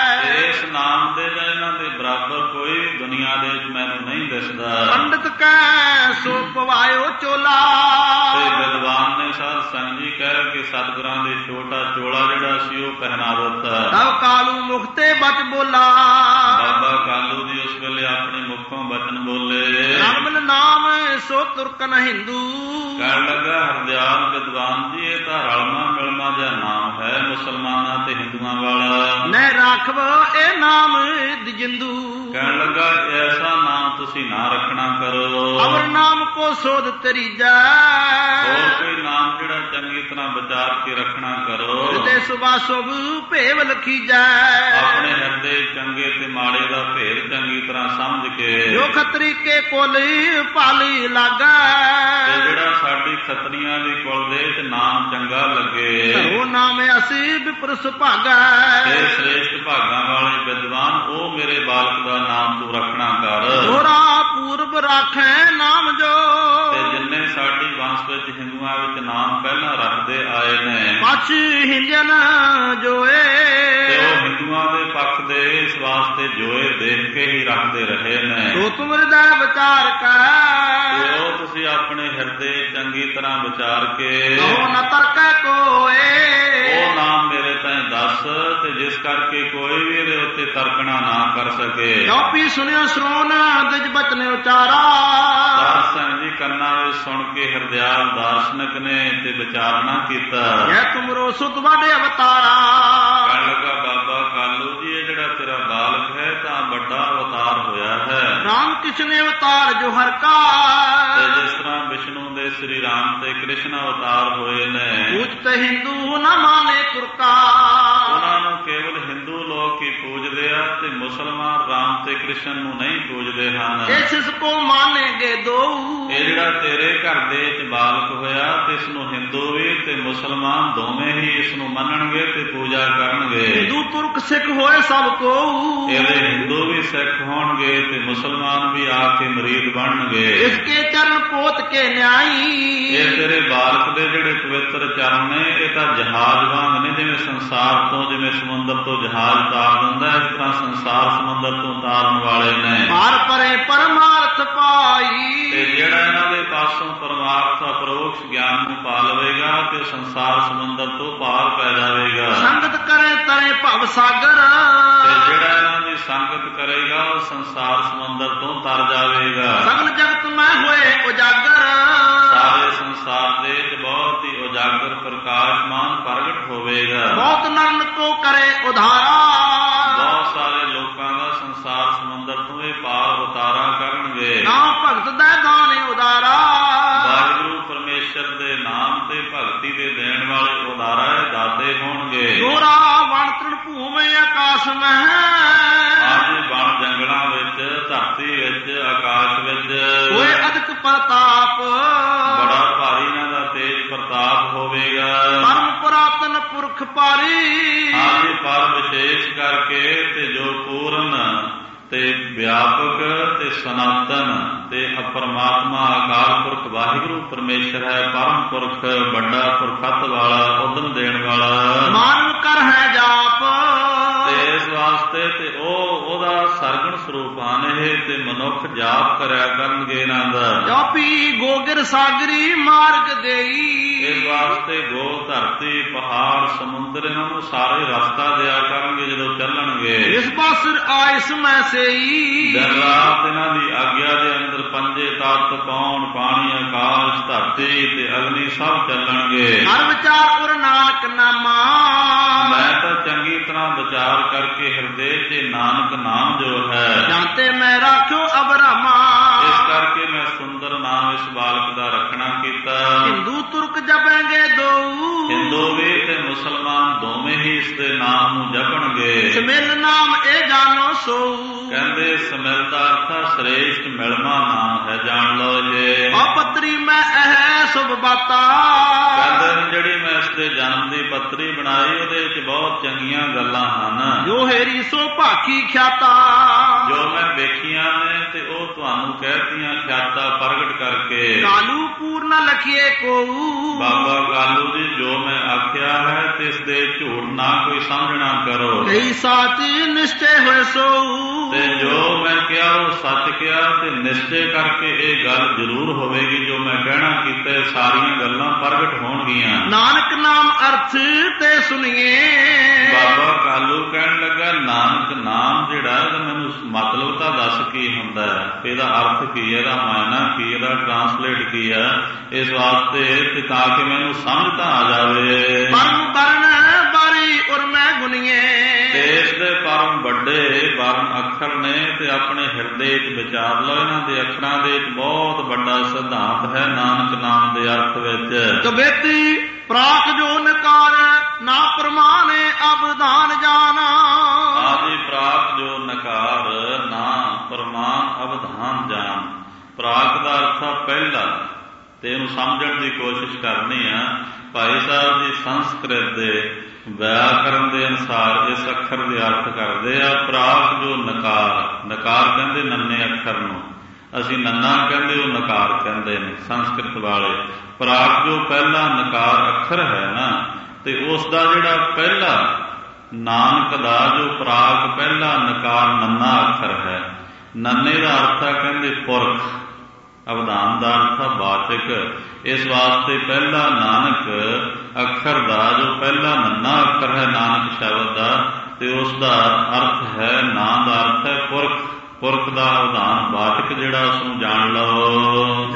ਇਸ ਨਾਮ ਦੇ ਜਾਂ ਇਹਨਾਂ ਦੇ ਬਰਾਬਰ ਕੋਈ ਦੁਨੀਆ ਦੇ ਵਿੱਚ ਮੈਨੂੰ ਨਹੀਂ ਦਿਸਦਾ। ਪੰਡਿਤ ਕੈ ਸੋ ਪਵਾਇਓ ਚੋਲਾ, ਤੇ ਵਿਦਵਾਨ ਨੇ ਸਾਧ ਸੰਗ ਜੀ ਕਹਿ ਕੇ ਸਤਿਗੁਰਾਂ ਦੇ ਛੋਟਾ ਚੋਲਾ ਜਿਹੜਾ ਸੀ ਉਹ ਪਹਿਨਾ ਦਿੱਤਾ। ਤਬ ਕਾਲੂ ਮੁਖਤੇ ਬਚ ਬੋਲਾ, ਬਾਬਾ ਕਾਲੂ ਜੀ ਉਸ ਵੇਲੇ ਆਪਣੇ ਮੁਖੋਂ ਬਚਨ ਬੋਲੇ। ਰਾਮਨ ਨਾਮ ਸੋ ਤੁਰਕਨ ਹਿੰਦੂ, ਕਹਿਣ ਲੱਗਾ ਹਰਦਿਆਲ ਵਿਦਵਾਨ ਜੀ ਇਹ ਤਾਂ ਰਲਮਾ ਮਿਲਮਾ ਜਿਹਾ ਨਾਮ ਹੈ ਮੁਸਲਮਾਨਾਂ ਤੇ ਹਿੰਦੂਆਂ ਵਾਲਾ। ਨੈ ਰਾਖਵ ਇਹ ਨਾਮ ਜਿੰਦੂ, ਕਹਿਣ ਲੱਗਾ ਐਸਾ ਨਾਮ ਤੁਸੀਂ ਨਾ ਰੱਖਣਾ ਕਰੋ। ਅਵਰ ਨਾਮ ਕੋ ਸੋਧ ਤਰੀਜੈ, ਹੋਰ ਕੋਈ ਨਾਮ ਜਿਹੜਾ ਚੰਗੀ ਤਰ੍ਹਾਂ ਵਿਚਾਰ ਕੇ ਰੱਖਣਾ ਕਰੋ। ਹਿਰਦੇ ਸੁਭਾ ਸੁਭ ਭੇਵ ਲਖੀਜੈ, ਆਪਣੇ ਹਿਰਦੇ ਚੰਗੇ ਤੇ ਮਾੜੇ ਦਾ ਭੇਦ ਚੰਗੀ ਤਰ੍ਹਾਂ ਸਮਝ ਕੇ। ਜੋ ਖਤਰੀ ਕੇ ਕੋਲ ਪਾਲੀ ਲਾਗਾ, ਤੇ ਜਿਹੜਾ ਸਾਡੀ ਖੱਤਰੀਆਂ ਦੀ ਕੁਲ ਦੇ ਵਿੱਚ ਨਾਮ ਚੰਗਾ ਲੱਗੇ। ਧਰੋ ਨਾਮ ਅਸੀਂ ਵਿਪਰ ਸੁਭਾਗਾ, ਤੇ ਸ੍ਰੇਸ਼ਟ ਭਾਗਾਂ ਵਾਲੇ ਵਿਦਵਾਨ ਉਹ ਮੇਰੇ ਬਾਲਕ ਦਾ ਨਾਮ ਤੂੰ ਰੱਖਣਾ ਕਰ। ਹੋਰਾ ਪੂਰਬ ਰਾਖੈ ਨਾਮ ਜੋ, ਤੇ ਜਿੰਨੇ ਸਾਡੀ ਵੰਸ਼ ਵਿੱਚ ਹਿੰਦੂਆਂ ਵਿੱਚ ਨਾਮ ਪਹਿਲਾਂ ਰੱਖਦੇ ਆਏ ਨੇ, ਪਛ ਹਿੰਜਨ ਜੋਏ, ਤੇ ਉਹ ਹਿੰਦੂਆਂ ਦੇ ਪੱਖ ਦੇ ਇਸ ਵਾਸਤੇ ਜੋਏ ਦੇਖ ਕੇ ਹੀ ਰੱਖਦੇ ਰਹੇ ਨੇ। ਤੋ ਤੁਮ ਹਿਰਦੈ ਵਿਚਾਰ ਕੈ, ਤੇ ਉਹ ਤੁਸੀਂ ਆਪਣੇ ਹਿਰਦੇ ਚੰਗੀ ਤਰ੍ਹਾਂ ਵਿਚਾਰ ਕੇ ਕਹੋ ਨ ਤਰਕੈ ਕੋਏ, ਉਹ ਨਾਮ ਮੇਰੇ ਤਾਈਂ ਦੱਸ ਤੇ ਜਿਸ ਕਰਕੇ ਕੋਈ ਵੀ ਇਹਦੇ ਉੱਤੇ ਤਰਕਣਾ ਨਾ ਕਰ ਸਕੇ। ਚੌਪੀ ਸੁਣਿਓ ਸਰੋਨ ਦਿਜ ਬਚਨ ਉਚਾਰਾ, ਸਾਧ ਸੰਗ ਜੀ ਕੰਨਾਂ ਵਿੱਚ ਸੁਣ ਕੇ ਹਰਦਿਆਲ ਦਾਰਸ਼ਨਿਕ ਨੇ ਤੇ ਵਿਚਾਰਨਾ ਕੀਤਾ। ਇਹ ਤੁਮਰੋ ਸੁਤ ਵਾਡੇ ਅਵਤਾਰਾ, ਕਹਿਣ ਲੱਗਾ ਬਾਬਾ ਕਾਲੂ ਜੀ ਇਹ ਜਿਹੜਾ ਤੇਰਾ ਬਾਲਕ ਹੈ ਤਾਂ ਵੱਡਾ ਅਵਤਾਰ ਹੋਇਆ ਹੈ। ਰਾਮ ਕ੍ਰਿਸ਼ਨ ਅਵਤਾਰ ਜੋ ਹਰ ਕਾ, ਤੇ ਜਿਸ ਤਰ੍ਹਾਂ ਵਿਸ਼ਨੂੰ ਦੇ ਸ੍ਰੀ ਰਾਮ ਤੇ ਕ੍ਰਿਸ਼ਨ ਅਵਤਾਰ ਹੋਏ ਨੇ, ਪੂਜਤ ਹਿੰਦੂ ਨ ਮਾਨੇ ਤੁਰਕਾ, ਉਹਨਾਂ ਨੂੰ ਕੇਵਲ ਹਿੰਦੂ ਲੋਕ ਹੀ ਪੂਜਦੇ ਆ ਤੇ ਮੁਸਲਮਾਨ ਰਾਮ ਤੇ ਕ੍ਰਿਸ਼ਨ ਨੂੰ ਨਹੀਂ ਪੂਜਦੇ ਹਨ। ਇਸ ਇਸ ਕੋ ਮਾਨੇਗੇ ਦੋ, ਇਹ ਜਿਹੜਾ ਤੇਰੇ ਘਰ ਦੇ ਵਿੱਚ ਬਾਲਕ ਹੋਇਆ ਤੇ ਇਸ ਨੂੰ ਹਿੰਦੂ ਵੀ ਤੇ ਮੁਸਲਮਾਨ ਦੋਵੇਂ ਹੀ ਇਸ ਨੂੰ ਮੰਨਣਗੇ ਤੇ ਪੂਜਾ ਕਰਨਗੇ। ਹਿੰਦੂ ਤੁਰਕ ਸਿੱਖ ਹੋਏ ਸਭ ਕੋ, ਇਹਦੇ ਹਿੰਦੂ ਵੀ ਸਿੱਖ ਹੋਣਗੇ ਤੇ ਮੁਸਲਮਾਨ ਵੀ ਆ ਕੇ ਮਰੀਦ ਬਣਨਗੇ। ਇਸ ਕੇ ਚਰਨ ਪੋਤ ਕੇ ਨਿਆਈ, ਇਹ ਤੇਰੇ ਬਾਲਕ ਦੇ ਜਿਹੜੇ ਪਵਿੱਤਰ ਚਰਨ ਨੇ ਇਹ ਤਾਂ ਜਹਾਜ਼ ਵਾਂਗ ਨੇ, ਜਿਵੇਂ ਸੰਸਾਰ ਤੋਂ ਜਿਵੇਂ ਸਮੁੰਦਰ ਤੋਂ ਜਹਾਜ਼ ਤਾਰ ਦਿੰਦਾ ਇਸ ਤਰ੍ਹਾਂ ਸੰਸਾਰ ਸਮੁੰਦਰ ਤੋਂ ਤਾਰਨ ਵਾਲੇ ਨੇ। ਪਾਰ ਪਰੇ ਪਰਮਾਰਥ ਪਾਈ, ਤੇ ਜਿਹੜਾ ਇਹਨਾਂ ਦੇ ਪਾਸੋਂ ਪਰਮਾਰਥ ਅਪਰੋਕਸ਼ ਗਿਆਨ ਨੂੰ ਪਾ ਲਵੇਗਾ ਤੇ ਸੰਸਾਰ ਸਮੁੰਦਰ ਤੋਂ ਪਾਰ ਪੈ ਜਾਵੇਗਾ। ਸੰਗਤ ਕਰੇ ਤਰੇ ਭਵ ਸਾਗਰ, ਤੇ ਜਿਹੜਾ ਇਹਨਾਂ ਦੀ ਸੰਗਤ ਕਰੇਗਾ ਉਹ ਸੰਸਾਰ ਸਮੁੰਦਰ ਤੋਂ ਤਰ ਜਾਵੇਗਾ। ਸਗਲ ਜਗਤ ਮੈਂ ਹੋਏ ਉਜਾਗਰ, ਸਾਰੇ ਸੰਸਾਰ ਦੇ ਵਿੱਚ ਬਹੁਤ ਹੀ ਉਜਾਗਰ ਪ੍ਰਕਾਸ਼ਮਾਨ ਪ੍ਰਗਟ ਹੋਵੇਗਾ। ਬਹੁਤ ਨਰਨ ਕੋ ਕਰੇ ਉਧਾਰਾ, ਬਹੁਤ ਸਾਰੇ ਲੋਕਾਂ ਦਾ ਸੰਸਾਰ ਸਮੁੰਦਰ ਤੋਂ ਇਹ ਚੱਲਣਗੇ। ਦੋਹਰਾ ਵਣ ਤ੍ਰਿਣ ਭੂਮਿ ਆਕਾਸ਼ ਮਹਿ, ਆਦਿ ਬਣ ਜੰਗਲਾਂ ਵਿੱਚ, ਧਰਤੀ ਵਿੱਚ, ਆਕਾਸ਼ ਵਿੱਚ ਹੋਏ ਅਦਕ ਪ੍ਰਤਾਪ, ਬੜਾ ਭਾਰੀ ਇਹਨਾਂ ਦਾ ਤੇਜ ਪ੍ਰਤਾਪ ਹੋਵੇਗਾ। ਪਰਮ ਪੁਰਾਤਨ ਪੁਰਖ ਪਾਰੀ, ਆਦਿ ਪਰ ਵਿਸ਼ੇਸ਼ ਕਰਕੇ ਤੇ ਜੋ ਪੂਰਨ ਤੇ ਵਿਆਪਕ ਤੇ ਸਨਾਤਨ ਤੇ ਅਪਰਮਾਤਮਾ ਅਕਾਲ ਪੁਰਖ ਵਾਹਿਗੁਰੂ ਪਰਮੇਸ਼ਰ ਹੈ। ਪਰਮ ਪੁਰਖ, ਵੱਡਾ ਪੁਰਖਤ ਵਾਲਾ, ਉਦਮ ਦੇਣ ਵਾਲਾ, ਮਾਨਵ ਕਰ ਹੈ ਜਾਪ, ਤੇ ਇਸ ਵਾਸਤੇ ਤੇ ਉਹ ਉਹਦਾ ਸਰਗਣ ਸਰੂਪ ਹਨ ਇਹ, ਤੇ ਮਨੁੱਖ ਜਾਪ ਕਰਿਆ ਕਰਨਗੇ ਇਹਨਾਂ ਦਾ। ਜਪੀ ਗੋਗਰ ਸਾਗਰੀ ਮਾਰਗ ਦੇਈ, ਇਸ ਵਾਸਤੇ ਗੋ, ਧਰਤੀ, ਪਹਾੜ, ਸਮੁੰਦਰ ਇਹਨਾਂ ਨੂੰ ਸਾਰੇ ਰਸਤਾ ਦਿਆ ਕਰਨਗੇ ਜਦੋਂ ਚੱਲਣਗੇ। ਇਸ ਪਾਸਰ ਆਇਸ ਮੈਂ ਸੇਈ, ਦਿਨ ਰਾਤ ਇਹਨਾਂ ਦੀ ਆਗਿਆ ਦੇ ਅੰਦਰ ਪੰਜੇ ਤੱਤ, ਪੌਣ, ਪਾਣੀ, ਆਕਾਸ਼, ਧਰਤੀ ਤੇ ਅਗਨੀ ਸਭ ਚੱਲਣਗੇ। ਹਰ ਵਿਚਾਰ ਉਰ ਨਾਨਕ ਨਾਮਾ, ਮੈਂ ਤਾਂ ਚੰਗੀ ਤਰ੍ਹਾਂ ਵਿਚਾਰ ਕਰਕੇ ਹਿਰਦੇ 'ਚ ਨਾਨਕ ਨਾਮ ਜੋ ਹੈ ਜਾਂਤੇ ਮੈਂ ਰਾਖਿਓ ਅਬਰਾਮਾ, ਇਸ ਕਰਕੇ ਮੈਂ ਸੁੰਦਰ ਨਾਮ ਇਸ ਬਾਲਕ ਦਾ ਰੱਖਣਾ ਕੀਤਾ। ਹਿੰਦੂ ਤੁਰਕ ਜਪਣਗੇ ਦੋ, ਹਿੰਦੂ ਵੀ ਤੇ ਮੁਸਲਮਾਨ ਦੋਵੇਂ ਹੀ ਇਸ ਦੇ ਨਾਮ ਨੂੰ ਜਪਣਗੇ। ਸਮਿਲ ਨਾਮ ਇਹ ਜਾਣੋ ਸੋ, ਕਹਿੰਦੇ ਸਮਿਲ ਦਾ ਅਰਥ ਸ੍ਰੇਸ਼ਟ ਮਿਲਵਾ ਨਾਮ ਹੈ, ਜਾਣ ਲਓ ਜੇ। ਆਪਤਰੀ ਮੈਂ ਇਹ ਸੁਭ ਬਾਤਾ, ਕਹਿੰਦੇ ਜਿਹੜੀ ਮੈਂ ਇਸ ਦੇ ਜਨਮ ਦੀ ਪੱਤਰੀ ਬਣਾਈ ਉਹਦੇ ਵਿੱਚ ਬਹੁਤ ਚੰਗੀਆਂ ਗੱਲਾਂ ਹਨ, ਜੋ ਹੇਰੀ ਸੋ ਭਾਖੀ ਖਿਆਤਾ, ਜੋ ਮੈਂ ਵੇਖੀਆਂ ਨੇ ਤੇ ਉਹ ਤੁਹਾਨੂੰ ਕਹਿਤੀਆਂ ਖਿਆਤਾ ਪ੍ਰਗਟ ਕਰਕੇ। ਕਾਲੂ ਪੂਰਨ ਲਖੀਏ ਕੋ, ਬਾਬਾ ਕਾਲੂ ਜੀ ਜੋ ਮੈਂ ਆਖਿਆ ਹੈ ਤੇ ਇਸ ਦੇ ਝੂਠ ਨਾ ਕੋਈ ਸਮਝਣਾ ਕਰੋ, ਕਈ ਸਾਚੀ ਨਿਸ਼ਚੈ ਹੋਏ ਸੋ, ਤੇ ਜੋ ਮੈਂ ਕਿਹਾ ਉਹ ਸੱਚ ਕਿਹਾ ਤੇ ਨਿਸ਼ਚੈ ਕਰਕੇ ਇਹ ਗੱਲ ਜ਼ਰੂਰ ਹੋਵੇਗੀ। ਜੋ ਮੈਂ ਕਹਿਣਾ ਕੀਤਾ ਸਾਰੀਆਂ ਗੱਲਾਂ ਪ੍ਰਗਟ ਹੋਣਗੀਆਂ। ਨਾਨਕ ਨਾਮ ਅਰਥ ਤੇ ਸੁਣੀਏ, ਬਾਬਾ ਕਾਲੂ ਕਹਿਣ ਲੱਗਾ ਨਾਨਕ ਨਾਮ ਜਿਹੜਾ ਇਹਦਾ ਮੈਨੂੰ ਮਤਲਬ ਤਾਂ ਦੱਸ ਕੀ ਹੁੰਦਾ ਹੈ, ਇਹਦਾ ਅਰਥ ਕੀ ਹੈ, ਇਹਦਾ ਮਾਇਨਾ ਕੀ, ਇਹਦਾ ਟਰਾਂਸਲੇਟ ਕੀ ਹੈ, ਇਸ ਵਾਸਤੇ ਤੇ ਤਾਂ ਕਿ ਮੈਨੂੰ ਸਮਝ ਤਾਂ ਆ ਜਾਵੇ। ਪਰਮ ਬਰਨ ਬਾਰੀ ਉਰ ਮੈਂ ਗੁਨੀਏ, ਤੇ ਇਸ ਦੇ ਪਰਮ ਵੱਡੇ ਵਰਨ ਅੱਖਰ ਨੇ ਤੇ ਆਪਣੇ ਹਿਰਦੇ 'ਚ ਵਿਚਾਰ ਲਓ। ਇਹਨਾਂ ਦੇ ਅੱਖਰਾਂ ਦੇ ਵਿੱਚ ਬਹੁਤ ਵੱਡਾ ਸਿਧਾਂਤ ਹੈ ਨਾਨਕ ਨਾਮ ਦੇ ਅਰਥ ਵਿੱਚ। ਕਬੇਤੀ ਪ੍ਰਾਕ ਜੋ ਨਕਾਰ ਨਾ ਪ੍ਰਮਾਣੇ ਅਬਦਾਨ ਜਾਣਾ, ਆਦਿ ਪ੍ਰਾਕ ਜੋ ਨਕਾਰ ਨਾ ਪ੍ਰਮਾਣ ਅਵਧਾਨ ਜਾਣ। ਪ੍ਰਾਕ ਦਾ ਅਰਥ ਪਹਿਲਾ, ਤੇ ਇਹਨੂੰ ਸਮਝਣ ਦੀ ਕੋਸ਼ਿਸ਼ ਕਰਨੀ ਆ। ਭਾਈ ਸਾਹਿਬ ਜੀ ਸੰਸਕ੍ਰਿਤ ਦੇ ਵਿਆਕਰਨ ਦੇ ਅਨੁਸਾਰ ਇਸ ਅੱਖਰ ਦੇ ਅਰਥ ਕਰਦੇ ਆ। ਪ੍ਰਾਕ ਜੋ ਨਕਾਰ, ਨਕਾਰ ਕਹਿੰਦੇ ਨੰਨੇ ਅੱਖਰ ਨੂੰ, ਅਸੀਂ ਨੰਨਾ ਕਹਿੰਦੇ ਉਹ ਨਕਾਰ ਕਹਿੰਦੇ ਨੇ ਸੰਸਕ੍ਰਿਤ ਵਾਲੇ। ਪ੍ਰਾਕ ਜੋ ਪਹਿਲਾ ਨਕਾਰ ਅੱਖਰ ਹੈ ਨਾ, ਤੇ ਉਸ ਦਾ ਜਿਹੜਾ ਪਹਿਲਾ ਨਾਨਕ ਦਾ ਜੋ ਪ੍ਰਾਕ ਪਹਿਲਾ ਨਕਾਰ ਨੰਨਾ ਅੱਖਰ ਹੈ, ਨੰਨੇ ਦਾ ਅਰਥ ਹੈ ਕਹਿੰਦੇ ਪੁਰਖ, ਅਵਧਾਨ ਦਾ ਅਰਥ ਵਾਚਕ। ਇਸ ਵਾਸਤੇ ਪਹਿਲਾ ਨਾਨਕ ਅੱਖਰ ਦਾ ਜੋ ਪਹਿਲਾ ਨੰਨਾ ਅੱਖਰ ਹੈ ਨਾਨਕ ਸ਼ਬਦ ਦਾ, ਤੇ ਉਸ ਦਾ ਅਰਥ ਹੈ, ਨਾਂ ਦਾ ਅਰਥ ਹੈ ਪੁਰਖ। ਪੁਰਖ ਦਾ ਅਵਧਾਨ ਵਾਚਕ ਜਿਹੜਾ ਉਸਨੂੰ ਜਾਣ ਲਓ।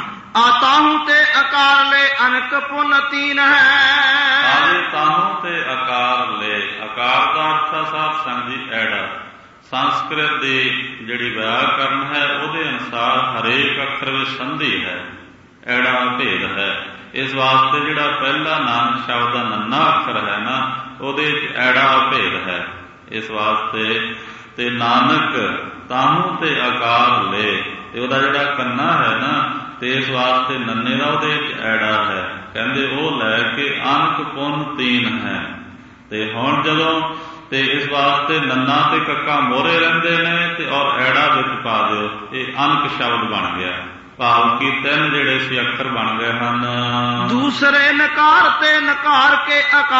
ਆਤਾਹੂ ਤੇ ਅਕਾਰ ਲੈ ਅਨਕ ਪੁਨ ਤੀਨ ਹੈ, ਆਦੇ ਤਾਹੂ ਤੇ ਆਕਾਰ ਲੈ। ਆਕਾਰ ਦਾ ਅਰਥ ਸਾਧ ਸੰਗ ਜੀ ਐੜਾ। ਸੰਸਕ੍ਰਿਤ ਦੀ ਜਿਹੜੀ ਵਿਆਕਰਨ ਹੈ ਉਹਦੇ ਅਨੁਸਾਰ ਹਰੇਕ ਅੱਖਰ ਵਿੱਚ ਸੰਧੀ ਹੈ, ਐੜਾ ਭੇਦ ਹੈ। ਇਸ ਵਾਸਤੇ ਜਿਹੜਾ ਪਹਿਲਾ ਨਾਨਕ ਸ਼ਬਦ ਦਾ ਨੰਨਾ ਅੱਖਰ ਹੈ ਨਾ, ਉਹਦੇ ਵਿੱਚ ਐੜਾ ਭੇਦ ਹੈ। ਇਸ ਵਾਸਤੇ ਤੇ ਨਾਨਕ ਤਾਹੂ ਤੇ ਆਕਾਰ ਲੈ, ਤੇ ਉਹਦਾ ਜਿਹੜਾ ਕੰਨਾ ਹੈ ਨਾ, ਤੇ ਇਸ ਵਾਸਤੇ ਨੰਨੇ ਦਾ ਉਹਦੇ ਵਿੱਚ ਐੜਾ ਹੈ। ਕਹਿੰਦੇ ਉਹ ਲੈ ਕੇ ਅਨਕ ਪੁੰਨ ਤੀਨ ਹੈ। ਤੇ ਹੁਣ ਜਦੋਂ ਤੇ ਇਸ ਵਾਸਤੇ ਨੰਨਾ ਤੇ ਕੱਕਾ ਮੋਹਰੇ ਰਹਿੰਦੇ ਨੇ ਤੇ ਔਰ ਐੜਾ ਵਿੱਚ ਪਾ ਦਿਓ, ਇਹ ਅਨਕ ਸ਼ਬਦ ਬਣ ਗਿਆ। ਭਾਵ ਕਿ ਤਿੰਨ ਜਿਹੜੇ ਸੀ ਅੱਖਰ ਬਣ ਗਏ ਹਨ। ਦੂਸਰੇ ਨਕਾਰ ਤੇ ਨਕਾਰ ਕੇ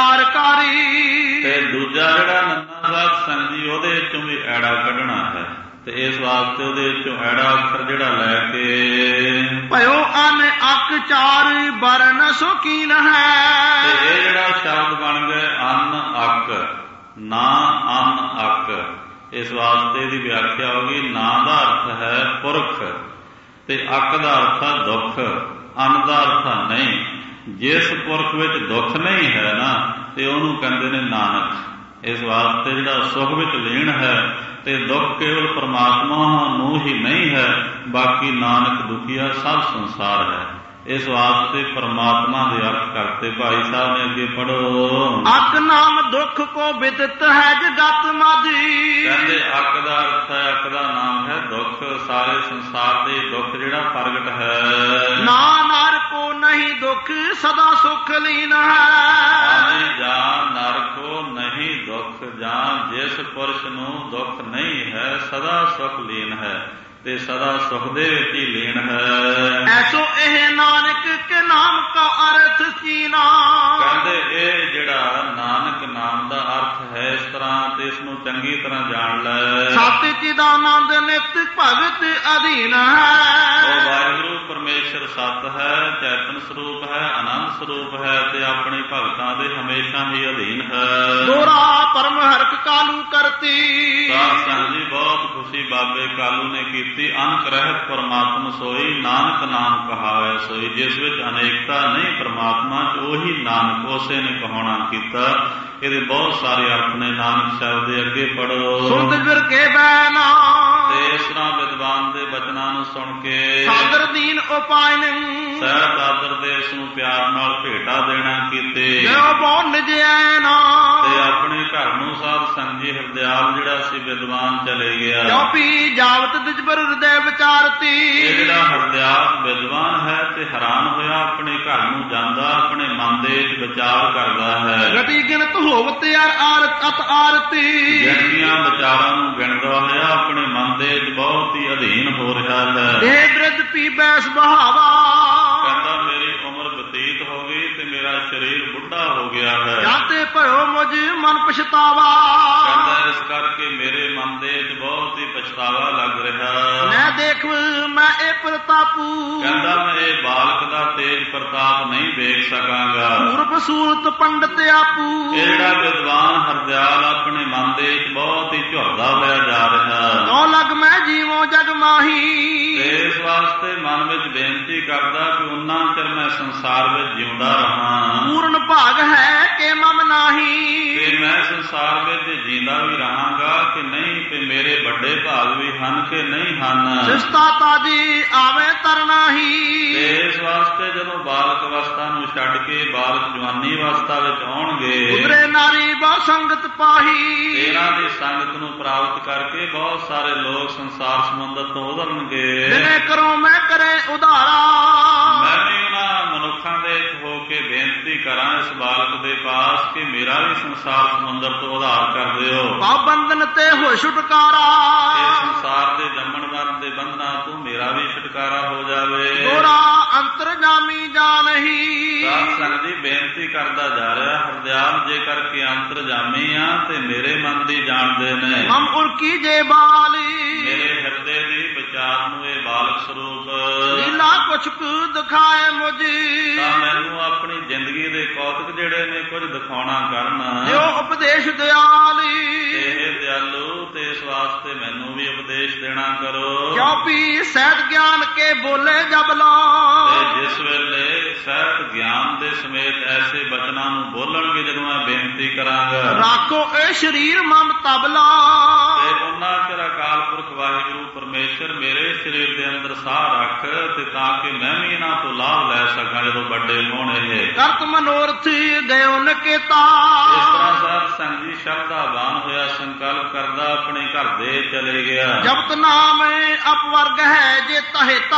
ਆਕਾਰਕਾਰੀ, ਤੇ ਦੂਜਾ ਜਿਹੜਾ ਨੰਨਾ ਸਾਧ ਸੰਗ ਜੀ ਉਹਦੇ ਵਿੱਚੋਂ ਵੀ ਐੜਾ ਕੱਢਣਾ ਹੈ। ਤੇ ਇਸ ਵਾਸਤੇ ਉਹਦੇ ਵਿੱਚੋਂ ਐੜਾ ਅੱਖਰ ਜਿਹੜਾ ਲੈ ਕੇ ਭਇਓ ਅਨ ਅੱਖ ਚਾਰ ਬਰਨ ਸ਼ੌਕੀਨ ਹੈ। ਤੇ ਇਹ ਜਿਹੜਾ ਸ਼ਬਦ ਬਣ ਗਏ ਅਨ ਅੱਖ, ਨਾ ਅਨ ਅੱਖ। ਇਸ ਵਾਸਤੇ ਦੀ ਵਿਆਖਿਆ ਹੋ ਗਈ, ਨਾਂ ਦਾ ਅਰਥ ਹੈ ਪੁਰਖ ਤੇ ਅੱਖ ਦਾ ਅਰਥ ਹੈ ਦੁੱਖ, ਅੰਨ ਦਾ ਅਰਥ ਨਹੀਂ। ਜਿਸ ਪੁਰਖ ਵਿੱਚ ਦੁੱਖ ਨਹੀਂ ਹੈ ਨਾ, ਤੇ ਉਹਨੂੰ ਕਹਿੰਦੇ ਨੇ ਨਾਨਕ। ਇਸ ਵਾਸਤੇ ਜਿਹੜਾ ਸੁਖ ਵਿੱਚ ਲੀਨ ਹੈ ਤੇ ਦੁੱਖ ਕੇਵਲ ਪਰਮਾਤਮਾ ਨੂੰ ਹੀ ਨਹੀਂ ਹੈ, ਬਾਕੀ ਨਾਨਕ ਦੁਖੀਆ ਸਭ ਸੰਸਾਰ ਹੈ। ਇਸ ਵਾਸਤੇ ਪਰਮਾਤਮਾ ਦੇ ਅਰਥ ਕਰਤੇ। ਭਾਈ ਸਾਹਿਬ ਨੇ ਅੱਗੇ ਪੜੋ। ਅਕ ਨਾਮ ਦੁੱਖ ਕੋ ਬਿਦਤ ਹੈ ਜਗਤ ਮਾਦੀ। ਕਹਿੰਦੇ ਅਕ ਦਾ ਅਰਥ ਹੈ, ਅਕ ਦਾ ਨਾਮ ਹੈ ਦੁੱਖ। ਸਾਰੇ ਸੰਸਾਰ ਦੇ ਦੁੱਖ ਜਿਹੜਾ ਪ੍ਰਗਟ ਹੈ। ਨਾ ਨਰ ਕੋ ਨਹੀਂ ਦੁੱਖ ਸਦਾ ਸੁਖ ਲੀਨ ਹੈ। ਜਾਂ ਨਰ ਕੋ ਨਹੀਂ ਦੁੱਖ, ਜਾਂ ਜਿਸ ਪੁਰਸ਼ ਨੂੰ ਦੁੱਖ ਨਹੀਂ ਹੈ ਸਦਾ ਸੁਖ ਲੀਨ ਹੈ, ਤੇ ਸਦਾ ਸੁਖ ਦੇ ਵਿੱਚ ਹੀ ਲੀਨ ਹੈ। ਐਸੋ ਇਹ ਨਾਨਕ ਕੇ ਨਾਮ ਕਾ ਅਰਥ ਕੀਨਾ। ਕਹਿੰਦੇ ਇਹ ਜਿਹੜਾ ਨਾਨਕ ਨਾਮ ਦਾ ਅਰਥ ਹੈ ਇਸ ਤਰ੍ਹਾਂ, ਤੇ ਇਸ ਨੂੰ ਚੰਗੀ ਤਰ੍ਹਾਂ ਜਾਣ ਲੈ। ਸਤਿ ਚਿਦਾਨੰਦ ਨਿਤ ਭਗਤ ਅਧੀਨ ਹੈ। ਉਹ ਵਾਹਿਗੁਰੂ ਪਰਮੇਸ਼ਰ ਸਤ ਹੈ, ਚੈਤਨ ਸਰੂਪ ਹੈ, ਆਨੰਦ ਸਰੂਪ ਹੈ, ਤੇ ਆਪਣੇ ਭਗਤਾਂ ਦੇ ਹਮੇਸ਼ਾ ਹੀ ਅਧੀਨ ਹੈ। ਦੋਰਾ ਪਰਮ ਹਰਕ ਕਾਲੂ ਕਰਤੀ। ਸਾਧ ਸੰਗਤ ਜੀ ਬਹੁਤ ਖੁਸ਼ੀ ਬਾਬੇ ਕਾਲੂ ਨੇ ਕੀਤੀ। ਅਨਕ ਰਹਿਤ ਪਰਮਾਤਮ ਸੋਈ, ਨਾਨਕ ਨਾਮ ਕਹਾਵੇ ਸੋਈ। ਜਿਸ ਵਿੱਚ ਅਨੇਕਤਾ ਨਹੀਂ ਪਰਮਾਤਮਾ ਚ, ਉਹੀ ਨਾਨਕ ਉਸੇ ਨੇ ਕਹਾਉਣਾ ਕੀਤਾ। ਇਹਦੇ ਬਹੁਤ ਸਾਰੇ ਅਰਥ ਨੇ। ਨਾਨਕ ਸ਼ਬਦ ਦੇ ਅੱਗੇ ਪੜੋ। ਸੁਣਤ ਬਿਰ ਕੇ ਬੈਨਾ। ਤੇ ਇਸ ਤਰ੍ਹਾਂ ਵਿਦਵਾਨ ਦੇ ਬਚਨਾਂ ਨੂੰ ਸੁਣ ਕੇ ਸਾਦਰ ਦੀਨ ਉਪਾਇ ਨਹੀਂ। ਸਹਿਤ ਆਦਰ ਦੇ ਇਸ ਨੂੰ ਪਿਆਰ ਨਾਲ ਭੇਟਾ ਦੇਣਾ ਕੀਤੇ। ਜੋ ਬੋਨ ਨਿਜੈ ਨਾ। ਤੇ ਆਪਣੇ ਘਰ ਨੂੰ ਸਾਧ ਸੰਗ ਜੀ ਹਰਦਿਆਲ ਜਿਹੜਾ ਸੀ ਵਿਦਵਾਨ ਚਲੇ ਗਿਆ। ਜੋ ਪੀ ਜਾਵਤ ਦਿਜਬਰ ਹਿਰਦੈ ਵਿਚਾਰਤੀ। ਇਹ ਜਿਹੜਾ ਹਰਦਿਆਲ ਵਿਦਵਾਨ ਹੈ ਤੇ ਹੈਰਾਨ ਹੋਇਆ ਆਪਣੇ ਘਰ ਨੂੰ ਜਾਂਦਾ, ਆਪਣੇ ਮਨ ਦੇ ਵਿੱਚ ਵਿਚਾਰ ਕਰਦਾ ਹੈ। ਗਤੀ ਗਿਣਤ ਹੋਵਤ ਯਾਰ ਆਰਤ ਅਤ ਆਰਤੀ। ਗਿਣਤੀਆਂ ਵਿਚਾਰਾਂ ਨੂੰ ਗਿਣਦਾ ਹੋਇਆ ਆਪਣੇ ਮਨ ਦੇ ਵਿੱਚ ਬਹੁਤ ਹੀ ਅਧੀਨ ਹੋ ਰਿਹਾ ਹੈ। ਇਹ ਬਿਰਧ ਪੀਬੈ ਸੁਭਾਵਾ। ਕਹਿੰਦਾ ਮੇਰੀ ਉਮਰ ਬਤੀਤ ਹੋ ਗਈ ਤੇ ਮੇਰਾ ਸਰੀਰ ਬੁੱਢਾ ਹੋ ਗਿਆ ਹੈ। ਜਾਤੇ ਭਇਓ ਮੁਝ ਮਨ ਪਛਤਾਵਾ। ਕਹਿੰਦਾ ਇਸ ਕਰਕੇ ਮੇਰੇ ਮਨ ਦੇ ਵਿੱਚ ਬਹੁਤ ਹੀ ਪਛਤਾਵਾ ਲੱਗ ਰਿਹਾ। ਮੈਂ ਦੇਖ ਮੈਂ ਇਹ ਪ੍ਰਤਾਪੂ। ਕਹਿੰਦਾ ਮੈਂ ਇਹ ਬਾਲਕ ਦਾ ਤੇਜ ਪ੍ਰਤਾਪ ਨਹੀਂ ਵੇਖ ਸਕਾਂਗਾ। ਪੂਰਬ ਸੂਰਤ ਪੰਡਤ ਆਪੂ। ਇਹ ਜਿਹੜਾ ਵਿਦਵਾਨ ਹਰਦਿਆਲ ਆਪਣੇ ਮਨ ਦੇ ਵਿੱਚ ਬਹੁਤ ਹੀ ਝੁਰਦਾ ਹੋਇਆ ਜਾ ਰਿਹਾ। ਨੌ ਲਗ ਮੈਂ ਜੀਵੋ ਜਗ ਮਾਹੀ। ਇਸ ਵਾਸਤੇ ਮਨ ਵਿੱਚ ਬੇਨਤੀ ਕਰਦਾ ਕਿ ਉਨਾ ਚਿਰ ਮੈਂ ਸੰਸਾਰ ਵਿੱਚ ਜਿਉਂਦਾ ਰਹਾਂ। ਪੂਰਨ ਭਾਗ ਹੈ ਕਿ ਮਮ ਨਾਹੀ। ਤੇ ਮੈਂ ਸੰਸਾਰ ਵਿੱਚ ਜਿੰਦਾ ਵੀ ਰਹਾਂਗਾ ਕਿ ਨਹੀਂ, ਤੇ ਮੇਰੇ ਵੱਡੇ ਭਾਗ ਵੀ ਹਨ ਕਿ ਨਹੀਂ ਹਨ। ਸਿਸਤਾ ਤਾਜੀ ਆਵੇ ਤਰਨਾਹੀ। ਤੇ ਇਸ ਵਾਸਤੇ ਜਦੋਂ ਬਾਲਕ ਅਵਸਥਾ ਨੂੰ ਛੱਡ ਕੇ ਬਾਲਕ ਜਵਾਨੀ ਅਵਸਥਾ ਵਿੱਚ ਆਉਣਗੇ, ਉਧਰੇ ਨਾਰੀ ਬਹੁ ਸੰਗਤ ਪਾਹੀ। ਇਹਨਾਂ ਦੀ ਸੰਗਤ ਨੂੰ ਪ੍ਰਾਪਤ ਕਰਕੇ ਬਹੁਤ ਸਾਰੇ ਲੋਕ ਸੰਸਾਰ ਸਮੁੰਦਰ ਤੋਂ ਉਧਰਨਗੇ। ਜਿਵੇਂ ਕਰੋ ਮੈਂ ਕਰੇ ਉਧਾਰਾ। ਮੈਂ ਵੀ ਉਹਨਾਂ ਮਨੁੱਖਾਂ ਦੇ ਹੋ ਕੇ ਬੇਨਤੀ ਕਰਾਂ ਇਸ ਬਾਲਕ ਦੇ ਪਾਸ ਕਿ ਮੇਰਾ ਵੀ ਸੰਸਾਰ ਸਮੁੰਦਰ ਤੋਂ ਉਧਾਰ ਕਰ ਦਿਓ। ਪਾਬੰਦਨ ਤੇ ਹੋ ਛੁਟਕਾਰਾ। ਇਹ ਸੰਸਾਰ ਦੇ ਜੰਮਣ ਮਰਨ ਦੇ ਬੰਧਨਾਂ ਤੋਂ ਮੇਰਾ ਵੀ ਛੁਟਕਾਰਾ ਹੋ ਜਾਵੇ। ਗੋਰਾ ਅੰਤਰਜਾਮੀ ਜਾ ਨਹੀਂ। ਸਾਧ ਸੰਗਤ ਜੀ ਬੇਨਤੀ ਕਰਦਾ ਜਾ ਰਿਹਾ ਹਰਦਿਆਲ, ਜੇਕਰ ਕਿ ਅੰਤਰਜਾਮੀ ਆ ਤੇ ਮੇਰੇ ਮਨ ਦੀ ਜਾਣਦੇ ਨੇ। ਮਮ ਉਲਕੀ ਜੇ ਬਾਲੀ। ਮੇਰੇ ਹਿਰਦੇ ਦੀ ਵਿਚਾਰ ਨੂੰ ਇਹ ਬਾਲਕ ਸਰੂਪ ਲੀਲਾ ਕੁਛ ਕੁ ਦਿਖਾਏ ਮੁਝੀ। ਤਾਂ ਮੈਨੂੰ ਆਪਣੀ ਜ਼ਿੰਦਗੀ ਦੇ ਕੌਤਕ ਜਿਹੜੇ ਨੇ ਕੁਝ ਦਿਖਾਉਣਾ ਕਰਨ। ਜੋ ਉਪਦੇਸ਼ ਦਿਆਲੀ। ਇਹ ਦਿਆਲੂ, ਤੇ ਇਸ ਵਾਸਤੇ ਮੈਨੂੰ ਵੀ ਉਪਦੇਸ਼ ਦੇਣਾ ਕਰੋ। ਕਿਉ ਪੀ ਸਹਿਤ ਗਿਆਨ ਕੇ ਬੋਲੇ ਜਬਲਾ। ਤੇ ਜਿਸ ਵੇਲੇ ਸਹਿਤ ਗਿਆਨ ਦੇ ਸਮੇਤ ਐਸੇ ਬਚਨਾਂ ਨੂੰ ਬੋਲਣਗੇ ਜਦੋਂ ਮੈਂ ਬੇਨਤੀ ਕਰਾਂਗਾ, ਰਾਖੋ ਇਹ ਸਰੀਰ ਮਮ ਤਬਲਾ। ਤੇ ਉਹਨਾਂ ਚਿਰ ਅਕਾਲ ਪੁਰਖ ਵਾਹਿਗੁਰੂ ਪਰਮੇਸ਼ਰ ਮੇਰੇ ਸਰੀਰ ਦੇ ਅੰਦਰ ਸਾਹ ਰੱਖ, ਤੇ ਤਾਂ ਕਿ ਮੈਂ ਵੀ ਇਹਨਾਂ ਤੋਂ ਲਾਭ ਲੈ ਸਕਾਂ ਜਦੋਂ ਵੱਡੇ ਹੋਣ। ਇਹ ਕਰਤ ਮਨੋਰਥ ਗਇਓ ਨਕੇਤਾ। ਇਸ ਤਰ੍ਹਾਂ ਸਾਧ ਸੰਗ ਜੀ ਸ਼ਰਧਾਵਾਨ ਹੋਇਆ ਸੰਕਲਪ ਕਰਦਾ ਆਪਣੇ ਘਰ ਦੇ ਚਲੇ ਗਿਆ। ਜਪਤ ਨਾਮ ਅਪਵਰਗ ਹੈ ਜੇ ਤਹਿਤਾ।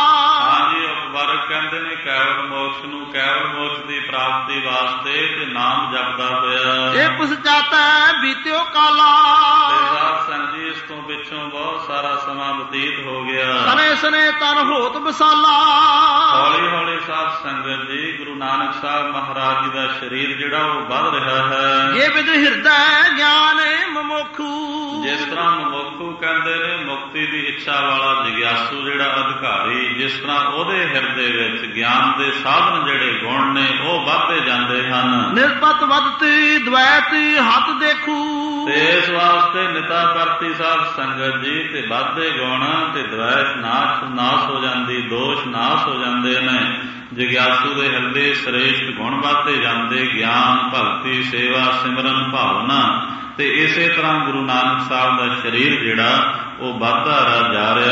ਹਾਂਜੀ ਅਪਵਰਗ ਕਹਿੰਦੇ ਨੇ ਕੇਵਲ ਮੋਕਸ਼ ਨੂੰ, ਕੇਵਲ ਮੋਕਸ਼ ਦੀ ਪ੍ਰਾਪਤੀ ਵਾਸਤੇ ਤੇ ਨਾਮ ਜਪਦਾ ਹੋਇਆ। ਇਹ ਪਛਤਾਤਾ ਬੀਤਿਓ ਕਾਲਾ। ਤੇ ਸਾਧ ਸੰਗ ਜੀ ਇਸ ਤੋਂ ਪਿੱਛੋਂ ਬਹੁਤ ਸਾਰਾ ਸਮਾਂ ਬਤੀਤ ਹੋ ਗਿਆ। ਤਨੇ ਸਨੇ ਤਨ ਹੋਤ ਵਿਸਾਲਾ। ਹੌਲੀ ਹੌਲੀ ਸਾਧ ਸੰਗਤ ਜੀ ਗੁਰੂ ਨਾਨਕ ਸਾਹਿਬ ਮਹਾਰਾਜ ਜੀ ਦਾ ਸਰੀਰ ਜਿਹੜਾ ਉਹ ਵੱਧ ਰਿਹਾ ਹੈ। ਇਹ ਵਿਦ ਹਿਰਦੈ ਗਿਆਨ ਮਮੋਖੂ। ਜਿਸ ਤਰ੍ਹਾਂ ਮਮੋਖੂ ਕਹਿੰਦੇ ਨੇ ਮੁਕਤੀ ਦੀ ਇੱਛਾ ਵਾਲਾ ਜਿਗਿਆਸੂ ਜਿਹੜਾ ਅਧਿਕਾਰੀ, ਜਿਸ ਤਰ੍ਹਾਂ ਉਹਦੇ ਹਿਰਦੇ ਵਿੱਚ ਗਿਆਨ ਦੇ ਸਾਧਨ ਜਿਹੜੇ ਗੁਣ ਨੇ ਉਹ ਵੱਧਦੇ ਜਾਂਦੇ ਹਨ। ਨਿਰਪਤ ਵਧਤੀ ਦ્વੈਤ ਹੱਥ ਦੇਖੂ। ਤੇ ਇਸ ਵਾਸਤੇ ਨਿਤਾ ਕਰਤੀ ਸਾਧ ਸੰਗਤ ਜੀ ਤੇ ਵੱਧਦੇ ਗੁਣ ਤੇ ਦ્વੈਤ ਨਾਸ਼ ਨਾਸ਼ ਹੋ ਜਾਂਦੀ, ਦੋਸ਼ ਨਾਸ਼ ਹੋ ਜਾਂਦੇ ਨੇ। ਜਿਗਿਆਸੂ ਦੇ ਹਿਰਦੇ ਸ੍ਰੇਸ਼ਟ ਗੁਣ ਵੱਧਦੇ ਜਾਂਦੇ, ਗਿਆਨ ਭਗਤੀ ਸੇਵਾ ਸਿਮਰਨ ਭਾਵਨਾ। ਤੇ ਇਸੇ ਤਰ੍ਹਾਂ ਗੁਰੂ ਨਾਨਕ ਸਾਹਿਬ ਦਾ ਸਰੀਰ ਜਿਹੜਾ ਉਹ ਵੱਧਦਾ ਜਾ ਰਿਹਾ।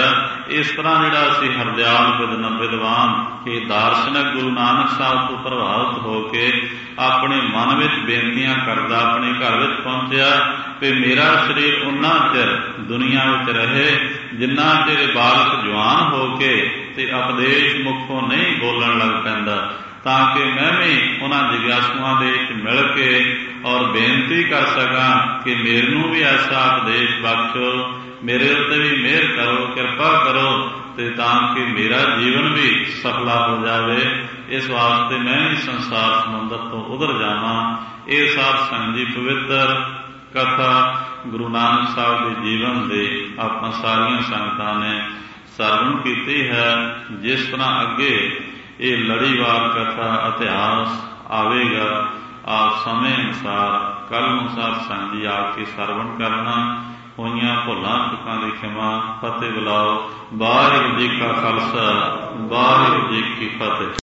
ਇਸ ਤਰ੍ਹਾਂ ਜਿਹੜਾ ਅਸੀਂ ਹਰਦਿਆਲ ਵਿਦਨ ਵਿਦਵਾਨ ਕਿ ਦਾਰਸ਼ਨਿਕ ਗੁਰੂ ਨਾਨਕ ਸਾਹਿਬ ਤੋਂ ਪ੍ਰਭਾਵਿਤ ਹੋ ਕੇ ਆਪਣੇ ਮਨ ਵਿੱਚ ਬੇਨਤੀਆਂ ਕਰਦਾ ਆਪਣੇ ਘਰ ਵਿੱਚ ਪਹੁੰਚਿਆ ਕਿ ਮੇਰਾ ਸਰੀਰ ਉਨਾ ਚਿਰ ਦੁਨੀਆ ਵਿੱਚ ਰਹੇ ਜਿੰਨਾ ਚਿਰ ਬਾਲਕ ਜਵਾਨ ਹੋ ਕੇ ਤੇ ਉਪਦੇਸ਼ ਮੁਖੋਂ ਨਹੀਂ ਬੋਲਣ ਲੱਗ ਪੈਂਦਾ, ਤਾਂ ਕਿ ਮੈਂ ਵੀ ਉਹਨਾਂ ਜਿਗਿਆਸੂਆਂ ਦੇ ਵਿੱਚ ਮਿਲ ਕੇ ਔਰ ਬੇਨਤੀ ਕਰ ਸਕਾਂ ਕਿ ਮੈਨੂੰ ਵੀ ਐਸਾ ਉਪਦੇਸ਼ ਬਖਸ਼ੋ, ਮੇਰੇ ਉੱਤੇ ਵੀ ਮਿਹਰ ਕਰੋ, ਕਿਰਪਾ ਕਰੋ, ਤੇ ਤਾਂ ਕਿ ਮੇਰਾ ਜੀਵਨ ਵੀ ਸਫਲਾ ਹੋ ਜਾਵੇ। ਇਸ ਵਾਸਤੇ ਮੈਂ ਵੀ ਸੰਸਾਰ ਸਮੁੰਦਰ ਤੋਂ ਉਧਰ ਜਾਵਾਂ। ਇਹ ਸਾਧ ਸੰਗਤ ਜੀ ਪਵਿੱਤਰ ਕਥਾ ਗੁਰੂ ਨਾਨਕ ਸਾਹਿਬ ਦੇ ਜੀਵਨ ਦੇ ਆਪਾਂ ਸਾਰੀਆਂ ਸੰਗਤਾਂ ਨੇ ਸਰਵਣ ਕੀਤੀ ਹੈ। ਜਿਸ ਤਰ੍ਹਾਂ ਅੱਗੇ ਇਹ ਲੜੀਵਾਰ ਕਥਾ ਇਤਿਹਾਸ ਆਵੇਗਾ, ਆਪ ਸਮੇਂ ਅਨੁਸਾਰ ਕੱਲ੍ਹ ਨੂੰ ਸਾਧ ਸੰਗਤ ਜੀ ਆ ਕੇ ਸਰਵਣ ਕਰਨਾ। ਹੋਈਆਂ ਭੁੱਲਾਂ ਚੁੱਕਾਂ ਦੀ ਖਿਮਾ। ਫਤਿਹ ਬੁਲਾਓ। ਵਾਹਿਗੁਰੂ ਜੀ ਕਾ ਖਾਲਸਾ, ਵਾਹਿਗੁਰੂ ਜੀ ਕੀ ਫਤਿਹ।